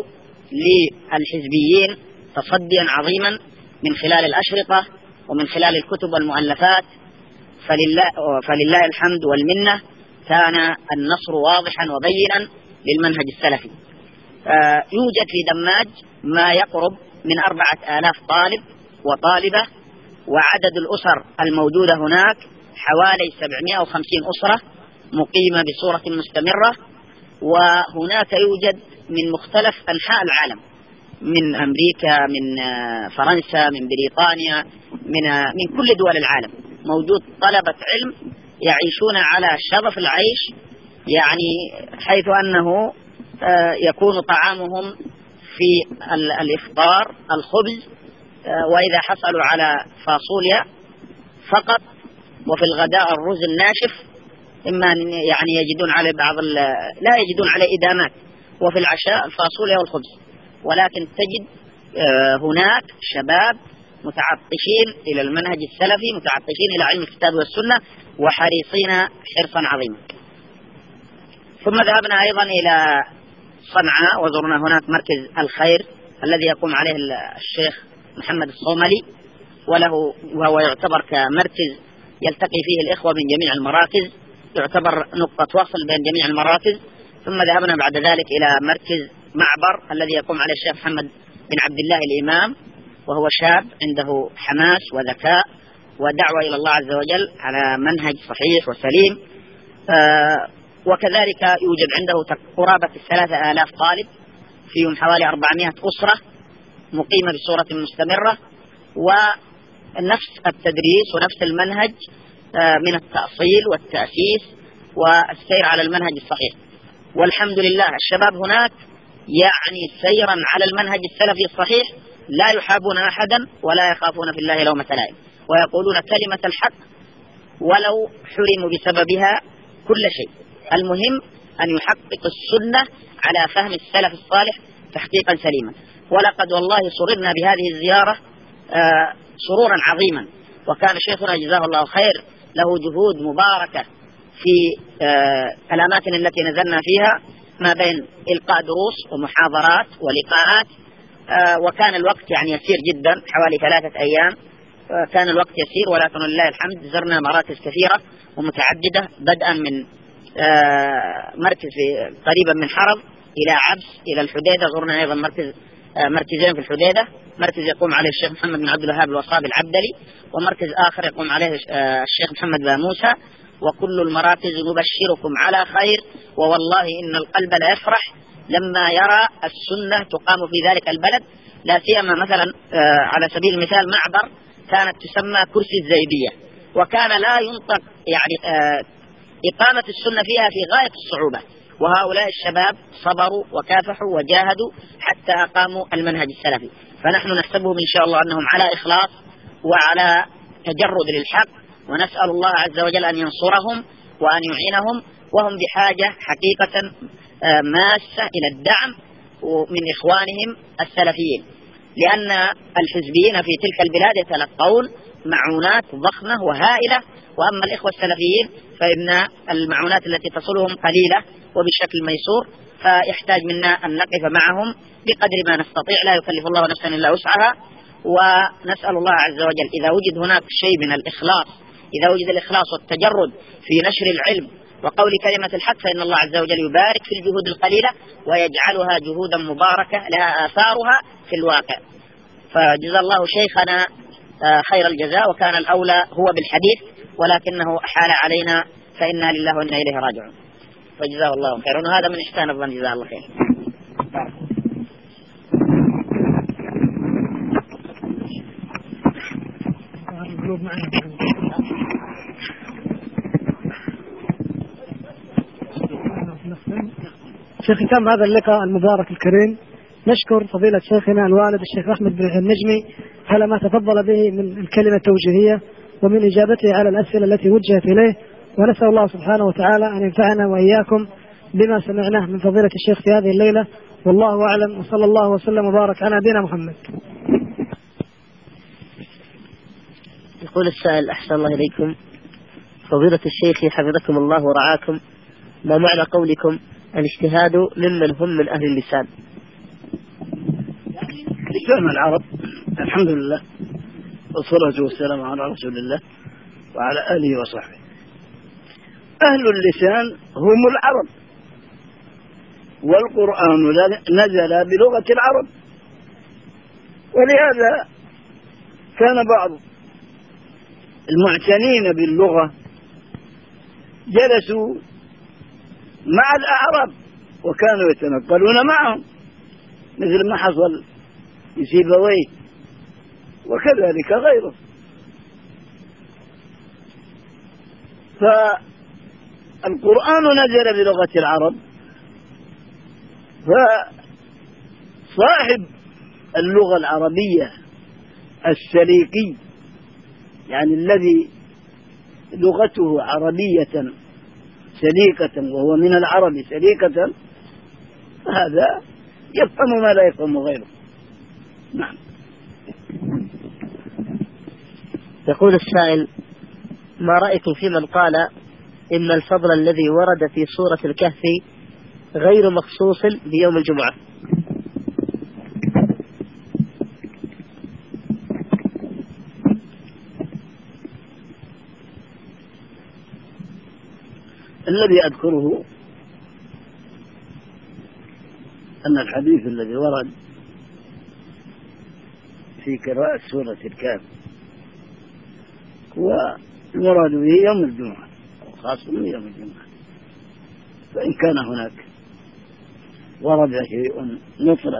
للحزبيين تصديا عظيما من خلال الأشرطة ومن خلال الكتب والمؤلفات، فلله, فلله الحمد والمنة كان النصر واضحا وبينا للمنهج السلفي. آه يوجد في دماج ما يقرب من أربعة آلاف طالب وطالبة، وعدد الأسر الموجودة هناك حوالي سبعمائة وخمسين أسرة مقيمة بصورة مستمرة. وهناك يوجد من مختلف أنحاء العالم، من أمريكا، من فرنسا، من بريطانيا، من من كل دول العالم موجود طلبة علم يعيشون على شظف العيش، يعني حيث أنه يكون طعامهم في الإفطار الخبز، وإذا حصلوا على فاصوليا فقط، وفي الغداء الرز الناشف، إما يعني يجدون عليه بعض لا يجدون عليه إدامات، وفي العشاء الفاصوليا والخبز. ولكن تجد هناك شباب متعطشين إلى المنهج السلفي، متعطشين إلى علم الكتاب والسنة، وحريصين حرصا عظيما. ثم ذهبنا أيضا إلى صنعاء وزرنا هناك مركز الخير الذي يقوم عليه الشيخ محمد الصوملي، وله وهو يعتبر كمركز يلتقي فيه الإخوة من جميع المراكز، يعتبر نقطة وصل بين جميع المراكز. ثم ذهبنا بعد ذلك إلى مركز معبر الذي يقوم عليه الشيخ محمد بن عبد الله الإمام، وهو شاب عنده حماس وذكاء ودعوة إلى الله عز وجل على منهج صحيح وسليم. آه وكذلك يوجد عنده قرابة الثلاثة آلاف طالب، فيهم حوالي أربعمائة أسرة مقيمة بصورة مستمرة، ونفس التدريس ونفس المنهج من التأصيل والتأسيس والسير على المنهج الصحيح. والحمد لله الشباب هناك يعني سيرا على المنهج السلفي الصحيح، لا يحابون أحدا ولا يخافون في الله لومة لائم، ويقولون كلمة الحق ولو حرموا بسببها كل شيء. المهم أن يحقق السنة على فهم السلف الصالح تحقيقا سليما. ولقد والله سررنا بهذه الزيارة آه سرورا عظيما، وكان شيخنا جزاه الله خير له جهود مباركة في آه الأماكن التي نزلنا فيها، ما بين إلقاء دروس ومحاضرات ولقاءات، آه وكان الوقت يعني يسير جدا، حوالي ثلاثة أيام آه كان الوقت يسير، ولكن لله الحمد زرنا مراكز كثيرة ومتعددة، بدءا من آه مركز قريبا من حرب إلى عبس إلى الحديدة، زرنا أيضا مركز آه مركزين في الحديدة، مركز يقوم عليه الشيخ محمد بن عبد الوهاب الوصابي العبدلي، ومركز آخر يقوم عليه آه الشيخ محمد بن موسى، وكل المراكز نبشركم على خير، ووالله إن القلب لا يفرح لما يرى السنة تقام في ذلك البلد، لا سيما مثلا على سبيل المثال معبر كانت تسمى كرسي الزيدية، وكان لا ينطق يعني إقامة السنة فيها في غاية الصعوبة، وهؤلاء الشباب صبروا وكافحوا وجاهدوا حتى أقاموا المنهج السلفي. فنحن نحسبهم إن شاء الله أنهم على إخلاص وعلى تجرد للحق، ونسأل الله عز وجل أن ينصرهم وأن يعينهم، وهم بحاجة حقيقة ماسة إلى الدعم من إخوانهم السلفيين، لأن الحزبيين في تلك البلاد يتلقون معونات ضخمة وهائلة، وأما الإخوة السلفيين فإن المعونات التي تصلهم قليلة وبشكل ميسور، فيحتاج منا أن نقف معهم بقدر ما نستطيع، لا يكلف الله نفسا إلا وسعها. ونسأل الله عز وجل إذا وجد هناك شيء من الإخلاص، إذا وجد الإخلاص والتجرد في نشر العلم وقول كلمة الحق، فإن الله عز وجل يبارك في الجهود القليلة ويجعلها جهودا مباركة لها آثارها في الواقع. فجزا الله شيخنا خير الجزاء، وكان الأولى هو بالحديث ولكنه أحال علينا، فإنا لله وإنا إليه راجعون، فجزاه الله خير، وهذا من إحسان الظن، جزاه الله خير. في ختام هذا اللقاء المبارك الكريم نشكر فضيلة شيخنا الوالد الشيخ أحمد بن النجمي على ما تفضل به من الكلمة التوجيهية ومن إجابته على الأسئلة التي وجهت إليه، ونسأل الله سبحانه وتعالى أن ينفعنا وإياكم بما سمعناه من فضيلة الشيخ في هذه الليلة، والله أعلم، وصلى الله وسلم وبارك على نبينا محمد. يقول السائل: أحسن الله إليكم فضيلة الشيخ حفظكم الله ورعاكم، ما معنى قولكم الاجتهاد ممن هم من أهل اللسان؟ لسان العرب، الحمد لله والصلاة والسلام على رسول الله وعلى آله وصحبه. أهل اللسان هم العرب، والقرآن نزل بلغة العرب، ولهذا كان بعض المعتنين باللغة جلسوا مع الأعراب وكانوا يتنقلون معهم، مثل ما حصل لسيبويه وكذلك غيره. فالقرآن نزل بلغة العرب، فصاحب اللغة العربية السليقي، يعني الذي لغته عربية سليقة وهو من العرب سليقة، هذا يفهم ما لا يفهم غيره. نعم. يقول السائل: ما رأيكم في من قال إن الفضل الذي ورد في سورة الكهف غير مخصوص بيوم الجمعة؟ الذي أذكره أن الحديث الذي ورد في قراءة سورة الكهف هو المراد به يوم الجمعة، أو خاص من يوم الجمعة. فإن كان هناك ورد شيء مطلق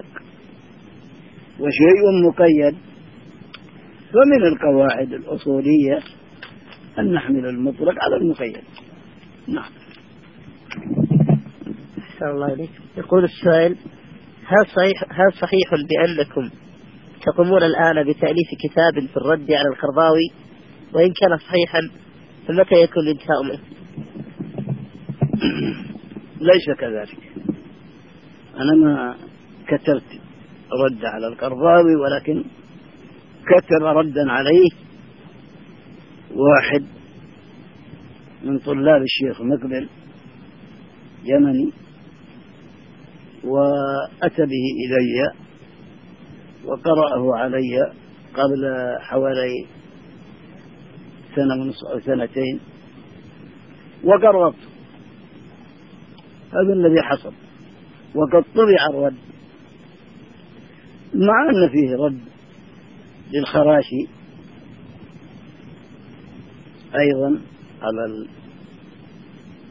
وشيء مقيد، فمن القواعد الأصولية أن نحمل المطلق على المقيد. نعم. أحسن الله إليك. يقول السائل: هل صحيح, هل صحيح بأنكم تقومون الآن بتأليف كتاب في الرد على القرضاوي؟ وإن كان صحيحا فمتى يكون الانتهاء منه؟ ليس كذلك، أنا ما كتبت رد على القرضاوي، ولكن كتب ردا عليه واحد من طلاب الشيخ مقبل يمني، وأتى به إلي وقرأه علي قبل حوالي سنة ونصف أو سنتين، وقرأت. هذا الذي حصل، وقد طبع الرد، مع أن فيه رد للخراشي أيضا على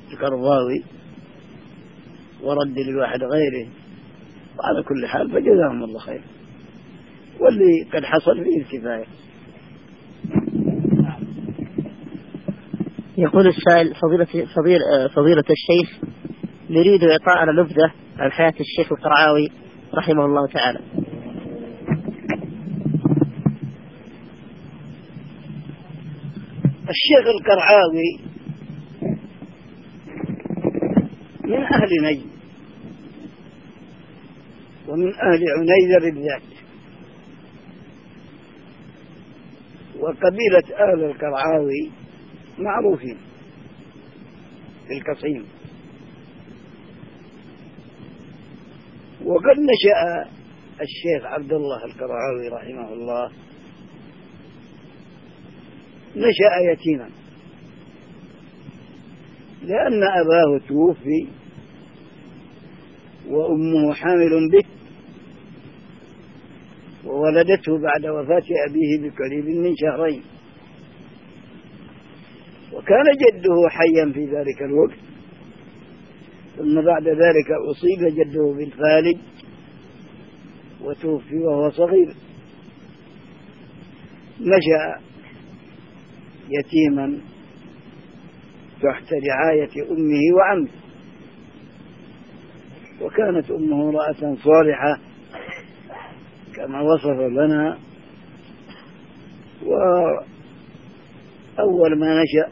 القرضاوي ورد لواحد غيره، وعلى كل حال فجزاهم الله خير، واللي قد حصل فيه الكفاية. يقول السائل: فضيلة, فضيلة, فضيلة الشيخ، نريد إعطاءنا نبذة عن حياة الشيخ القرعاوي رحمه الله تعالى. الشيخ القرعاوي من أهل نجد ومن أهل عنيزة بالذات، وقبيلة أهل القرعاوي معروفين في القصيم. وقد نشأ الشيخ عبد الله القرعاوي رحمه الله نشأ يتيما، لأن أباه توفي وأمه حامل به، وولدته بعد وفاة أبيه بقريب من شهرين، وكان جده حيا في ذلك الوقت، ثم بعد ذلك أصيب جده بالفالج وتوفي وهو صغير. نشأ يتيما تحت رعاية أمه وعمه، وكانت أمه امرأة صالحة كما وصف لنا. وأول ما نشأ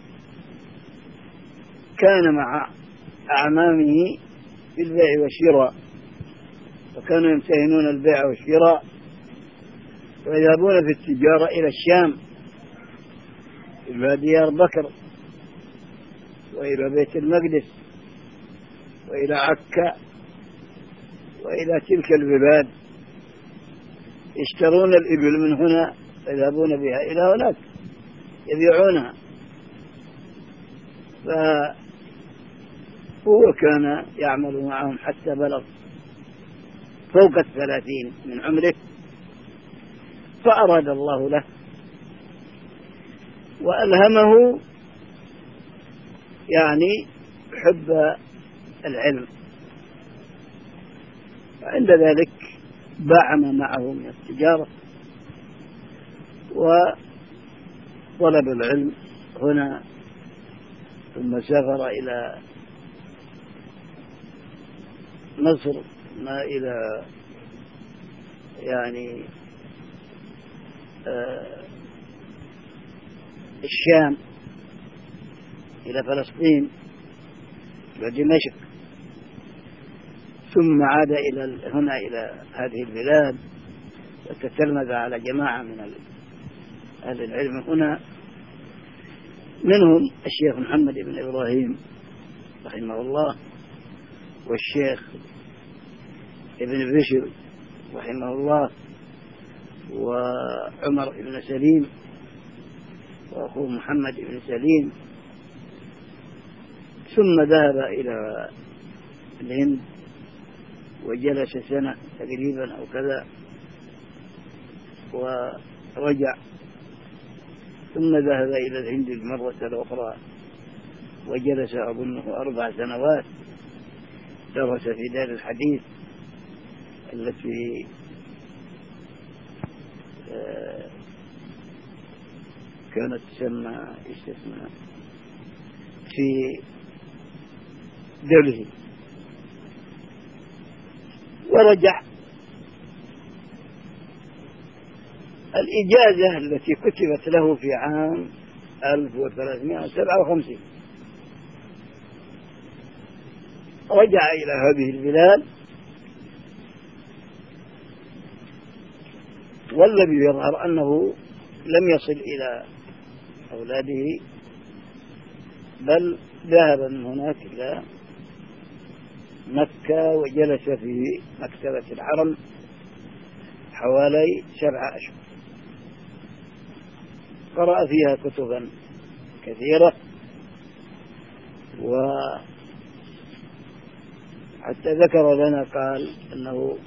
كان مع أعمامه في البيع والشراء، وكانوا يمتهنون البيع والشراء ويذهبون في التجارة إلى الشام، إلى ديار بكر وإلى بيت المقدس وإلى عكا وإلى تلك البلاد، يشترون الإبل من هنا يذهبون بها إلى هناك يبيعونها. فهو كان يعمل معهم حتى بلغ فوق الثلاثين من عمره، فأراد الله له وألهمه يعني حب العلم، وعند ذلك باعم معه من التجارة وطلب العلم هنا، ثم سافر إلى مصر، ما إلى يعني آه الشام، إلى فلسطين ودمشق، ثم عاد إلى هنا إلى هذه البلاد وتتلمذ على جماعة من أهل العلم هنا، منهم الشيخ محمد بن إبراهيم رحمه الله، والشيخ ابن بشر رحمه الله، وعمر بن سليم، وأخوه محمد بن سليم. ثم ذهب إلى الهند وجلس سنة تقريبا أو كذا ورجع، ثم ذهب إلى الهند المرة الأخرى وجلس أظنه أربع سنوات، درس في دار الحديث التي كانت تسمى استثناء في دلهي، ورجع. الإجازة التي كتبت له في عام ألف وثلاثمائة وسبعة وخمسين رجع إلى هذه البلاد، والذي يظهر أنه لم يصل إلى أولاده، بل ذهب من هناك إلى مكة وجلس في مكتبة الحرم حوالي سبعة أشهر، قرأ فيها كتبا كثيرة، وحتى ذكر لنا قال أنه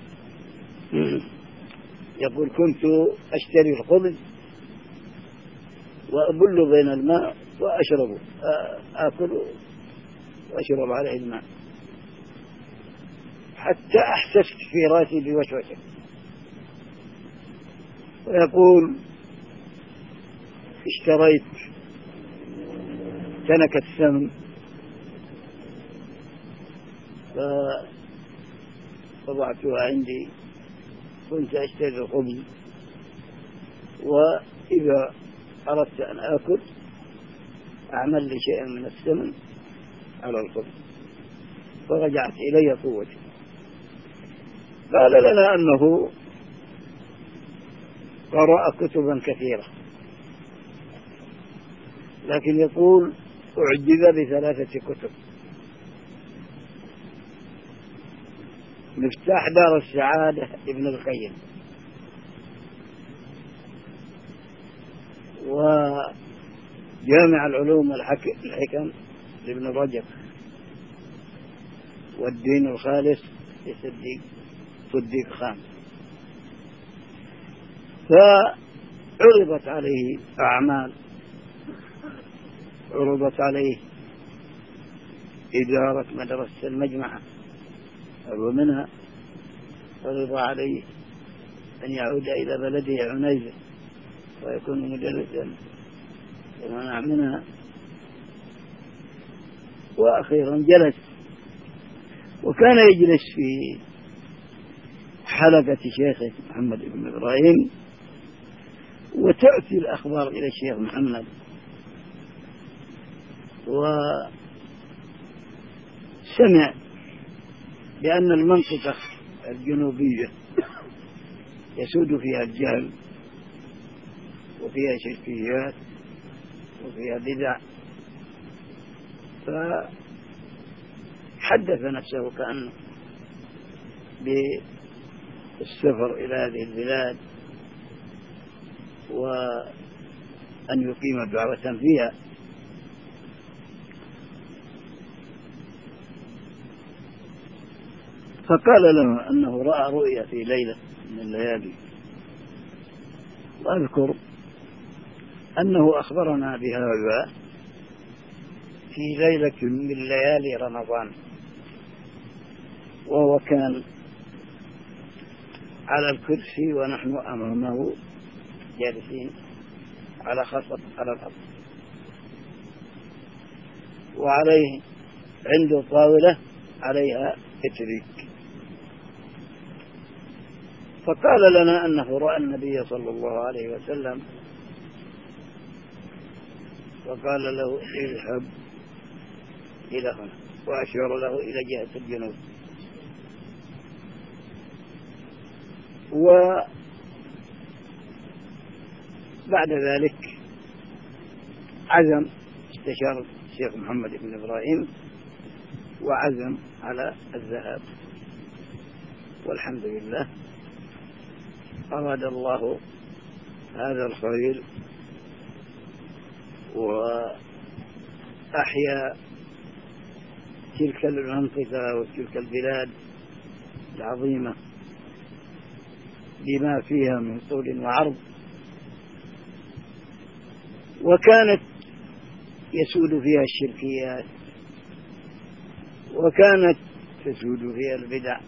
يقول: كنت أشتري الخبز وأبل بين الماء وأشربه، آكل وأشرب عليه الماء حتى أحسست في رأسي بوسوسة، ويقول اشتريت تنكة السمن فوضعتها عندي، كنت أشتري الخبز، وإذا أردت أن آكل أعمل لي شيئا من السمن على الخبز، فرجعت إلي قوتي. قال لنا أنه قرأ كتبا كثيرة، لكن يقول أعجب بثلاثة كتب: مفتاح دار السعادة ابن القيم، وجامع العلوم والحكم لابن رجب، والدين الخالص لصديق صديق خان. فعرضت عليه أعمال، عرضت عليه إدارة مدرسة المجمعة، ومنها عرض عليه أن يعود إلى بلده عنيزة ويكون مدرسا، ومنع منها. وأخيرا جلس، وكان يجلس في حلقة شيخه محمد بن إبراهيم، وتأتي الأخبار إلى الشيخ محمد، وسمع بأن المنطقة الجنوبية يسود فيها الجهل، وفيها شركيات، وفيها بدع، فحدث نفسه كأنه بالسفر إلى هذه البلاد وأن يقيم دعوة فيها. فقال له أنه رأى رؤيا في ليلة من الليالي، وأذكر أنه أخبرنا بهذا في ليلة من ليالي رمضان، وهو كان على الكرسي ونحن أمامه جالسين على خصب على الأرض، وعليه عنده طاولة عليها إتريك. فقال لنا أنه رأى النبي صلى الله عليه وسلم، وقال له اذهب إلى هنا، وأشار له إلى جهة الجنوب. وبعد ذلك عزم، استشار الشيخ محمد بن إبراهيم وعزم على الذهاب، والحمد لله أراد الله هذا الخير، وأحيا تلك المنطقة وتلك البلاد العظيمة بما فيها من طول وعرض، وكانت يسود فيها الشركيات، وكانت تسود فيها البدع.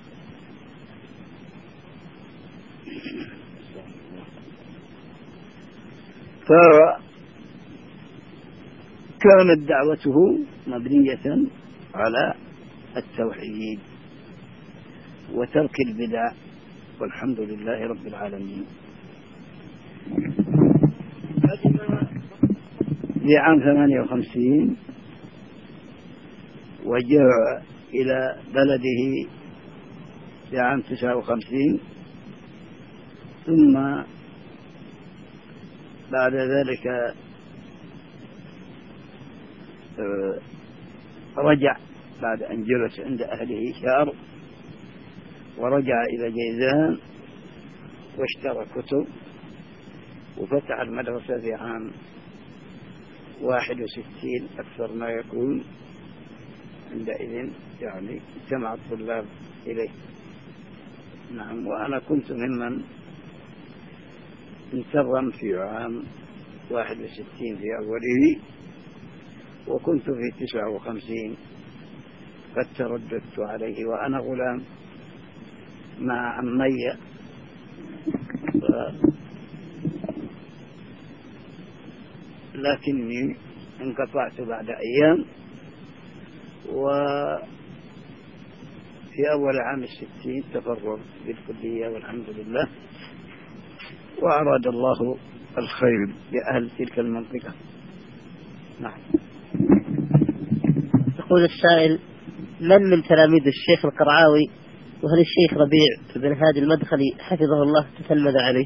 فكانت دعوته مبنية على التوحيد وترك البدع، والحمد لله رب العالمين. في عام ثمانية وخمسين وجاء إلى بلده في عام تسعة وخمسين، ثم بعد ذلك رجع بعد أن جلس عند أهله شهر، ورجع إلى جيزان واشترى كتب، وفتح المدرسة في عام واحد وستين أكثر ما يكون. عندئذ يعني جمع الطلاب إليه. نعم، وأنا كنت ممن انتظم في عام واحد وستين في أوله، وكنت في تسعة وخمسين قد ترددت عليه وأنا غلام مع عمي، لكني انقطعت بعد أيام، وفي أول عام الستين تفرغت بالكلية والحمد لله، وأراد الله الخير لأهل تلك المنطقة. نعم. يقول السائل: من من تلاميذ الشيخ القرعاوي، وهل الشيخ ربيع بن هادي المدخلي حفظه الله تتلمذ عليه؟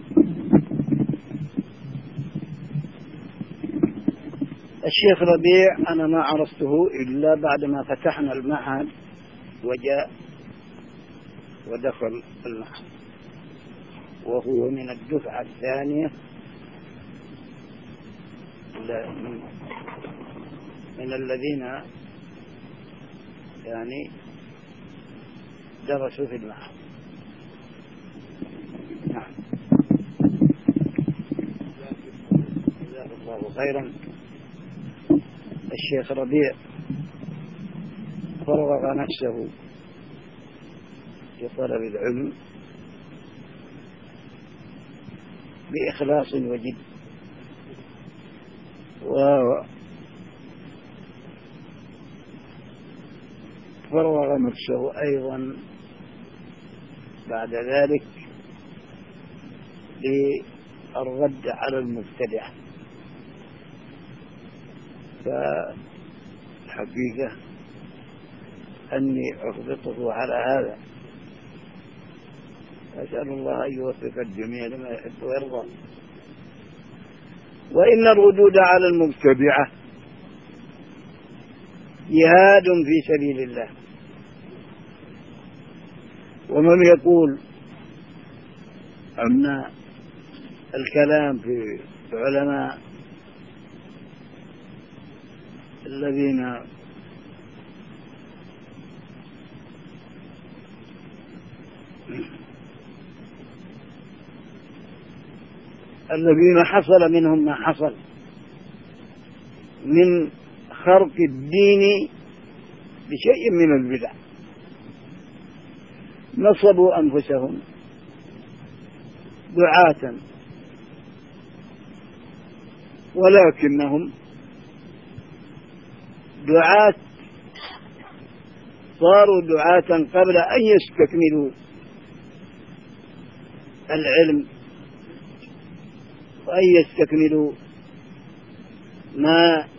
الشيخ ربيع أنا ما عرفته إلا بعدما فتحنا المعهد وجاء ودخل المعهد، وهو من الدفعة الثانية من, من الذين يعني درسوا في المعهد. نعم. جزاه الله خيرا. الشيخ ربيع فرغ نفسه في طلب العلم بإخلاص وجد، وفرغ نفسه أيضا بعد ذلك للرد على المبتدع. فالحقيقة أني أغبطه على هذا، أسأل الله أن يوفق الجميع لما يحب ويرضى. وإن الردود على المبتدعة جهاد في سبيل الله. ومن يقول أن الكلام في العلماء الذين الذين حصل منهم ما حصل من خرق الدين بشيء من البدع، نصبوا أنفسهم دعاة، ولكنهم دعاة صاروا دعاة قبل أن يستكملوا العلم وأن يستكملوا ما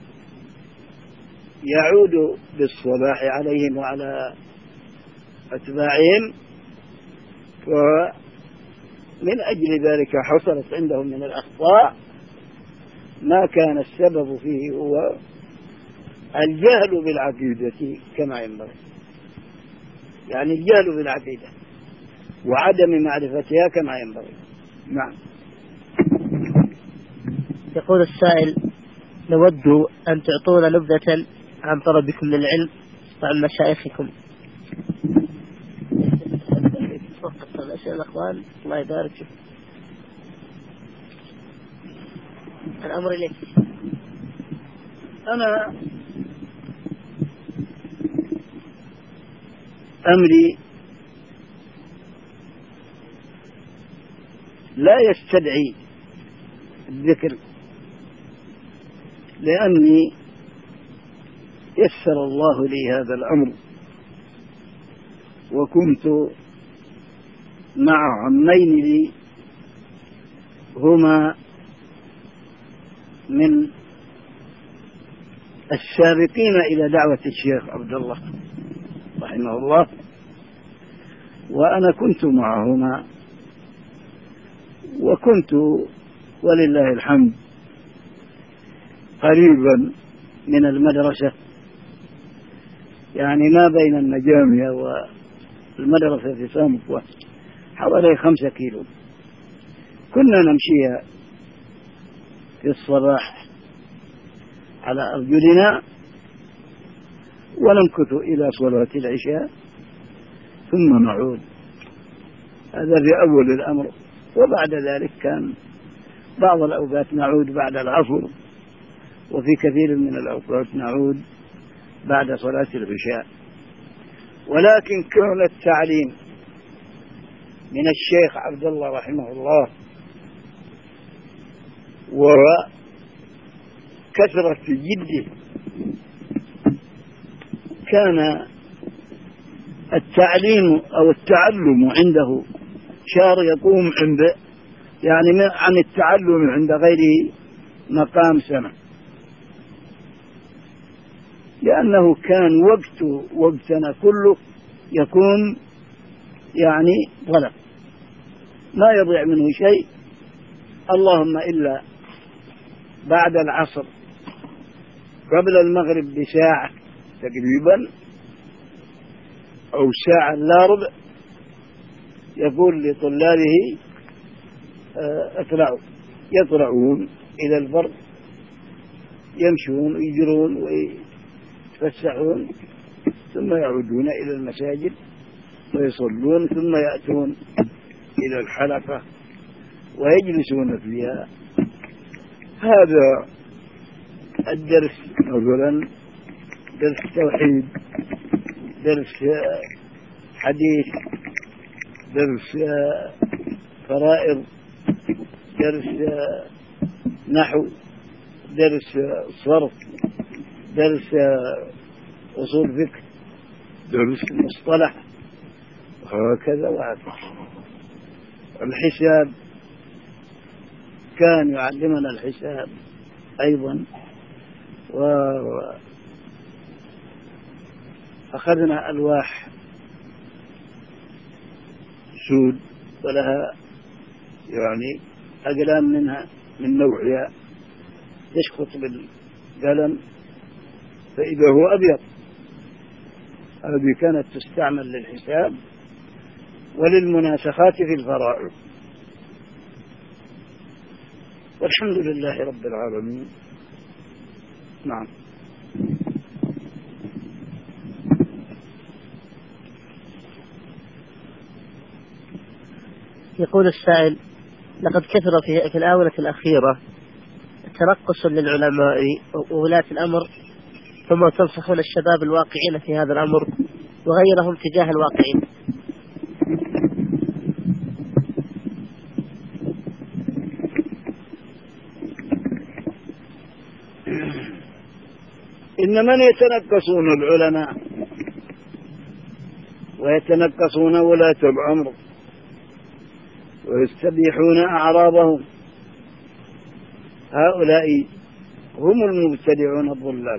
يعود بالصلاح عليهم وعلى أتباعهم، ومن أجل ذلك حصلت عندهم من الأخطاء ما كان السبب فيه هو الجهل بالعقيدة كما ينبغي، يعني الجهل بالعقيدة وعدم معرفتها كما ينبغي. نعم. يقول السائل: نود أن تعطونا نبذة عن طلبكم للعلم وعن مشايخكم. وقت الأسئلة الأخوان، الله يبارك فيك. الأمر إليك. أنا أمري لا يستدعي الذكر، لأني يسر الله لي هذا الأمر، وكنت مع عمين لي هما من السابقين إلى دعوة الشيخ عبد الله رحمه الله، وأنا كنت معهما، وكنت ولله الحمد قريبا من المدرسة، يعني ما بين النجامية والمدرسة في سامك حوالي خمسة كيلو. كنا نمشي في الصباح على أرجلنا ونمكث إلى صلاة العشاء ثم نعود. هذا في أول الأمر. وبعد ذلك كان بعض الأوقات نعود بعد العصر، وفي كثير من الأوقات نعود بعد صلاة العشاء. ولكن كون التعليم من الشيخ عبد الله رحمه الله وكثرة جده كان التعليم أو التعلم عنده شار يقوم عند يعني عن التعلم عند غيره مقام سنة، لأنه كان وقته وقتنا كله يكون يعني طلب ما يضيع منه شيء، اللهم إلا بعد العصر قبل المغرب بساعة تقريبا أو ساعة لا ربع يقول لطلابه اطلعوا، يطلعون إلى البر يمشون ويجرون ويتفسحون ثم يعودون إلى المساجد ويصلون ثم يأتون إلى الحلقة ويجلسون فيها. هذا الدرس مثلا درس توحيد، درس حديث، درس فرائض، درس نحو، درس صرف، درس أصول فقه، درس مصطلح، وهكذا وهكذا. الحساب كان يعلمنا الحساب أيضا، وأخذنا ألواح سود ولها يعني أقلام منها من نوعها تشخط بالقلم فإذا هو أبيض، هذه كانت تستعمل للحساب وللمناسخات في الفرائض. والحمد لله رب العالمين. نعم. يقول السائل: لقد كثر في, في الآونة الأخيرة تنقص للعلماء وولاة الأمر، ثم تنصحون الشباب الواقعين في هذا الأمر وغيرهم تجاه الواقعين. إن من يتنقصون العلماء ويتنقصون ولاة الأمر ويستبيحون أعراضهم، هؤلاء هم المبتدعون الضلال،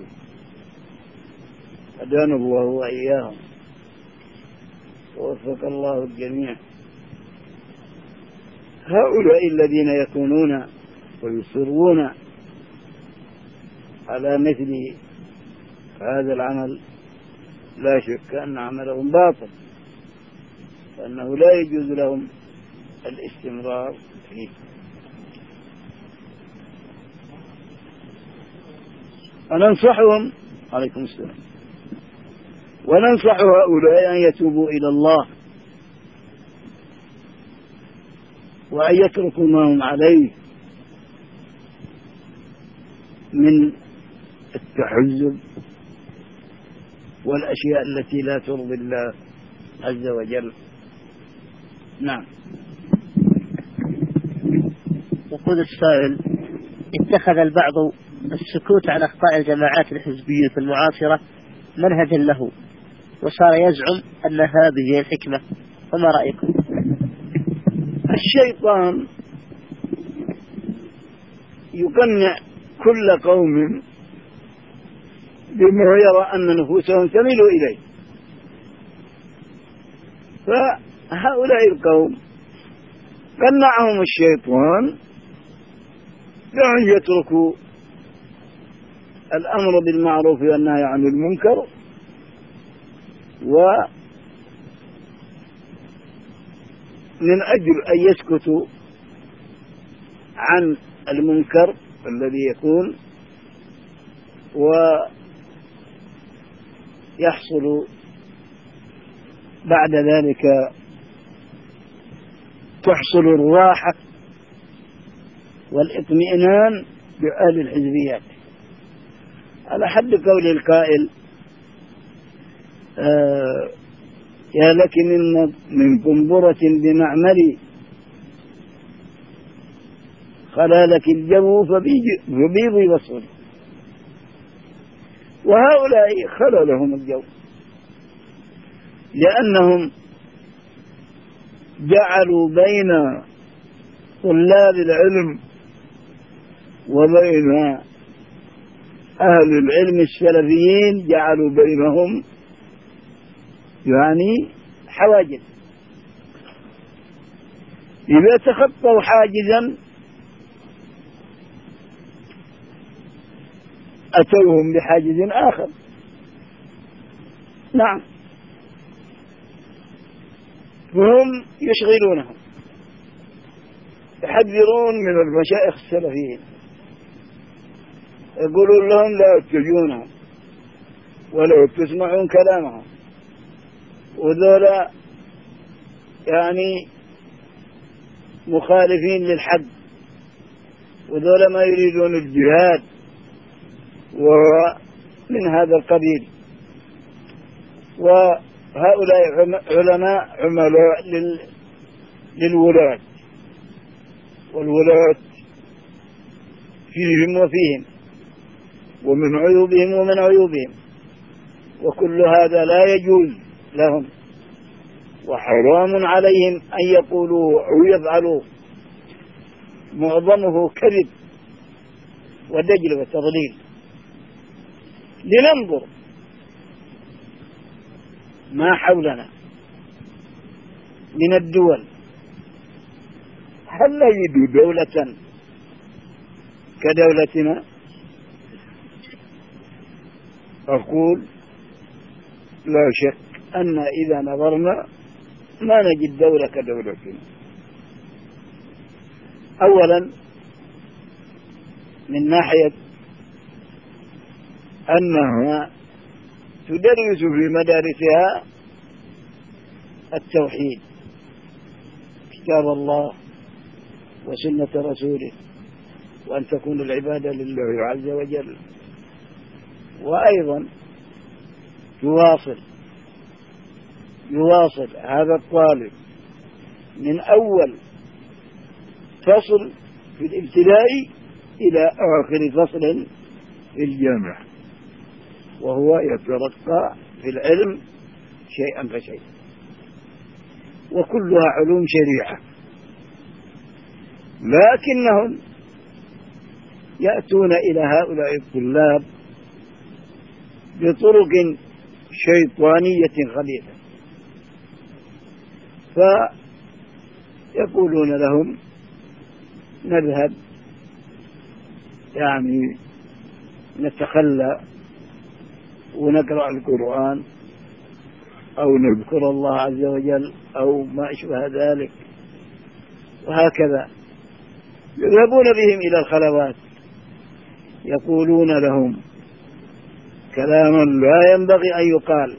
هدانا الله وإياهم ووفق الله الجميع. هؤلاء الذين يكونون ويصرون على مثل هذا العمل لا شك أن عملهم باطل، فأنه لا يجوز لهم الاستمرار فيه. وننصحهم عليكم السلام وننصح هؤلاء أن يتوبوا إلى الله وأن يتركوا ما هم عليه من التحزب والأشياء التي لا ترضي الله عز وجل. نعم. يقول السائل: اتخذ البعض السكوت عن أخطاء الجماعات الحزبية المعاصرة منهجا له، وصار يزعم أن هذه هي الحكمة، فما رأيكم؟ الشيطان يقنع كل قوم بما يرى أن نفوسهم تميل إليه، فهؤلاء القوم قنعهم الشيطان بأن يتركوا الأمر بالمعروف والنهي عن المنكر، ومن أجل أن يسكتوا عن المنكر الذي يكون ويحصل بعد ذلك تحصل الراحة والإطمئنان بأهل الحزبيات، على حد قول القائل: آه يا لك من من قنبرة بمعمري خلالك الجو فبيض بصري. وهؤلاء خللهم الجو لأنهم جعلوا بين طلاب العلم وبين أهل العلم السلفيين جعلوا بينهم يعني حواجز. إذا تخطوا حاجزا أتوهم بحاجز آخر. نعم، وهم يشغلونهم، يحذرون من المشايخ السلفيين، يقولون لهم لا تجونهم ولا تسمعون كلامهم، وذولا يعني مخالفين للحق، وذولا ما يريدون الجهاد، ومن هذا القبيل. وهؤلاء علماء عملاء للولاة، والولاة فيهم وفيهم، ومن عيوبهم ومن عيوبهم، وكل هذا لا يجوز لهم، وحرام عليهم أن يقولوا أو يفعلوا، معظمه كذب ودجل وتضليل. لننظر ما حولنا من الدول، هل نجد دولة كدولتنا؟ أقول لا شك أن إذا نظرنا ما نجد دولة كدولتنا. أولا من ناحية أنها تدرس في مدارسها التوحيد، كتاب الله وسنة رسوله، وأن تكون العبادة لله عز وجل. وأيضا يواصل يواصل هذا الطالب من أول فصل في الابتدائي إلى آخر فصل في الجامعة، وهو يترقى في العلم شيئا فشيئا، وكلها علوم شريعة. لكنهم يأتون إلى هؤلاء الطلاب بطرق شيطانية خبيثة، فيقولون لهم نذهب يعني نتخلى ونقرأ القرآن أو نذكر الله عز وجل أو ما أشبه ذلك، وهكذا يذهبون بهم إلى الخلوات، يقولون لهم كلاما لا ينبغي أن يقال،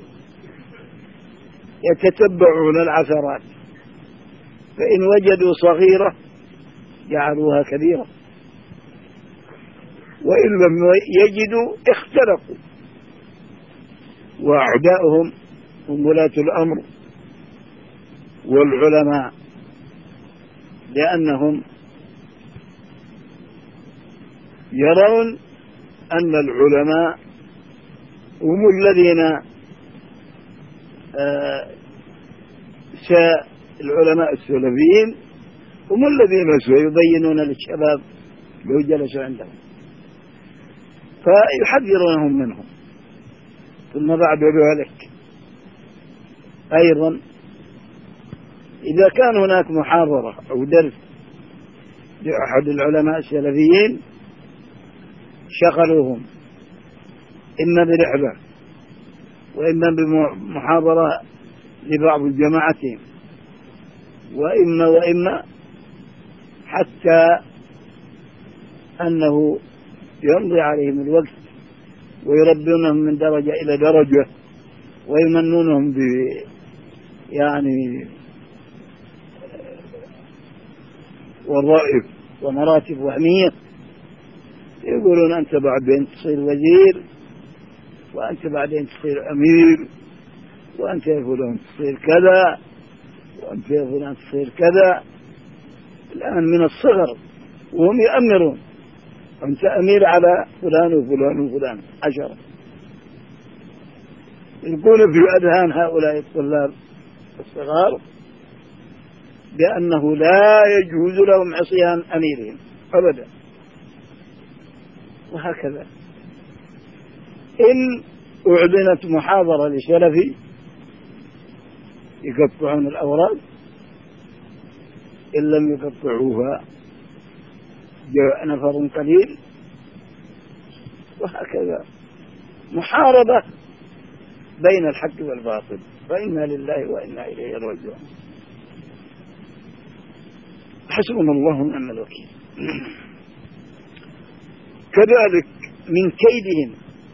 يتتبعون العثرات، فإن وجدوا صغيرة جعلوها كبيرة، وإن لم يجدوا اختلقوا. وأعداؤهم هم ولاة الأمر والعلماء، لأنهم يرون أن العلماء هم الذين آه العلماء السلفيين هم الذين سيبينون للشباب لو جلسوا عندهم، فيحذرونهم منهم. ثم بعد ذلك أيضا إذا كان هناك محاضرة أو درس لأحد العلماء السلفيين شغلوهم إما برحلة وإما بمحاضرة لبعض جماعتهم، وإما وإما حتى أنه يمضي عليهم الوقت ويربونهم من درجة إلى درجة، ويمنونهم ب يعني وظائف ومراتب وهمية، يقولون أنت بعدين تصير وزير، وأنت بعدين تصير أمير، وأنت يا فلان تصير كذا، وأنت يا فلان تصير كذا. الآن من الصغر وهم يأمرون، أنت أمير على فلان وفلان وفلان عشرة. يكون في أذهان هؤلاء الطلاب الصغار بأنه لا يجوز لهم عصيان أميرهم أبدا. وهكذا إن أعلنت محاضرة لسلفي يقطعون الأوراق، إن لم يقطعوها جاء نفر قليل. وهكذا محاربة بين الحق والباطل، فإنا لله وإنا إليه راجعون. حسبنا الله ونعم الوكيل. كذلك من كيدهم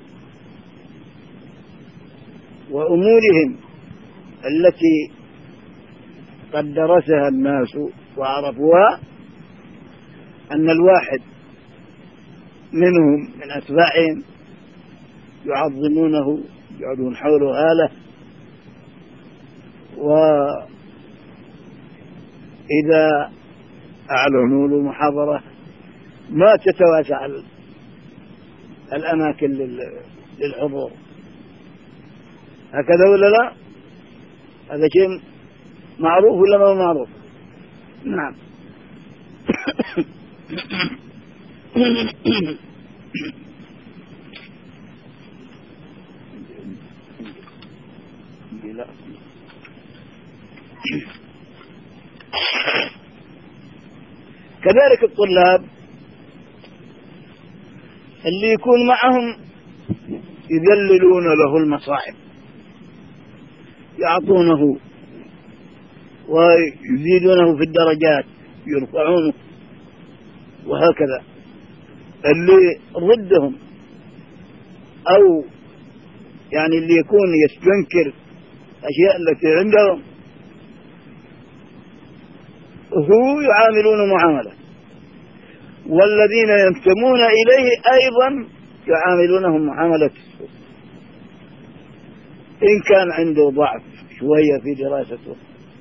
وأمورهم التي قد درسها الناس وعرفوها أن الواحد منهم من أتباعهم يعظمونه، يقعدون حوله آلة، وإذا أعلنوا له محاضرة ما تتواسع الأماكن للحضور. هكذا ولا لا؟ هذا شيء معروف ولا ما معروف؟ نعم. كذلك الطلاب اللي يكون معهم يذللون له المصاعب، يعطونه ويزيدونه في الدرجات، يرفعونه، وهكذا. اللي ضدهم أو يعني اللي يكون يستنكر أشياء التي عندهم هو يعاملون معاملة، والذين ينتمون إليه أيضا يعاملونهم معاملة السوء. إن كان عنده ضعف شوية في دراسته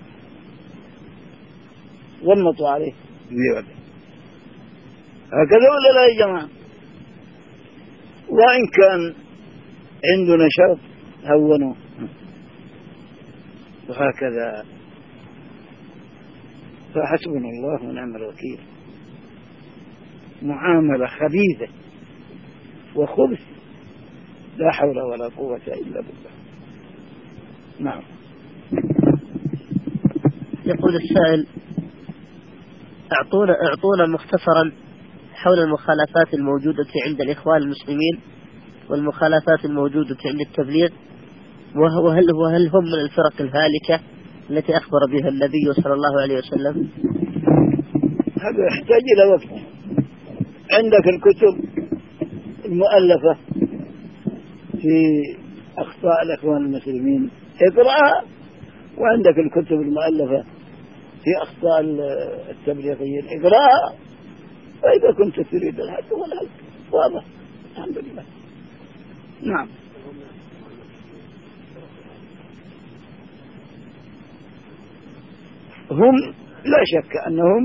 ضمطوا عليه زيادة. هكذا ولا لا يا جماعة؟ وإن كان عنده نشاط هونوه، وهكذا. فحسبنا الله ونعم الوكيل. معاملة خبيثة وخبث، لا حول ولا قوة إلا بالله. نعم. يقول السائل: اعطونا اعطونا مختصرا حول المخالفات الموجودة عند الإخوان المسلمين والمخالفات الموجودة عند التبليغ، وهل وهل هم من الفرق الهالكة التي أخبر بها النبي صلى الله عليه وسلم؟ هذا يحتاج إلى وقت. عندك الكتب المؤلفة في أخطاء الإخوان المسلمين اقرأها، وعندك الكتب المؤلفة في أخطاء التبليغيين اقرأها، فإذا كنت تريد الحد والحد واضح. الحمد لله. نعم. هم لا شك أنهم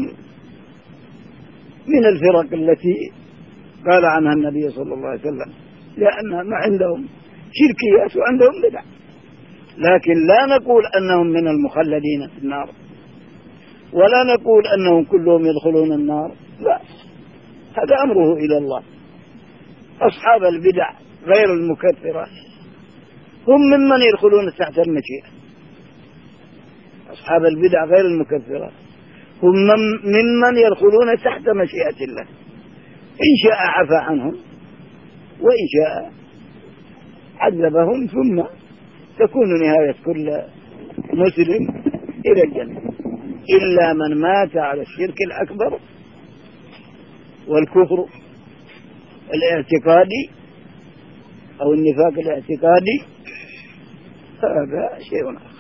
من الفرق التي قال عنها النبي صلى الله عليه وسلم، لأن ما عندهم شركيات وعندهم بدع، لكن لا نقول أنهم من المخلدين في النار، ولا نقول أنهم كلهم يدخلون النار، لا، هذا أمره إلى الله. أصحاب البدع غير المكفرة هم ممن يدخلون تحت المشيئة. أصحاب البدع غير المكفرة هم ممن يدخلون تحت مشيئة الله، إن شاء عفى عنهم وإن شاء عذبهم، ثم تكون نهاية كل مسلم إلى الجنة، إلا من مات على الشرك الأكبر والكفر الاعتقادي أو النفاق الاعتقادي، هذا شيء آخر.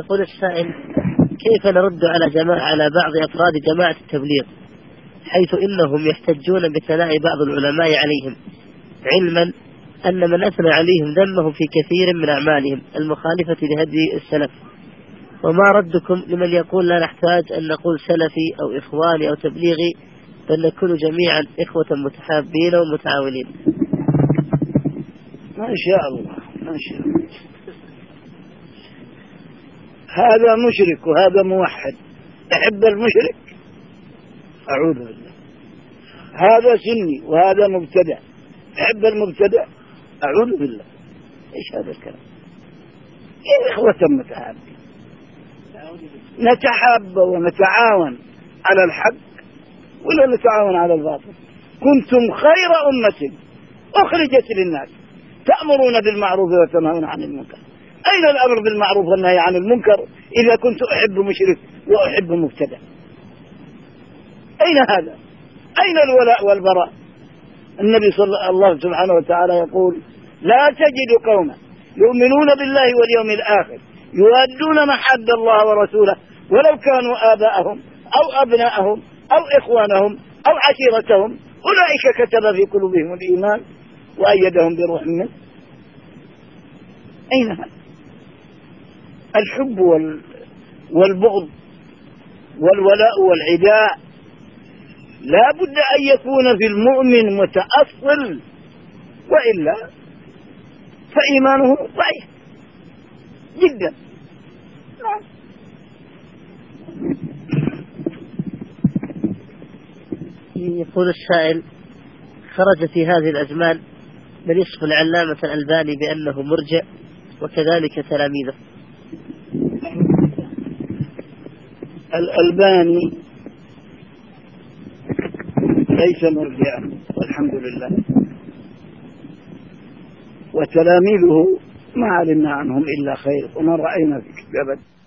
يقول السائل: كيف نرد على جماعة على بعض أفراد جماعة التبليغ حيث إنهم يحتجون بثناء بعض العلماء عليهم، علما أن من أثنى عليهم ذمهم في كثير من أعمالهم المخالفة لهدي السلف؟ وما ردكم لمن يقول لا نحتاج أن نقول سلفي أو إخواني أو تبليغي، بل نكون جميعا إخوة متحابين ومتعاونين؟ ما شاء الله ما شاء الله. هذا مشرك وهذا موحد، يحب المشرك أعوذ بالله. هذا سني وهذا مبتدع، يحب المبتدع أعوذ بالله. إيش هذا الكلام؟ إيه إخوة متحابين، نتحاب ونتعاون على الحق ولا نتعاون على الباطل؟ كنتم خير أمة أخرجت للناس تأمرون بالمعروف وتنهون عن المنكر. أين الأمر بالمعروف والنهي عن المنكر إذا كنت أحب مشرك وأحب مبتدع؟ أين هذا؟ أين الولاء والبراء؟ النبي صلى الله سبحانه وتعالى يقول: لا تجد قوما يؤمنون بالله واليوم الآخر يوادون من حد الله ورسوله ولو كانوا آباءهم أو أبناءهم أو إخوانهم أو عشيرتهم أولئك كتب في قلوبهم الإيمان وأيدهم بروح منه. أين هذا؟ الحب والبغض والولاء والعداء لا بد أن يكون في المؤمن متأصل، وإلا فإيمانه ضعيف جدا. يقول السائل: خرج في هذه الأزمان من يصف العلامة الألباني بأنه مرجع وكذلك تلاميذه. الألباني ليس مرجعا والحمد لله، وتلاميذه ما علمنا عنهم إلا خير وما رأينا في كتابه